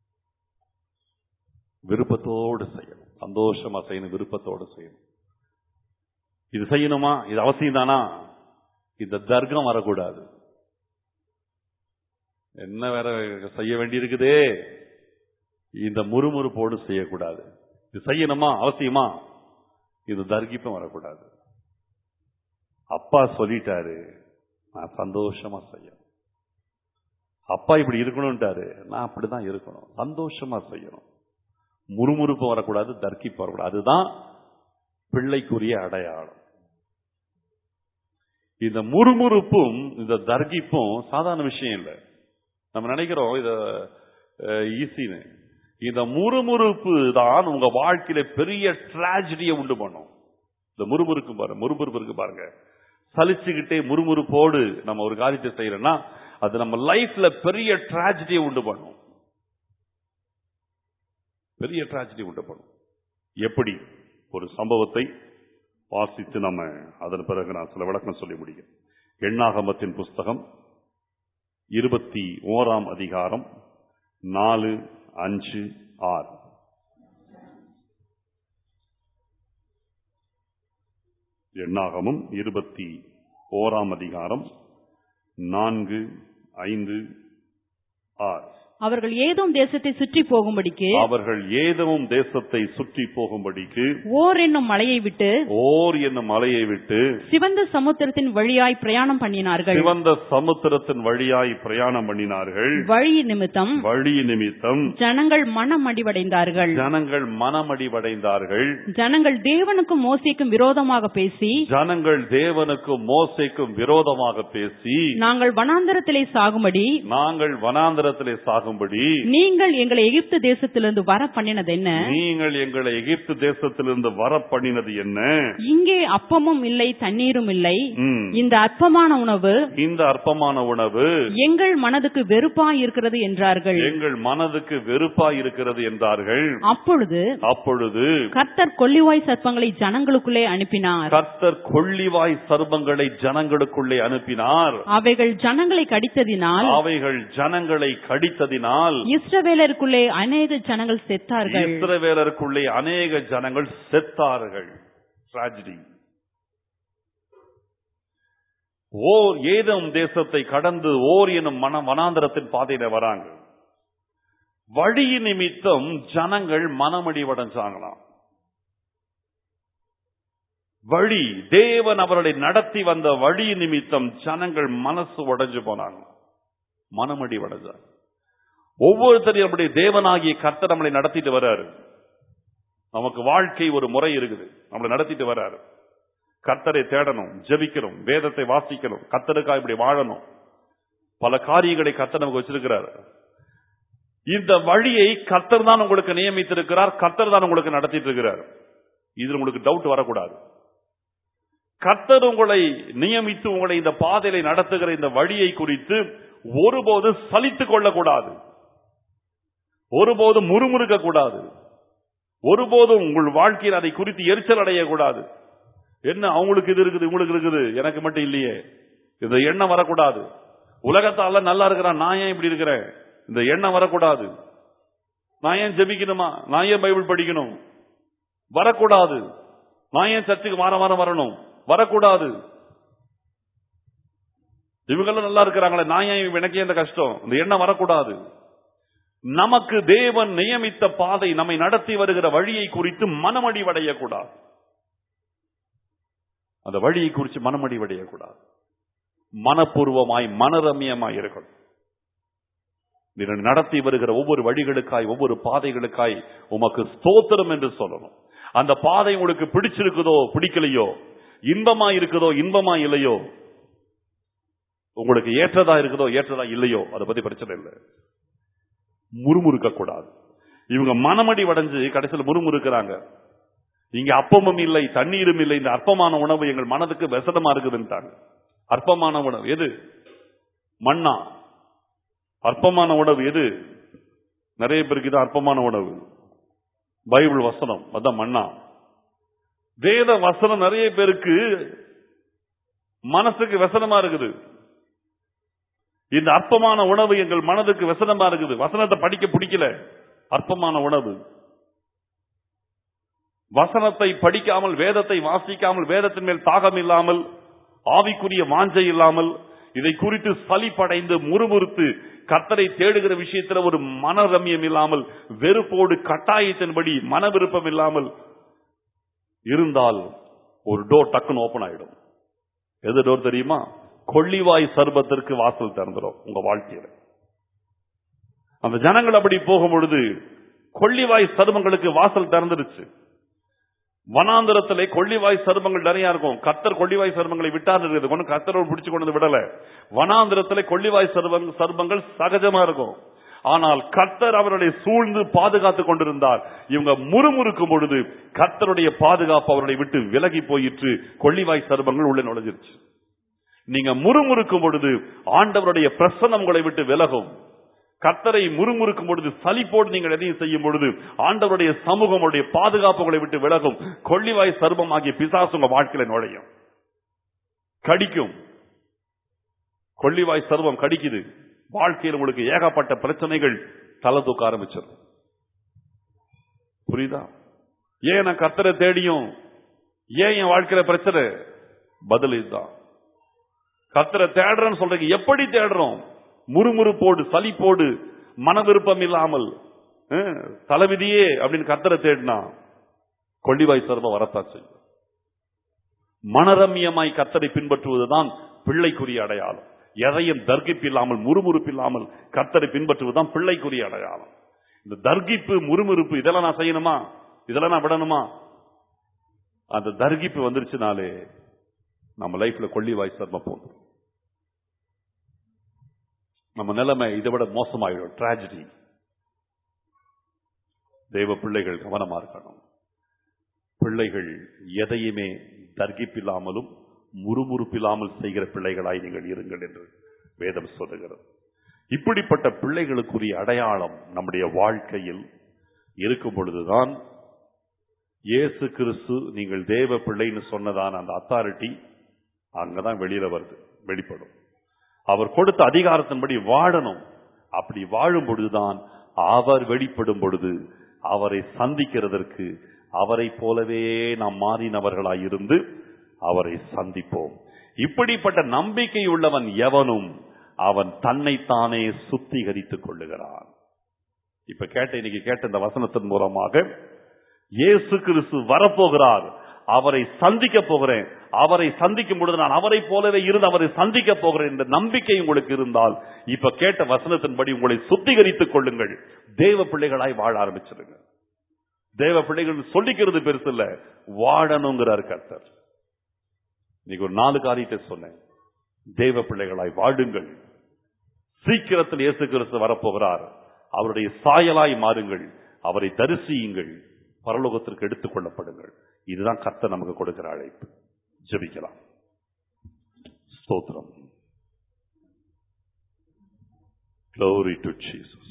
விருப்பத்தோடு செய்யணும், சந்தோஷமா செய்யணும், விருப்பத்தோடு செய்யணும். இது செய்யணுமா, இது அவசியம் தானா, இந்த தர்க்கம் வரக்கூடாது. என்ன வேற செய்ய வேண்டியிருக்குதே, இந்த முறுமுறுப்போடு செய்யக்கூடாது. இது செய்யணுமா, அவசியமா, இது தர்க்கிப்பம் வரக்கூடாது. அப்பா சொல்லிட்டாரு, நான் சந்தோஷமா செய்யணும். அப்பா இப்படி இருக்கணும்ட்டாரு, நான் அப்படிதான் இருக்கணும், சந்தோஷமா செய்யணும். முறுமுறுப்பு வரக்கூடாது, தர்க்கிப்பு வரக்கூடாது. அதுதான் பிள்ளைக்குரிய அடையாளம். இந்த முறுமுறுப்பும் இந்த தர்க்கிப்பும் சாதாரண விஷயம் இல்லை. நம்ம நினைக்கிறோம் இத ஈஸின்னு. இந்த முறுமுறுப்பு தான் உங்க வாழ்க்கையில பெரிய டிராஜடியை உண்டு பண்ணும். இந்த முறுமுறுக்கு பாருங்க, முறுமுறுப்பு இருக்கு பாருங்க, சலிச்சுக்கிட்டே முறுமுறுப்போடு நம்ம ஒரு காரியத்தை செய்யறோம்னா அது நம்ம லைஃப்ல பெரிய டிராஜடியை உண்டு பண்ணும். பெரிய டிராஜடி உண்டு பண்ணும். எப்படி? ஒரு சம்பவத்தை வாசித்து நம்ம அதன் பிறகு நான் சில விளக்கம் சொல்லி முடியும். எண்ணாகமத்தின் புஸ்தகம் இருபத்தி ஓராம் அதிகாரம் நாலு அஞ்சு ஆறு. எண்ணாகமும் இருபத்தி ஓராம் அதிகாரம் நான்கு ஐந்து ஆறு. அவர்கள் ஏதோம் தேசத்தை சுற்றி போகும்படிக்கு அவர்கள் ஏதோம் தேசத்தை சுற்றி போகும்படிக்கு ஓர் என்னும் மலையை விட்டு ஓர் என்னும் மலையை விட்டு சிவந்த சமுத்திரத்தின் வழியாய் பிரயாணம் பண்ணினார்கள். சிவந்த சமுத்திரத்தின் வழியாய் பிரயாணம் பண்ணினார்கள். வழி நிமித்தம் வழி நிமித்தம் ஜனங்கள் மனமடிவடைந்தார்கள். ஜனங்கள் மனமடிவடைந்தார்கள். ஜனங்கள் தேவனுக்கும் மோசேக்கும் விரோதமாக பேசி ஜனங்கள் தேவனுக்கும் மோசேக்கும் விரோதமாக பேசி நாங்கள் வனாந்தரத்திலே சாகும்படி நாங்கள் வனாந்தரத்திலே சாகும் நீங்கள் எங்களை எகிப்து தேசத்திலிருந்து வர பண்ணினது என்ன? நீங்கள் எங்களை எகிப்து தேசத்திலிருந்து வர பண்ணினது என்ன? இங்கே அப்பமும் இல்லை தண்ணீரும் இல்லை. இந்த அற்பமான உணவு இந்த அற்பமான உணவு எங்கள் மனதுக்கு வெறுப்பாய் இருக்கிறது என்றார்கள். எங்கள் மனதுக்கு வெறுப்பாய் இருக்கிறது என்றார்கள். அப்பொழுது அப்பொழுது கர்த்தர் கொள்ளிவாய் சர்ப்பங்களை ஜனங்களுக்குள்ளே அனுப்பினார். கர்த்தர் கொள்ளிவாய் சர்ப்பங்களை ஜனங்களுக்குள்ளே அனுப்பினார். அவைகள் ஜனங்களை கடித்ததினால் அவைகள் ஜனங்களை கடித்ததினால் செய்தபடியினால் இஸ்ரவேலருக்குள்ளே அநேக ஜனங்கள் செத்தார்கள். இஸ்ரவேலருக்குள்ளே அநேக ஜனங்கள் செத்தார்கள். ட்ராஜடி. ஓர் ஏதோம் தேசத்தை கடந்து ஓர் எனும் மன வனாந்தரத்தின் பாதையில வராங்க. வழி நிமித்தம் ஜனங்கள் மனமடிவடைஞ்சாங்களாம். வழி தேவன் அவர்களை நடத்தி வந்த வழி நிமித்தம் ஜனங்கள் மனசு உடைஞ்சு போனாங்க, மனமடி உடைஞ்சாங்க. ஒவ்வொருத்தரையும் அப்படி தேவனாகிய கர்த்தர் நம்மளை நடத்திட்டு வர்றாரு. நமக்கு வாழ்க்கை ஒரு முறை இருக்குது, நம்மளை நடத்திட்டு வர்றாரு. கர்த்தரை தேடணும், ஜெபிக்கணும், வேதத்தை வாசிக்கணும், கர்த்தருக்காக இப்படி வாழணும். பல காரியங்களை கர்த்தர் நமக்கு வச்சிருக்கிறார். இந்த வழியை கர்த்தர் தான் உங்களுக்கு நியமித்திருக்கிறார், கர்த்தர் தான் உங்களுக்கு நடத்திட்டு இருக்கிறார். இதுல உங்களுக்கு டவுட் வரக்கூடாது. கர்த்தர் உங்களை நியமித்து உங்களை இந்த பாதையில நடத்துகிற இந்த வழியை குறித்து ஒருபோது சலித்துக் கொள்ளக்கூடாது, ஒருபோதும் முறுமுறுக்க கூடாது, ஒருபோதும் உங்கள் வாழ்க்கையில் அதை குறித்து எரிச்சல் அடையக்கூடாது. என்ன அவங்களுக்கு இது இருக்குது, உங்களுக்கு இருக்குது, எனக்கு மட்டும் இல்லையே, இந்த எண்ணம் வரக்கூடாது. உலகத்தால நல்லா இருக்கிறான், நான் ஏன் இப்படி இருக்கிறேன், இந்த எண்ணம் வரக்கூடாது. நான் ஏன் ஜெபிக்கணுமா, நான் ஏன் பைபிள் படிக்கணும், வரக்கூடாது. நான் ஏன் சர்ச்சுக்கு வாரம் வாரம் வரணும், வரக்கூடாது. இவங்கெல்லாம் நல்லா இருக்கிறாங்களே, நான் ஏன் எனக்கே இந்த கஷ்டம், இந்த எண்ணம் வரக்கூடாது. நமக்கு தேவன் நியமித்த பாதை, நம்மை நடத்தி வருகிற வழியை குறித்து மனமடிவடையக்கூடாது. அந்த வழியை குறித்து மனமடிவடையக்கூடாது. மனப்பூர்வமாய் மனரம்யமாய் இருக்கணும். நடத்தி வருகிற ஒவ்வொரு வழிகளுக்காய், ஒவ்வொரு பாதைகளுக்காய் உமக்கு ஸ்தோத்திரம் என்று சொல்லணும். அந்த பாதை உங்களுக்கு பிடிச்சிருக்குதோ பிடிக்கலையோ, இன்பமா இருக்குதோ இன்பமா இல்லையோ, உங்களுக்கு ஏற்றதா இருக்குதோ ஏற்றதா இல்லையோ, அதை பத்தி பிரச்சனை இல்லை. முறுமுறுக்க கூடாது. இவங்க மனமடி வடைஞ்சு கடைசியில் முறுமுறுக்கிறாங்க. இங்க அப்பமும் இல்லை தண்ணீரும் இல்லை, இந்த அற்பமான உணவு எங்கள் மனதுக்கு விசதமா இருக்குதுன்ட்டாங்க. அற்பமான உணவு எது? மண்ணா. அற்பமான உணவு எது? நிறைய பேருக்கு இது அற்பமான உணவு பைபிள் வசனம், அதான் மண்ணா. வேத வசனம் நிறைய பேருக்கு மனசுக்கு வசனமா இருக்குது. இந்த அற்பமான உணவு எங்கள் மனதுக்கு வசனமா இருக்குது. வசனத்தை படிக்க பிடிக்கல, அற்பமான உணவு. வசனத்தை படிக்காமல், வேதத்தை வாசிக்காமல், வேதத்தின் மேல் தாகம் இல்லாமல், ஆவிக்குரிய வாஞ்சை இல்லாமல், இதை குறித்து சலிப்படைந்து முறுமுறுத்து கர்த்தரை தேடுகிற விஷயத்தில் ஒரு மனரம்யம் இல்லாமல், வெறுப்போடு கட்டாயத்தின்படி மன விருப்பம் இல்லாமல் இருந்தால் ஒரு டோர் டக்குன்னு ஓபன் ஆயிடும். எது டோர் தெரியுமா? கொள்ளிவாய் சர்பத்திற்கு வாசல் திறந்துடும் உங்க வாழ்க்கையில. அந்த ஜனங்கள் அப்படி போகும் பொழுது கொள்ளிவாய் சர்பங்களுக்கு வாசல் திறந்துருச்சு. வனாந்தரத்திலே கொள்ளிவாய் சர்பங்கள் நிறைய இருக்கும். கர்த்தர் கொள்ளிவாய் சர்பங்களை விட்டார் இருக்குது, கர்த்தரோடு பிடிச்சு கொண்டு விடல. வனாந்தரத்திலே கொள்ளிவாய் சர்பங்கள் சகஜமா இருக்கும். ஆனால் கர்த்தர் அவர்களை சூழ்ந்து பாதுகாத்துக் கொண்டிருந்தார். இவங்க முறுமுறுக்கும் பொழுது கர்த்தருடைய பாதுகாப்பு அவர்களை விட்டு விலகி போயிற்று. கொள்ளிவாய் சர்பங்கள் உள்ள நுழைஞ்சிருச்சு. நீங்க முறுமுறுக்கும் பொழுது ஆண்டவருடைய பிரசன்னம் உங்களை விட்டு விலகும். கர்த்தரை முறுமுறுக்கும் பொழுது, சலிப்போடு நீங்கள் எதையும் செய்யும் பொழுது ஆண்டவருடைய சமூகம், பாதுகாப்பு உங்களை விட்டு விலகும். கொள்ளிவாய் சர்பம் ஆகிய பிசாசு உங்க வாழ்க்கையில நுழையும், கடிக்கும். கொள்ளிவாய் சர்பம் கடிக்குது. வாழ்க்கையில் உங்களுக்கு ஏகப்பட்ட பிரச்சனைகள் தலை தூக்க ஆரம்பிச்சிடும். புரியுதா? ஏன் நான் கர்த்தரை தேடியும் ஏன் என் வாழ்க்கையில பிரச்சனை? பதில் இதுதான். கர்த்தரை தேடுறேன்னு சொல்றீங்க, எப்படி தேடுறோம்? முறுமுறுப்போடு, சலிப்போடு, மன விருப்பம் இல்லாமல், தலைவிதியே அப்படின்னு கர்த்தரை தேடினா கொள்ளிவாய் சர்பம் வரத்தாச்சு. மனரம்யமாய் கர்த்தரை பின்பற்றுவதுதான் பிள்ளைக்குரிய அடையாளம். எதையும் தர்கிப்பில்லாமல், முறுமுறுப்பில்லாமல் கர்த்தரை பின்பற்றுவதுதான் பிள்ளைக்குரிய அடையாளம். இந்த தர்கிப்பு, முறுமுறுப்பு, இதெல்லாம் நான் செய்யணுமா, இதெல்லாம் நான் விடணுமா, அந்த தர்கிப்பு வந்துருச்சுனாலே நம்ம லைஃப்ல கொள்ளிவாய் சர்பம் போகும். நம்ம நிலைமை இதை விட மோசமாயிடும், டிராஜடி. தேவ பிள்ளைகள் கவனமா இருக்கணும். பிள்ளைகள் எதையுமே தர்கிப்பில்லாமலும் முறுமுறுப்பில்லாமல் செய்கிற பிள்ளைகளாய் நீங்கள் இருங்கள் என்று வேதம் சொல்லுகிறது. இப்படிப்பட்ட பிள்ளைகளுக்குரிய அடையாளம் நம்முடைய வாழ்க்கையில் இருக்கும் பொழுதுதான் இயேசு கிறிஸ்து நீங்கள் தேவ பிள்ளைன்னு சொன்னதான அந்த அத்தாரிட்டி அங்கதான் வெளியில வருது, வெளிப்படும். அவர் கொடுத்த அதிகாரத்தின்படி வாழணும். அப்படி வாழும் பொழுதுதான் அவர் வெளிப்படும் பொழுது அவரை சந்திக்கிறதற்கு அவரை போலவே நாம் மாறினவர்களாயிருந்து அவரை சந்திப்போம். இப்படிப்பட்ட நம்பிக்கை உள்ளவன் எவனும் அவன் தன்னைத்தானே சுத்திகரித்துக் கொள்ளுகிறான். இப்ப கேட்ட இன்னைக்கு கேட்ட இந்த வசனத்தின் மூலமாக இயேசு கிறிஸ்து வரப்போகிறார், அவரை சந்திக்க போகிறேன், அவரை சந்திக்கும் பொழுது நான் அவரை போலவே இருந்து அவரை சந்திக்க போகிறேன் என்ற நம்பிக்கை உங்களுக்கு இருந்தால் இப்ப கேட்ட வசனத்தின்படி உங்களை சுத்திகரித்துக் கொள்ளுங்கள். தேவ பிள்ளைகளாய் வாழ ஆரம்பிச்சிருங்க. தேவ பிள்ளைகள் சொல்லிக்கிறது பெருசு இல்ல, வாழணுங்கிறார் கர்த்தர். இன்னைக்கு ஒரு நாலு காரியத்தை சொன்னேன். தேவ பிள்ளைகளாய் வாழுங்கள். சீக்கிரத்தில் இயேசு கிறிஸ்து வரப்போகிறார், அவருடைய சாயலாய் மாறுங்கள், அவரை தரிசியுங்கள், பரலோகத்திற்கு எடுத்துக் கொள்ளப்படுங்கள். இதுதான் கர்த்தர் நமக்கு கொடுக்கிற அழைப்பு. ஜெபிக்கலாம். ஸ்தோத்திரம். Glory to Jesus.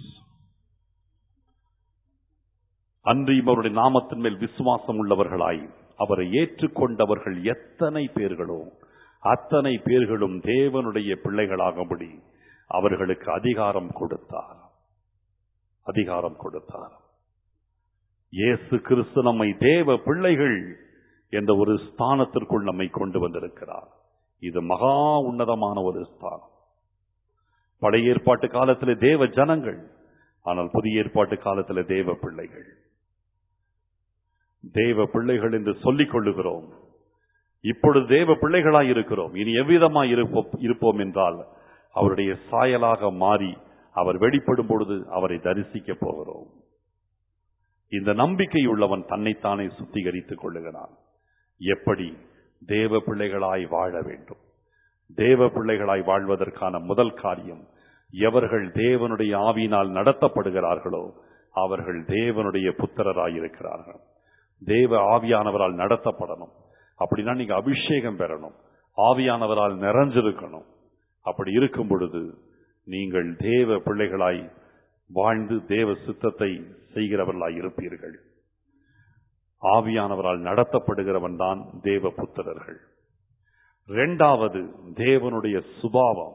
அன்றியும் அவருடைய நாமத்தின் மேல் விசுவாசம் உள்ளவர்களாய் அவரை ஏற்றுக்கொண்டவர்கள் எத்தனை பேர்களோ அத்தனை பேர்களும் தேவனுடைய பிள்ளைகளாகும்படி அவர்களுக்கு அதிகாரம் கொடுத்தார். அதிகாரம் கொடுத்தார். இயேசு கிறிஸ்து நம்மை தேவ பிள்ளைகள் என்ற ஒரு ஸ்தானத்திற்குள் நம்மை கொண்டு வந்திருக்கிறார். இது மகா உன்னதமான ஒரு ஸ்தானம். பழைய ஏற்பாட்டு காலத்திலே தேவ ஜனங்கள், ஆனால் புதிய ஏற்பாட்டு காலத்திலே தேவ பிள்ளைகள். தேவ பிள்ளைகள் என்று சொல்லிக் கொள்ளுகிறோம். இப்பொழுது தேவ பிள்ளைகளாய் இருக்கிறோம். இனி எவ்விதமாய் இருப்போம் என்றால் அவருடைய சாயலாக மாறி அவர் வெளிப்படும் பொழுது அவரை தரிசிக்க போகிறோம். இந்த நம்பிக்கை உள்ளவன் தன்னைத்தானே சுத்திகரித்துக் கொள்ளுகிறான். எப்படி? தேவ பிள்ளைகளாய் வாழ வேண்டும். தேவ பிள்ளைகளாய் வாழ்வதற்கான முதல் காரியம், எவர்கள் தேவனுடைய ஆவியினால் நடத்தப்படுகிறார்களோ அவர்கள் தேவனுடைய புத்திரராயிருக்கிறார்கள். தேவ ஆவியானவரால் நடத்தப்படணும். அப்படின்னா நீங்க அபிஷேகம் பெறணும், ஆவியானவரால் நிறைஞ்சிருக்கணும். அப்படி இருக்கும் பொழுது நீங்கள் தேவ பிள்ளைகளாய் வாழ்ந்து தேவ சித்தத்தை செய்கிறவர்களாய் இருப்பீர்கள். ஆவியானவரால் நடத்தப்படுகிறவன் தான் தேவ புத்திரர்கள். இரண்டாவது, தேவனுடைய சுபாவம்.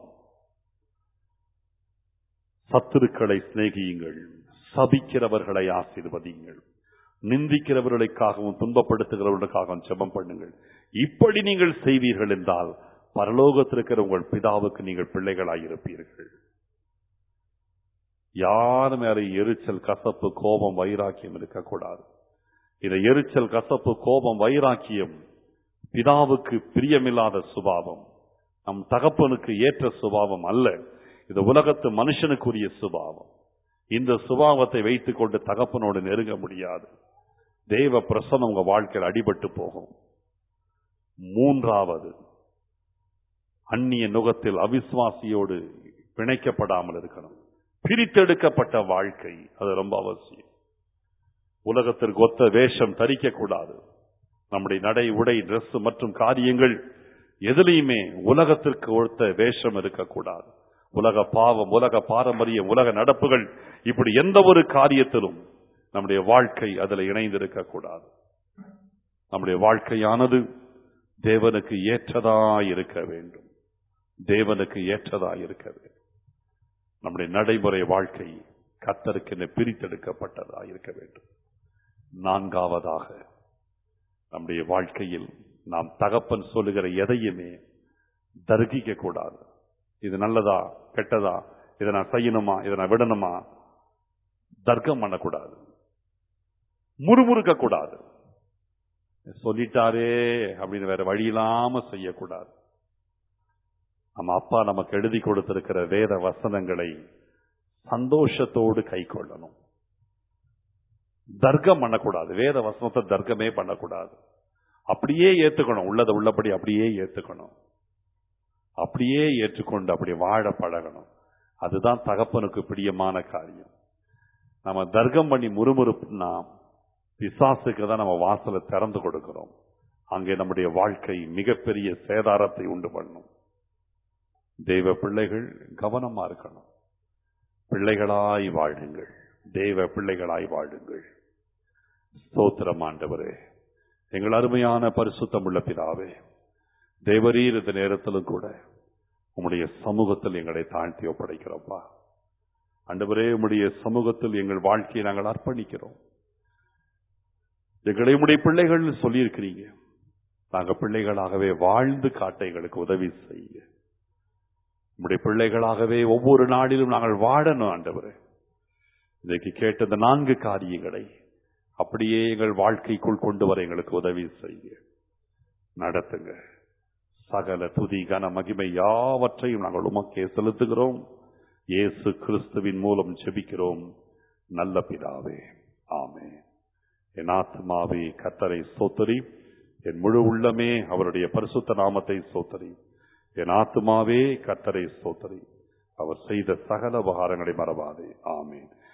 சத்துருக்களை சிநேகியுங்கள், சபிக்கிறவர்களை ஆசீர்வதியுங்கள், நிந்திக்கிறவர்களுக்காகவும் துன்பப்படுத்துகிறவர்களுக்காகவும் ஜெபம் பண்ணுங்கள். இப்படி நீங்கள் செய்வீர்கள் என்றால் பரலோகத்தில் இருக்கிற உங்கள் பிதாவுக்கு நீங்கள் பிள்ளைகளாய் இருப்பீர்கள். யார் மேல எரிச்சல், கசப்பு, கோபம், வைராக்கியம் இருக்கக்கூடாது. இந்த எரிச்சல், கசப்பு, கோபம், வைராக்கியம் பிதாவுக்கு பிரியமில்லாத சுபாவம், நம் தகப்பனுக்கு ஏற்ற சுபாவம் அல்ல. இது உலகத்து மனுஷனுக்குரிய சுபாவம். இந்த சுபாவத்தை வைத்துக் கொண்டு தகப்பனோடு நெருங்க முடியாது. தேவ பிரசன்னம் உங்க வாழ்க்கையில் அடிபட்டு போகும். மூன்றாவது, அந்நிய நுகத்தில் அவிசுவாசியோடு பிணைக்கப்படாமல் இருக்கணும். பிரித்தெடுக்கப்பட்ட வாழ்க்கை, அது ரொம்ப அவசியம். உலகத்திற்கு ஒத்த வேஷம் தரிக்க கூடாது. நம்முடைய நடை, உடை, டிரெஸ் மற்றும் காரியங்கள் எதிலையுமே உலகத்திற்கு ஒத்த வேஷம் இருக்கக்கூடாது. உலக பாவம், உலக பாரம்பரியம், உலக நடப்புகள், இப்படி எந்த ஒரு காரியத்திலும் நம்முடைய வாழ்க்கை அதில் இணைந்திருக்க கூடாது. நம்முடைய வாழ்க்கையானது தேவனுக்கு ஏற்றதாய் இருக்க வேண்டும். தேவனுக்கு ஏற்றதாய் இருக்க வேண்டும். நம்முடைய நடைமுறை வாழ்க்கை கர்த்தருக்கு பிரித்தெடுக்கப்பட்டதாய் இருக்க வேண்டும். நான்காவதாக, நம்முடைய வாழ்க்கையில் நாம் தகப்பன் சொல்லுகிற எதையுமே தர்கிக்க கூடாது. இது நல்லதா கெட்டதா, இதை நான் செய்யணுமா, இதை நான் விடணுமா, தர்க்கம் பண்ணக்கூடாது, முறுமுறுக்க கூடாது. சொல்லிட்டாரே அப்படின்னு வேற வழி இல்லாம செய்யக்கூடாது. நம்ம அப்பா நமக்கு எழுதி கொடுத்திருக்கிற வேத வசனங்களை சந்தோஷத்தோடு கை கொள்ளணும். தர்க்கம் பண்ணக்கூடாது. வேத வசனத்தை தர்க்கமே பண்ணக்கூடாது. அப்படியே ஏத்துக்கணும். உள்ளதை உள்ளபடி அப்படியே ஏத்துக்கணும். அப்படியே ஏற்றுக்கொண்டு அப்படி வாழ பழகணும். அதுதான் தகப்பனுக்கு பிரியமான காரியம். நம்ம தர்க்கம் பண்ணி முறுமுறுப்புனா பிசாசுக்கு தான் நம்ம வாசலை திறந்து கொடுக்கிறோம். அங்கே நம்முடைய வாழ்க்கை மிகப்பெரிய சேதாரத்தை உண்டு பண்ணும். தேவ பிள்ளைகள் கவனமா இருக்கணும். பிள்ளைகளாய் வாழுங்கள். தேவ பிள்ளைகளாய் வாழுங்கள். ஸ்தோத்திரம் ஆண்டவரே. எங்கள் அருமையான பரிசுத்தம் உள்ள பிதாவே, தேவரீர் இந்த நேரத்திலும் கூட உம்முடைய சமூகத்தில் எங்களை தாழ்த்தி ஒப்படைக்கிறோம்ப்பா. ஆண்டவரே, உம்முடைய சமூகத்தில் எங்கள் வாழ்க்கையை நாங்கள் அர்ப்பணிக்கிறோம். எங்களை உம்முடைய பிள்ளைகள் சொல்லியிருக்கிறீங்க. நாங்கள் பிள்ளைகளாகவே வாழ்ந்து காட்ட எங்களுக்கு உதவி செய்ய. உம்முடைய பிள்ளைகளாகவே ஒவ்வொரு நாளிலும் நாங்கள் வாழணும். ஆண்டவரே, இன்றைக்கு கேட்ட இந்த நான்கு காரியங்களை அப்படியே எங்கள் வாழ்க்கைக்குள் கொண்டு வர எங்களுக்கு உதவி செய்ய நடத்துங்க. சகல துதி கன மகிமை யாவற்றையும் நாங்கள் உமக்கே செலுத்துகிறோம். இயேசு கிறிஸ்துவின் மூலம் ஜெபிக்கிறோம் நல்ல பிதாவே, ஆமென். என் ஆத்துமாவே கர்த்தரை ஸ்தோத்திரி, என் முழு உள்ளமே அவருடைய பரிசுத்த நாமத்தை ஸ்தோத்திரி. என் ஆத்துமாவே கர்த்தரை ஸ்தோத்திரி, அவர் செய்த சகல உபகாரங்களை மறவாதே. ஆமென்.